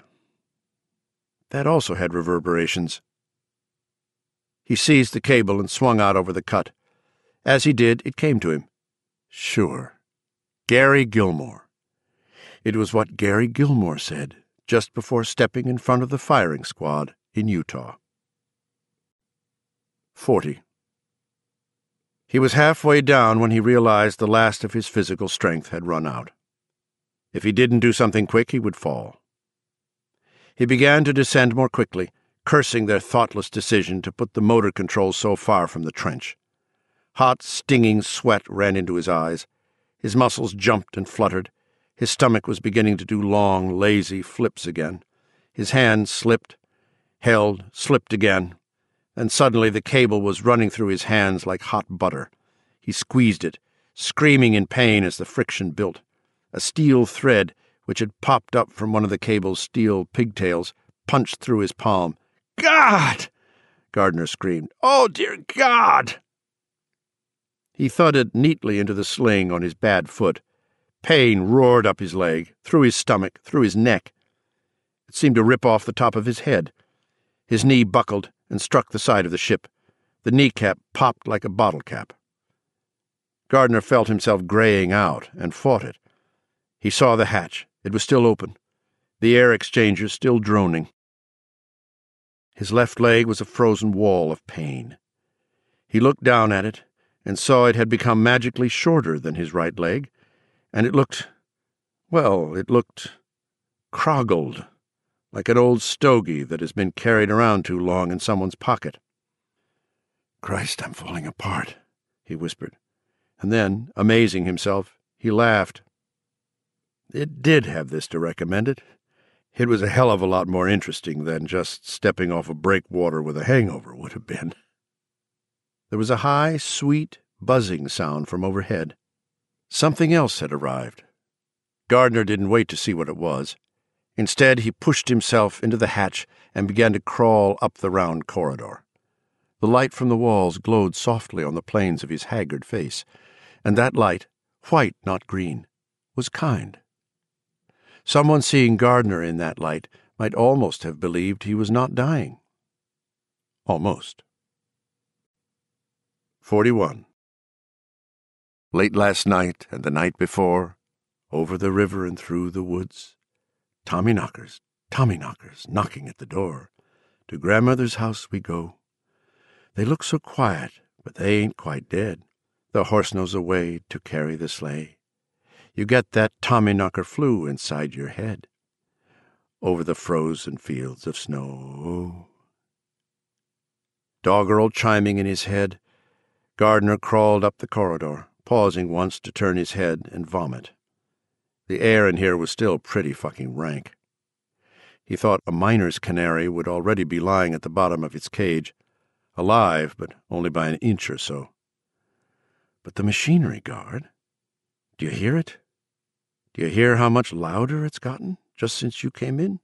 That also had reverberations. He seized the cable and swung out over the cut. As he did, it came to him. Sure. Gary Gilmore. It was what Gary Gilmore said just before stepping in front of the firing squad in Utah. Forty. He was halfway down when he realized the last of his physical strength had run out. If he didn't do something quick, he would fall. He began to descend more quickly, cursing their thoughtless decision to put the motor control so far from the trench. Hot, stinging sweat ran into his eyes. His muscles jumped and fluttered. His stomach was beginning to do long, lazy flips again. His hand slipped, held, slipped again, and suddenly the cable was running through his hands like hot butter. He squeezed it, screaming in pain as the friction built. A steel thread, which had popped up from one of the cable's steel pigtails, punched through his palm. "God!" Gardner screamed. "Oh, dear God!" He thudded neatly into the sling on his bad foot, Pain roared up his leg, through his stomach, through his neck. It seemed to rip off the top of his head. His knee buckled and struck the side of the ship. The kneecap popped like a bottle cap. Gardner felt himself graying out and fought it. He saw the hatch. It was still open. The air exchangers still droning. His left leg was a frozen wall of pain. He looked down at it and saw it had become magically shorter than his right leg, and it looked, well, it looked croggled, like an old stogie that has been carried around too long in someone's pocket. "Christ, I'm falling apart," he whispered, and then, amazing himself, he laughed. It did have this to recommend it. It was a hell of a lot more interesting than just stepping off a breakwater with a hangover would have been. There was a high, sweet, buzzing sound from overhead. Something else had arrived. Gardner didn't wait to see what it was. Instead, he pushed himself into the hatch and began to crawl up the round corridor. The light from the walls glowed softly on the planes of his haggard face, and that light, white, not green, was kind. Someone seeing Gardner in that light might almost have believed he was not dying. Almost. Forty-one. Late last night and the night before, over the river and through the woods, Tommyknockers, Tommyknockers, knocking at the door. To grandmother's house we go. They look so quiet, but they ain't quite dead. The horse knows a way to carry the sleigh. You get that Tommyknocker flu inside your head. Over the frozen fields of snow. Doggerel chiming in his head, Gardner crawled up the corridor, pausing once to turn his head and vomit. The air in here was still pretty fucking rank. He thought a miner's canary would already be lying at the bottom of its cage, alive, but only by an inch or so. But the machinery, Guard. Do you hear it? Do you hear how much louder it's gotten just since you came in?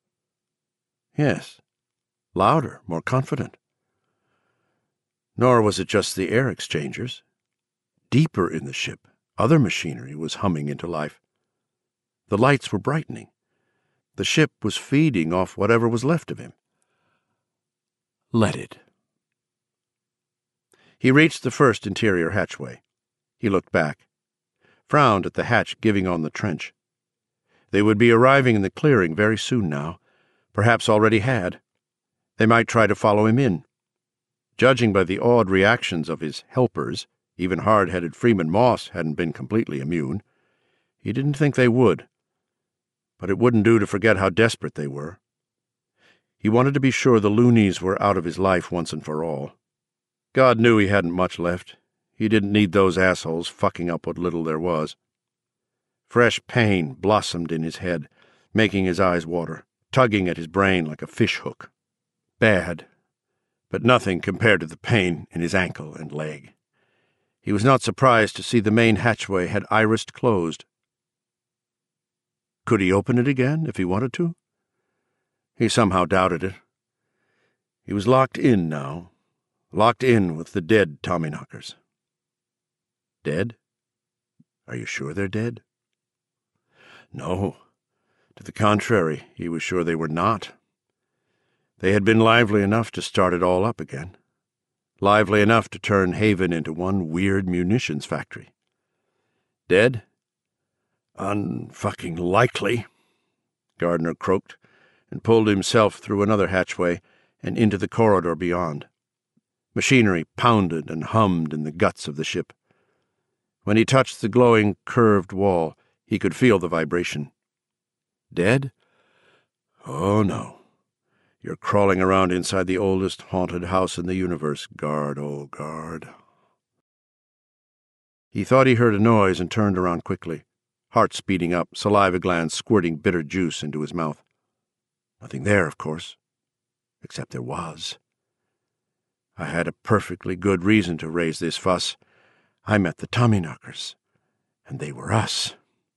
Yes, louder, more confident. Nor was it just the air exchangers. Deeper in the ship, other machinery was humming into life. The lights were brightening. The ship was feeding off whatever was left of him. Let it. He reached the first interior hatchway. He looked back, frowned at the hatch giving on the trench. They would be arriving in the clearing very soon now, perhaps already had. They might try to follow him in. Judging by the awed reactions of his helpers, even hard-headed Freeman Moss hadn't been completely immune. He didn't think they would. But it wouldn't do to forget how desperate they were. He wanted to be sure the loonies were out of his life once and for all. God knew he hadn't much left. He didn't need those assholes fucking up what little there was. Fresh pain blossomed in his head, making his eyes water, tugging at his brain like a fish-hook. Bad, but nothing compared to the pain in his ankle and leg. He was not surprised to see the main hatchway had irised closed. Could he open it again if he wanted to? He somehow doubted it. He was locked in now, locked in with the dead Tommyknockers. Dead? Are you sure they're dead? No. To the contrary, he was sure they were not. They had been lively enough to start it all up again. Lively enough to turn Haven into one weird munitions factory. Dead? Unfucking likely, Gardner croaked, and pulled himself through another hatchway and into the corridor beyond. Machinery pounded and hummed in the guts of the ship. When he touched the glowing, curved wall, he could feel the vibration. Dead? Oh, no. You're crawling around inside the oldest haunted house in the universe, Guard, oh Guard. He thought he heard a noise and turned around quickly, heart speeding up, saliva glands squirting bitter juice into his mouth. Nothing there, of course. Except there was. I had a perfectly good reason to raise this fuss. I met the Tommyknockers, and they were us.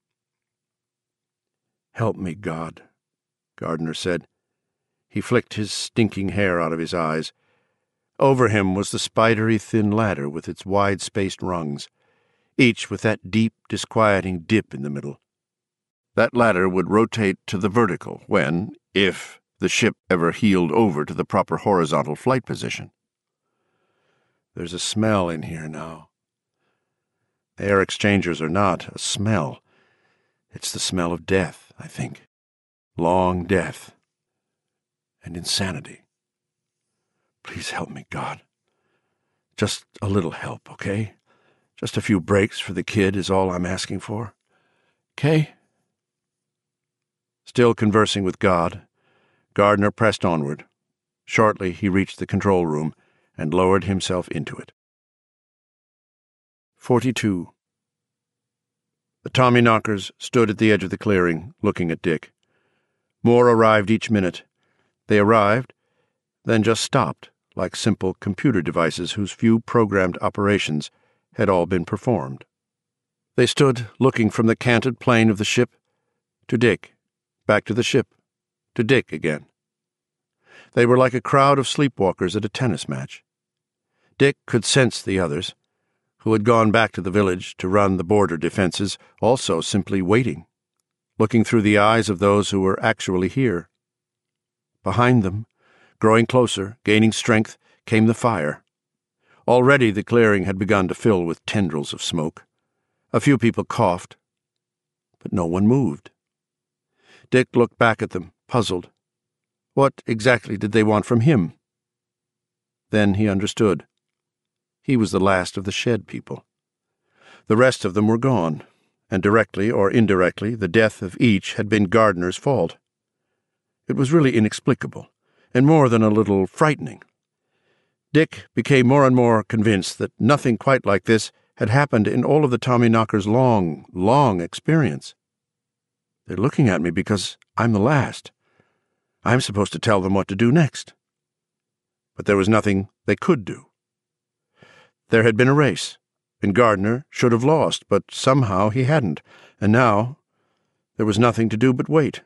Help me, God, Gardner said. He flicked his stinking hair out of his eyes. Over him was the spidery thin ladder with its wide-spaced rungs. each with that deep, disquieting dip in the middle. That ladder would rotate to the vertical when, if, the ship ever heeled over to the proper horizontal flight position. There's a smell in here now. Air exchangers are not a smell. It's the smell of death, I think. Long death. And insanity. Please help me, God. Just a little help, okay? Just a few breaks for the kid is all I'm asking for. Okay? Still conversing with God, Gardner pressed onward. Shortly he reached the control room and lowered himself into it. Forty-two. The Tommyknockers stood at the edge of the clearing, looking at Dick. More arrived each minute. They arrived, then just stopped, like simple computer devices whose few programmed operations had all been performed. They stood looking from the canted plane of the ship to Dick, back to the ship, to Dick again. They were like a crowd of sleepwalkers at a tennis match. Dick could sense the others, who had gone back to the village to run the border defenses, also simply waiting, looking through the eyes of those who were actually here. Behind them, growing closer, gaining strength, came the fire. Already the clearing had begun to fill with tendrils of smoke. A few people coughed, but no one moved. Dick looked back at them, puzzled. What exactly did they want from him? Then he understood. He was the last of the Shed people. The rest of them were gone, and directly or indirectly the death of each had been Gardner's fault. It was really inexplicable, and more than a little frightening. Dick became more and more convinced that nothing quite like this had happened in all of the Tommyknockers' long, long experience. They're looking at me because I'm the last. I'm supposed to tell them what to do next. But there was nothing they could do. There had been a race, and Gardner should have lost, but somehow he hadn't, and now there was nothing to do but wait.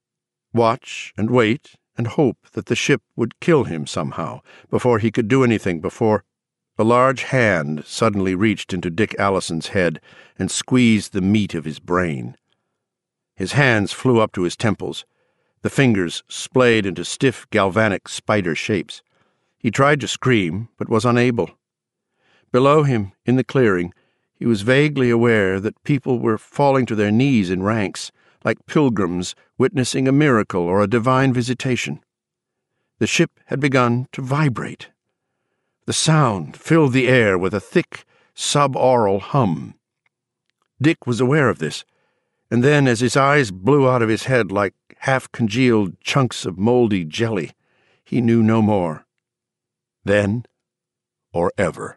Watch and wait and hope that the ship would kill him somehow before he could do anything, before a large hand suddenly reached into Dick Allison's head and squeezed the meat of his brain. His hands flew up to his temples. The fingers splayed into stiff, galvanic spider shapes. He tried to scream, but was unable. Below him, in the clearing, he was vaguely aware that people were falling to their knees in ranks, like pilgrims witnessing a miracle or a divine visitation. The ship had begun to vibrate. The sound filled the air with a thick, subaural hum. Dick was aware of this, and then as his eyes blew out of his head like half-congealed chunks of moldy jelly, he knew no more. Then or ever.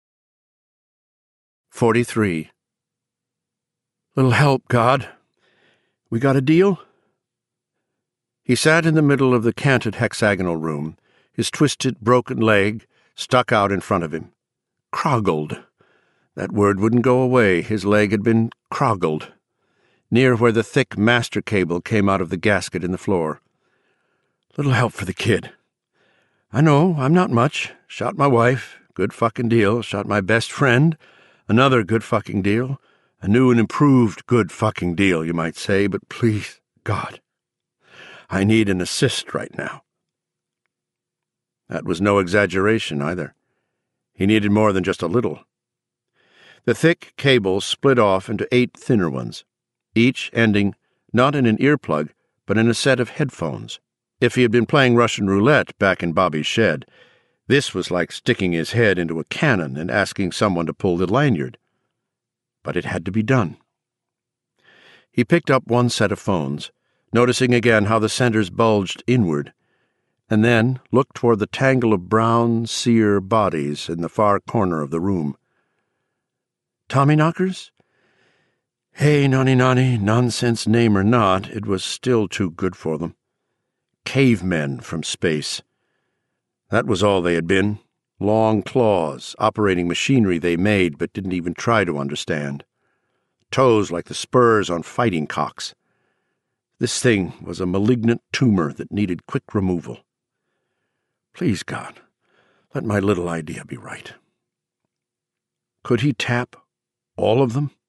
Forty-three. Little help, God. We got a deal? He sat in the middle of the canted hexagonal room, his twisted, broken leg stuck out in front of him. Croggled. That word wouldn't go away. His leg had been croggled, near where the thick master cable came out of the gasket in the floor. Little help for the kid. I know, I'm not much. Shot my wife. Good fucking deal. Shot my best friend. Another good fucking deal. A new and improved good fucking deal, you might say, but please, God, I need an assist right now. That was no exaggeration, either. He needed more than just a little. The thick cable split off into eight thinner ones, each ending not in an earplug, but in a set of headphones. If he had been playing Russian roulette back in Bobby's shed, this was like sticking his head into a cannon and asking someone to pull the lanyard. But it had to be done. He picked up one set of phones, noticing again how the centers bulged inward, and then looked toward the tangle of brown, sear bodies in the far corner of the room. Tommyknockers? Hey, nonny-nonny, nonsense name or not, it was still too good for them. Cavemen from space. That was all they had been. Long claws, operating machinery they made but didn't even try to understand. Toes like the spurs on fighting cocks. This thing was a malignant tumor that needed quick removal. Please, God, let my little idea be right. Could he tap All of them?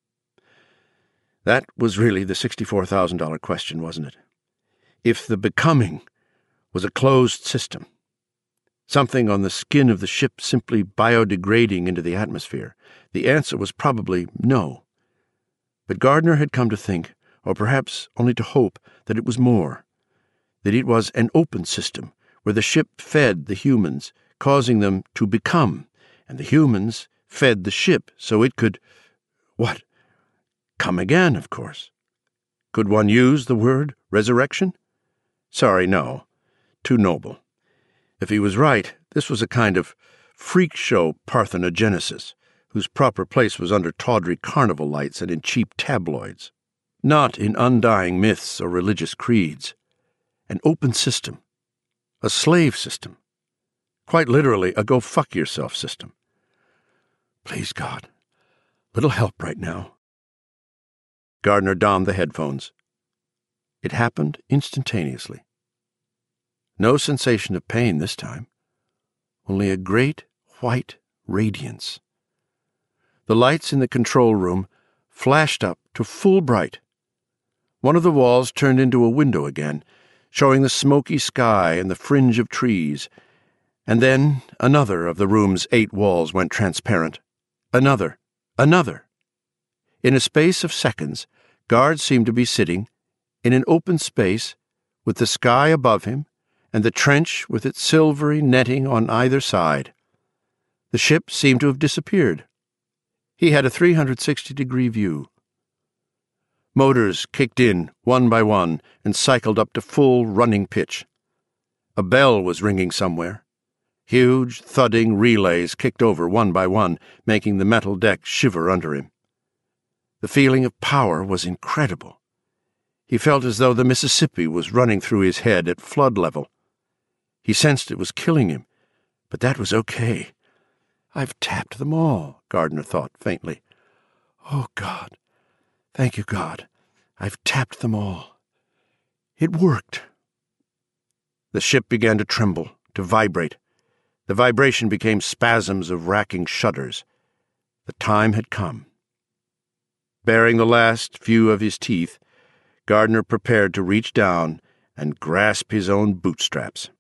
That was really the sixty-four thousand dollars question, wasn't it? If the becoming was a closed system, something on the skin of the ship simply biodegrading into the atmosphere, the answer was probably no. But Gardner had come to think, or perhaps only to hope, that it was more, that it was an open system where the ship fed the humans, causing them to become, and the humans fed the ship so it could, what? Come again, of course. Could one use the word resurrection? Sorry, no. Too noble. If he was right, this was a kind of freak show parthenogenesis, whose proper place was under tawdry carnival lights and in cheap tabloids, not in undying myths or religious creeds. An open system. A slave system. Quite literally a go-fuck-yourself system. Please, God, little help right now. Gardner donned the headphones. It happened instantaneously. No sensation of pain this time, only a great white radiance. The lights in the control room flashed up to full bright. One of the walls turned into a window again, showing the smoky sky and the fringe of trees, and then another of the room's eight walls went transparent. Another, another. In a space of seconds, guards seemed to be sitting in an open space with the sky above him and the trench with its silvery netting on either side. The ship seemed to have disappeared. He had a three hundred sixty degree view. Motors kicked in, one by one, and cycled up to full running pitch. A bell was ringing somewhere. Huge, thudding relays kicked over one by one, making the metal deck shiver under him. The feeling of power was incredible. He felt as though the Mississippi was running through his head at flood level. He sensed it was killing him, but that was okay. I've tapped them all, Gardner thought faintly. Oh, God. Thank you, God. I've tapped them all. It worked. The ship began to tremble, to vibrate. The vibration became spasms of racking shudders. The time had come. Baring the last few of his teeth, Gardner prepared to reach down and grasp his own bootstraps.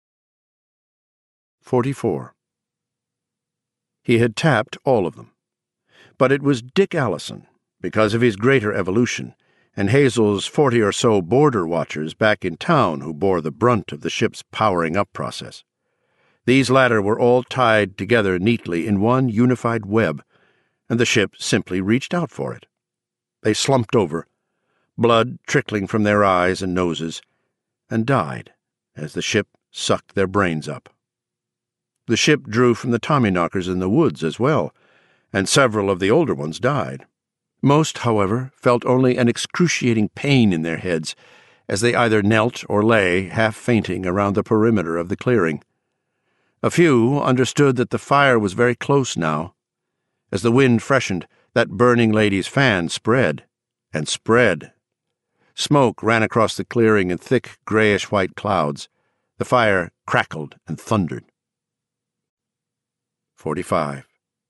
Forty-four. He had tapped all of them. But it was Dick Allison, because of his greater evolution, and Hazel's forty or so border watchers back in town who bore the brunt of the ship's powering-up process. These latter were all tied together neatly in one unified web, and the ship simply reached out for it. They slumped over, blood trickling from their eyes and noses, and died as the ship sucked their brains up. The ship drew from the Tommyknockers in the woods as well, and several of the older ones died. Most, however, felt only an excruciating pain in their heads as they either knelt or lay, half-fainting, around the perimeter of the clearing. A few understood that the fire was very close now. As the wind freshened, that burning lady's fan spread, and spread. Smoke ran across the clearing in thick, grayish-white clouds. The fire crackled and thundered. Forty-five.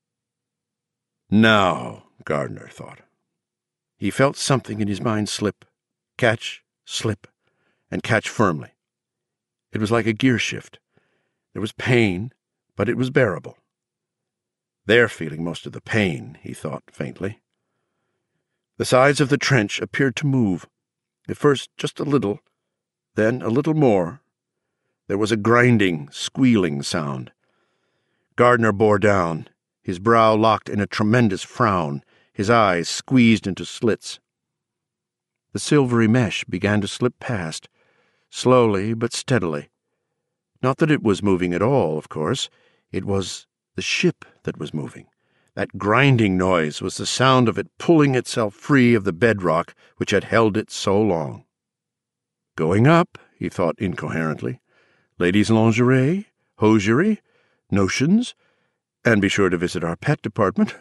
Now, Gardner thought. He felt something in his mind slip, catch, slip, and catch firmly. It was like a gear shift. There was pain, but it was bearable. They're feeling most of the pain, he thought faintly. The sides of the trench appeared to move, at first just a little, then a little more. There was a grinding, squealing sound. Gardner bore down, his brow locked in a tremendous frown, his eyes squeezed into slits. The silvery mesh began to slip past, slowly but steadily. Not that it was moving at all, of course. It was the ship that was moving. That grinding noise was the sound of it pulling itself free of the bedrock which had held it so long. Going up, he thought incoherently. Ladies' lingerie, hosiery, notions, and be sure to visit our pet department.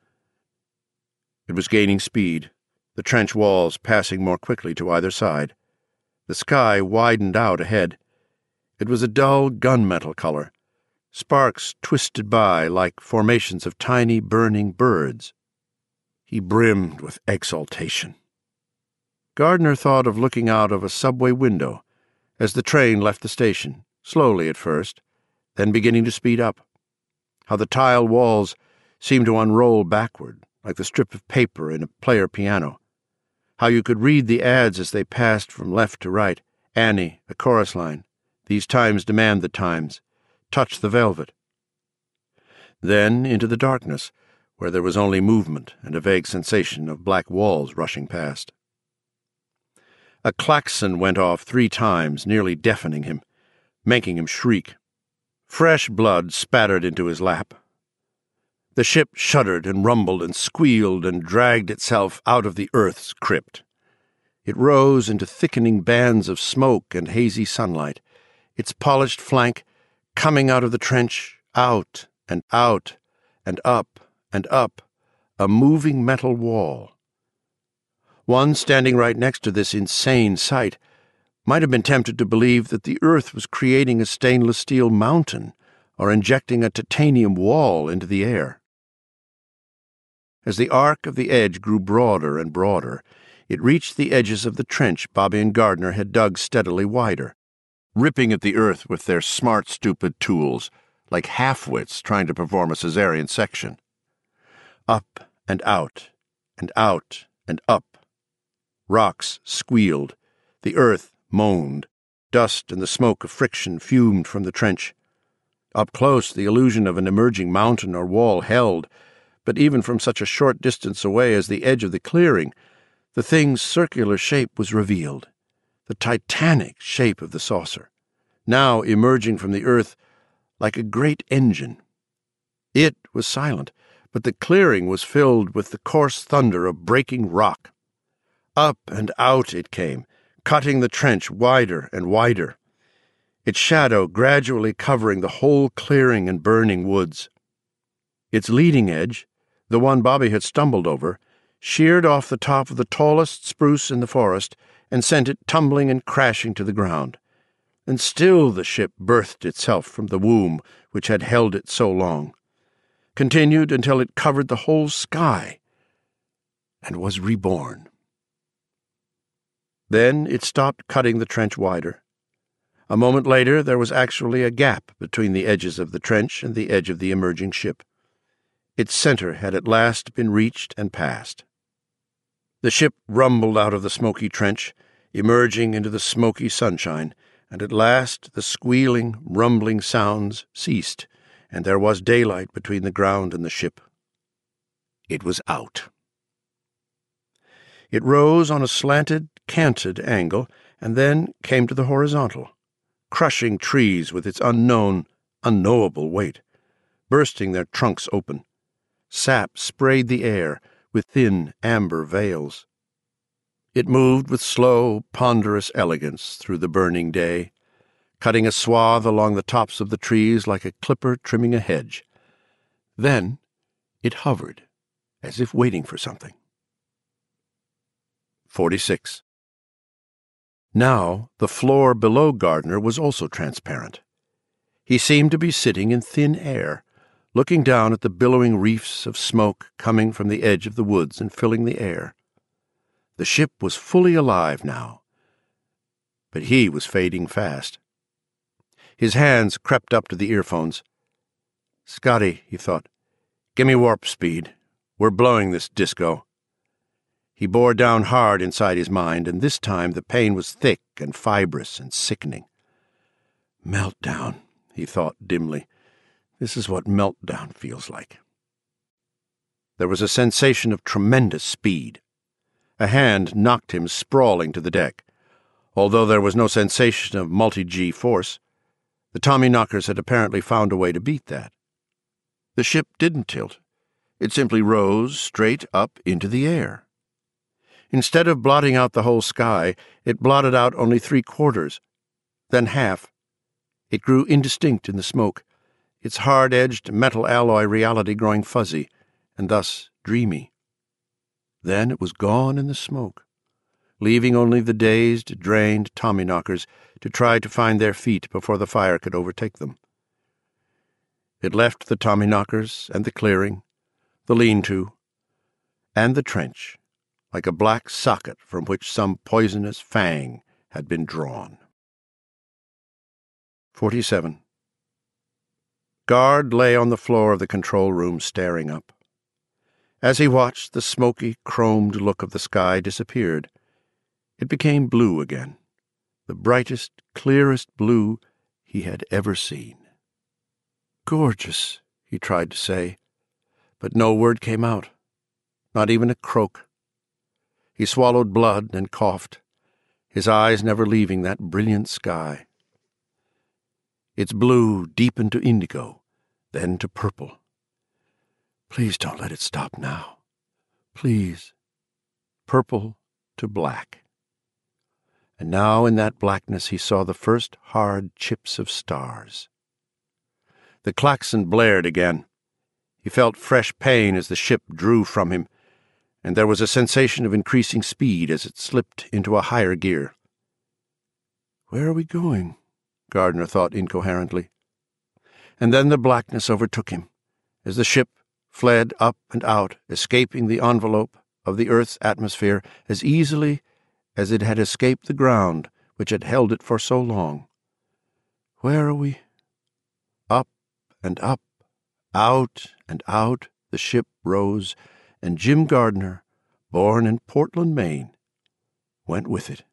It was gaining speed, the trench walls passing more quickly to either side. The sky widened out ahead. It was a dull gunmetal color. Sparks twisted by like formations of tiny burning birds. He brimmed with exultation. Gardner thought of looking out of a subway window as the train left the station, slowly at first, then beginning to speed up. How the tile walls seemed to unroll backward, like the strip of paper in a player piano. How you could read the ads as they passed from left to right. Annie, a chorus line. These times demand the times. Touch the velvet. Then into the darkness, where there was only movement and a vague sensation of black walls rushing past. A klaxon went off three times, nearly deafening him, making him shriek. Fresh blood spattered into his lap. The ship shuddered and rumbled and squealed and dragged itself out of the earth's crypt. It rose into thickening bands of smoke and hazy sunlight, its polished flank coming out of the trench, out and out and up and up, a moving metal wall. One standing right next to this insane sight might have been tempted to believe that the earth was creating a stainless steel mountain or injecting a titanium wall into the air. As the arc of the edge grew broader and broader, it reached the edges of the trench Bobby and Gardner had dug steadily wider, ripping at the earth with their smart, stupid tools, like half-wits trying to perform a caesarean section. Up and out, and out and up. Rocks squealed, the earth moaned, dust and the smoke of friction fumed from the trench. Up close, the illusion of an emerging mountain or wall held, but even from such a short distance away as the edge of the clearing, the thing's circular shape was revealed, the titanic shape of the saucer, now emerging from the earth like a great engine. It was silent, but the clearing was filled with the coarse thunder of breaking rock. Up and out it came, cutting the trench wider and wider, its shadow gradually covering the whole clearing and burning woods. Its leading edge, the one Bobby had stumbled over, sheared off the top of the tallest spruce in the forest and sent it tumbling and crashing to the ground. And still the ship birthed itself from the womb which had held it so long, continued until it covered the whole sky, and was reborn. Then it stopped cutting the trench wider. A moment later there was actually a gap between the edges of the trench and the edge of the emerging ship. Its center had at last been reached and passed. The ship rumbled out of the smoky trench, emerging into the smoky sunshine, and at last the squealing, rumbling sounds ceased, and there was daylight between the ground and the ship. It was out. It rose on a slanted, canted angle, and then came to the horizontal, crushing trees with its unknown, unknowable weight, bursting their trunks open. Sap sprayed the air with thin amber veils. It moved with slow, ponderous elegance through the burning day, cutting a swath along the tops of the trees like a clipper trimming a hedge. Then it hovered, as if waiting for something. forty-six. Now the floor below Gardner was also transparent. He seemed to be sitting in thin air, looking down at the billowing reefs of smoke coming from the edge of the woods and filling the air. The ship was fully alive now, but he was fading fast. His hands crept up to the earphones. "Scotty," he thought, "gimme warp speed. We're blowing this disco." He bore down hard inside his mind, and this time the pain was thick and fibrous and sickening. Meltdown, he thought dimly. This is what meltdown feels like. There was a sensation of tremendous speed. A hand knocked him sprawling to the deck. Although there was no sensation of multi-G force, the Tommyknockers had apparently found a way to beat that. The ship didn't tilt. It simply rose straight up into the air. Instead of blotting out the whole sky, it blotted out only three quarters, then half. It grew indistinct in the smoke, its hard-edged metal alloy reality growing fuzzy, and thus dreamy. Then it was gone in the smoke, leaving only the dazed, drained Tommyknockers to try to find their feet before the fire could overtake them. It left the Tommyknockers and the clearing, the lean-to, and the trench, like a black socket from which some poisonous fang had been drawn. Forty-seven. Guard lay on the floor of the control room staring up. As he watched, the smoky, chromed look of the sky disappeared. It became blue again, the brightest, clearest blue he had ever seen. "Gorgeous," he tried to say, but no word came out, not even a croak. He swallowed blood and coughed, his eyes never leaving that brilliant sky. Its blue deepened to indigo, then to purple. Please don't let it stop now. Please. Purple to black. And now in that blackness he saw the first hard chips of stars. The klaxon blared again. He felt fresh pain as the ship drew from him, and there was a sensation of increasing speed as it slipped into a higher gear. Where are we going? Gardner thought incoherently. And then the blackness overtook him, as the ship fled up and out, escaping the envelope of the Earth's atmosphere as easily as it had escaped the ground which had held it for so long. Where are we? Up and up, out and out, the ship rose, and Jim Gardner, born in Portland, Maine, went with it.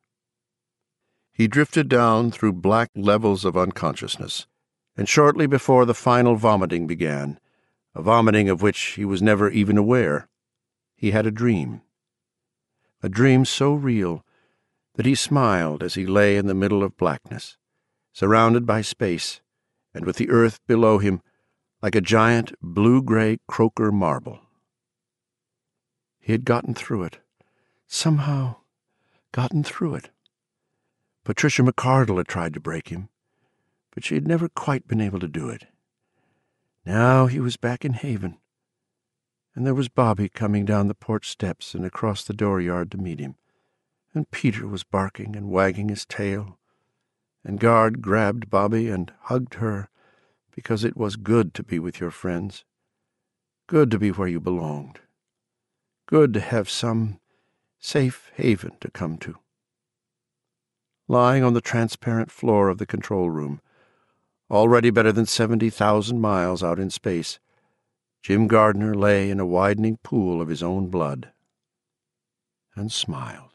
He drifted down through black levels of unconsciousness, and shortly before the final vomiting began, a vomiting of which he was never even aware, he had a dream. A dream so real that he smiled as he lay in the middle of blackness, surrounded by space, and with the earth below him like a giant blue-gray croaker marble. He had gotten through it, somehow gotten through it. Patricia McCardle had tried to break him, but she had never quite been able to do it. Now he was back in Haven, and there was Bobby coming down the porch steps and across the dooryard to meet him, and Peter was barking and wagging his tail, and Guard grabbed Bobby and hugged her because it was good to be with your friends, good to be where you belonged, good to have some safe haven to come to. Lying on the transparent floor of the control room, already better than seventy thousand miles out in space, Jim Gardner lay in a widening pool of his own blood and smiled.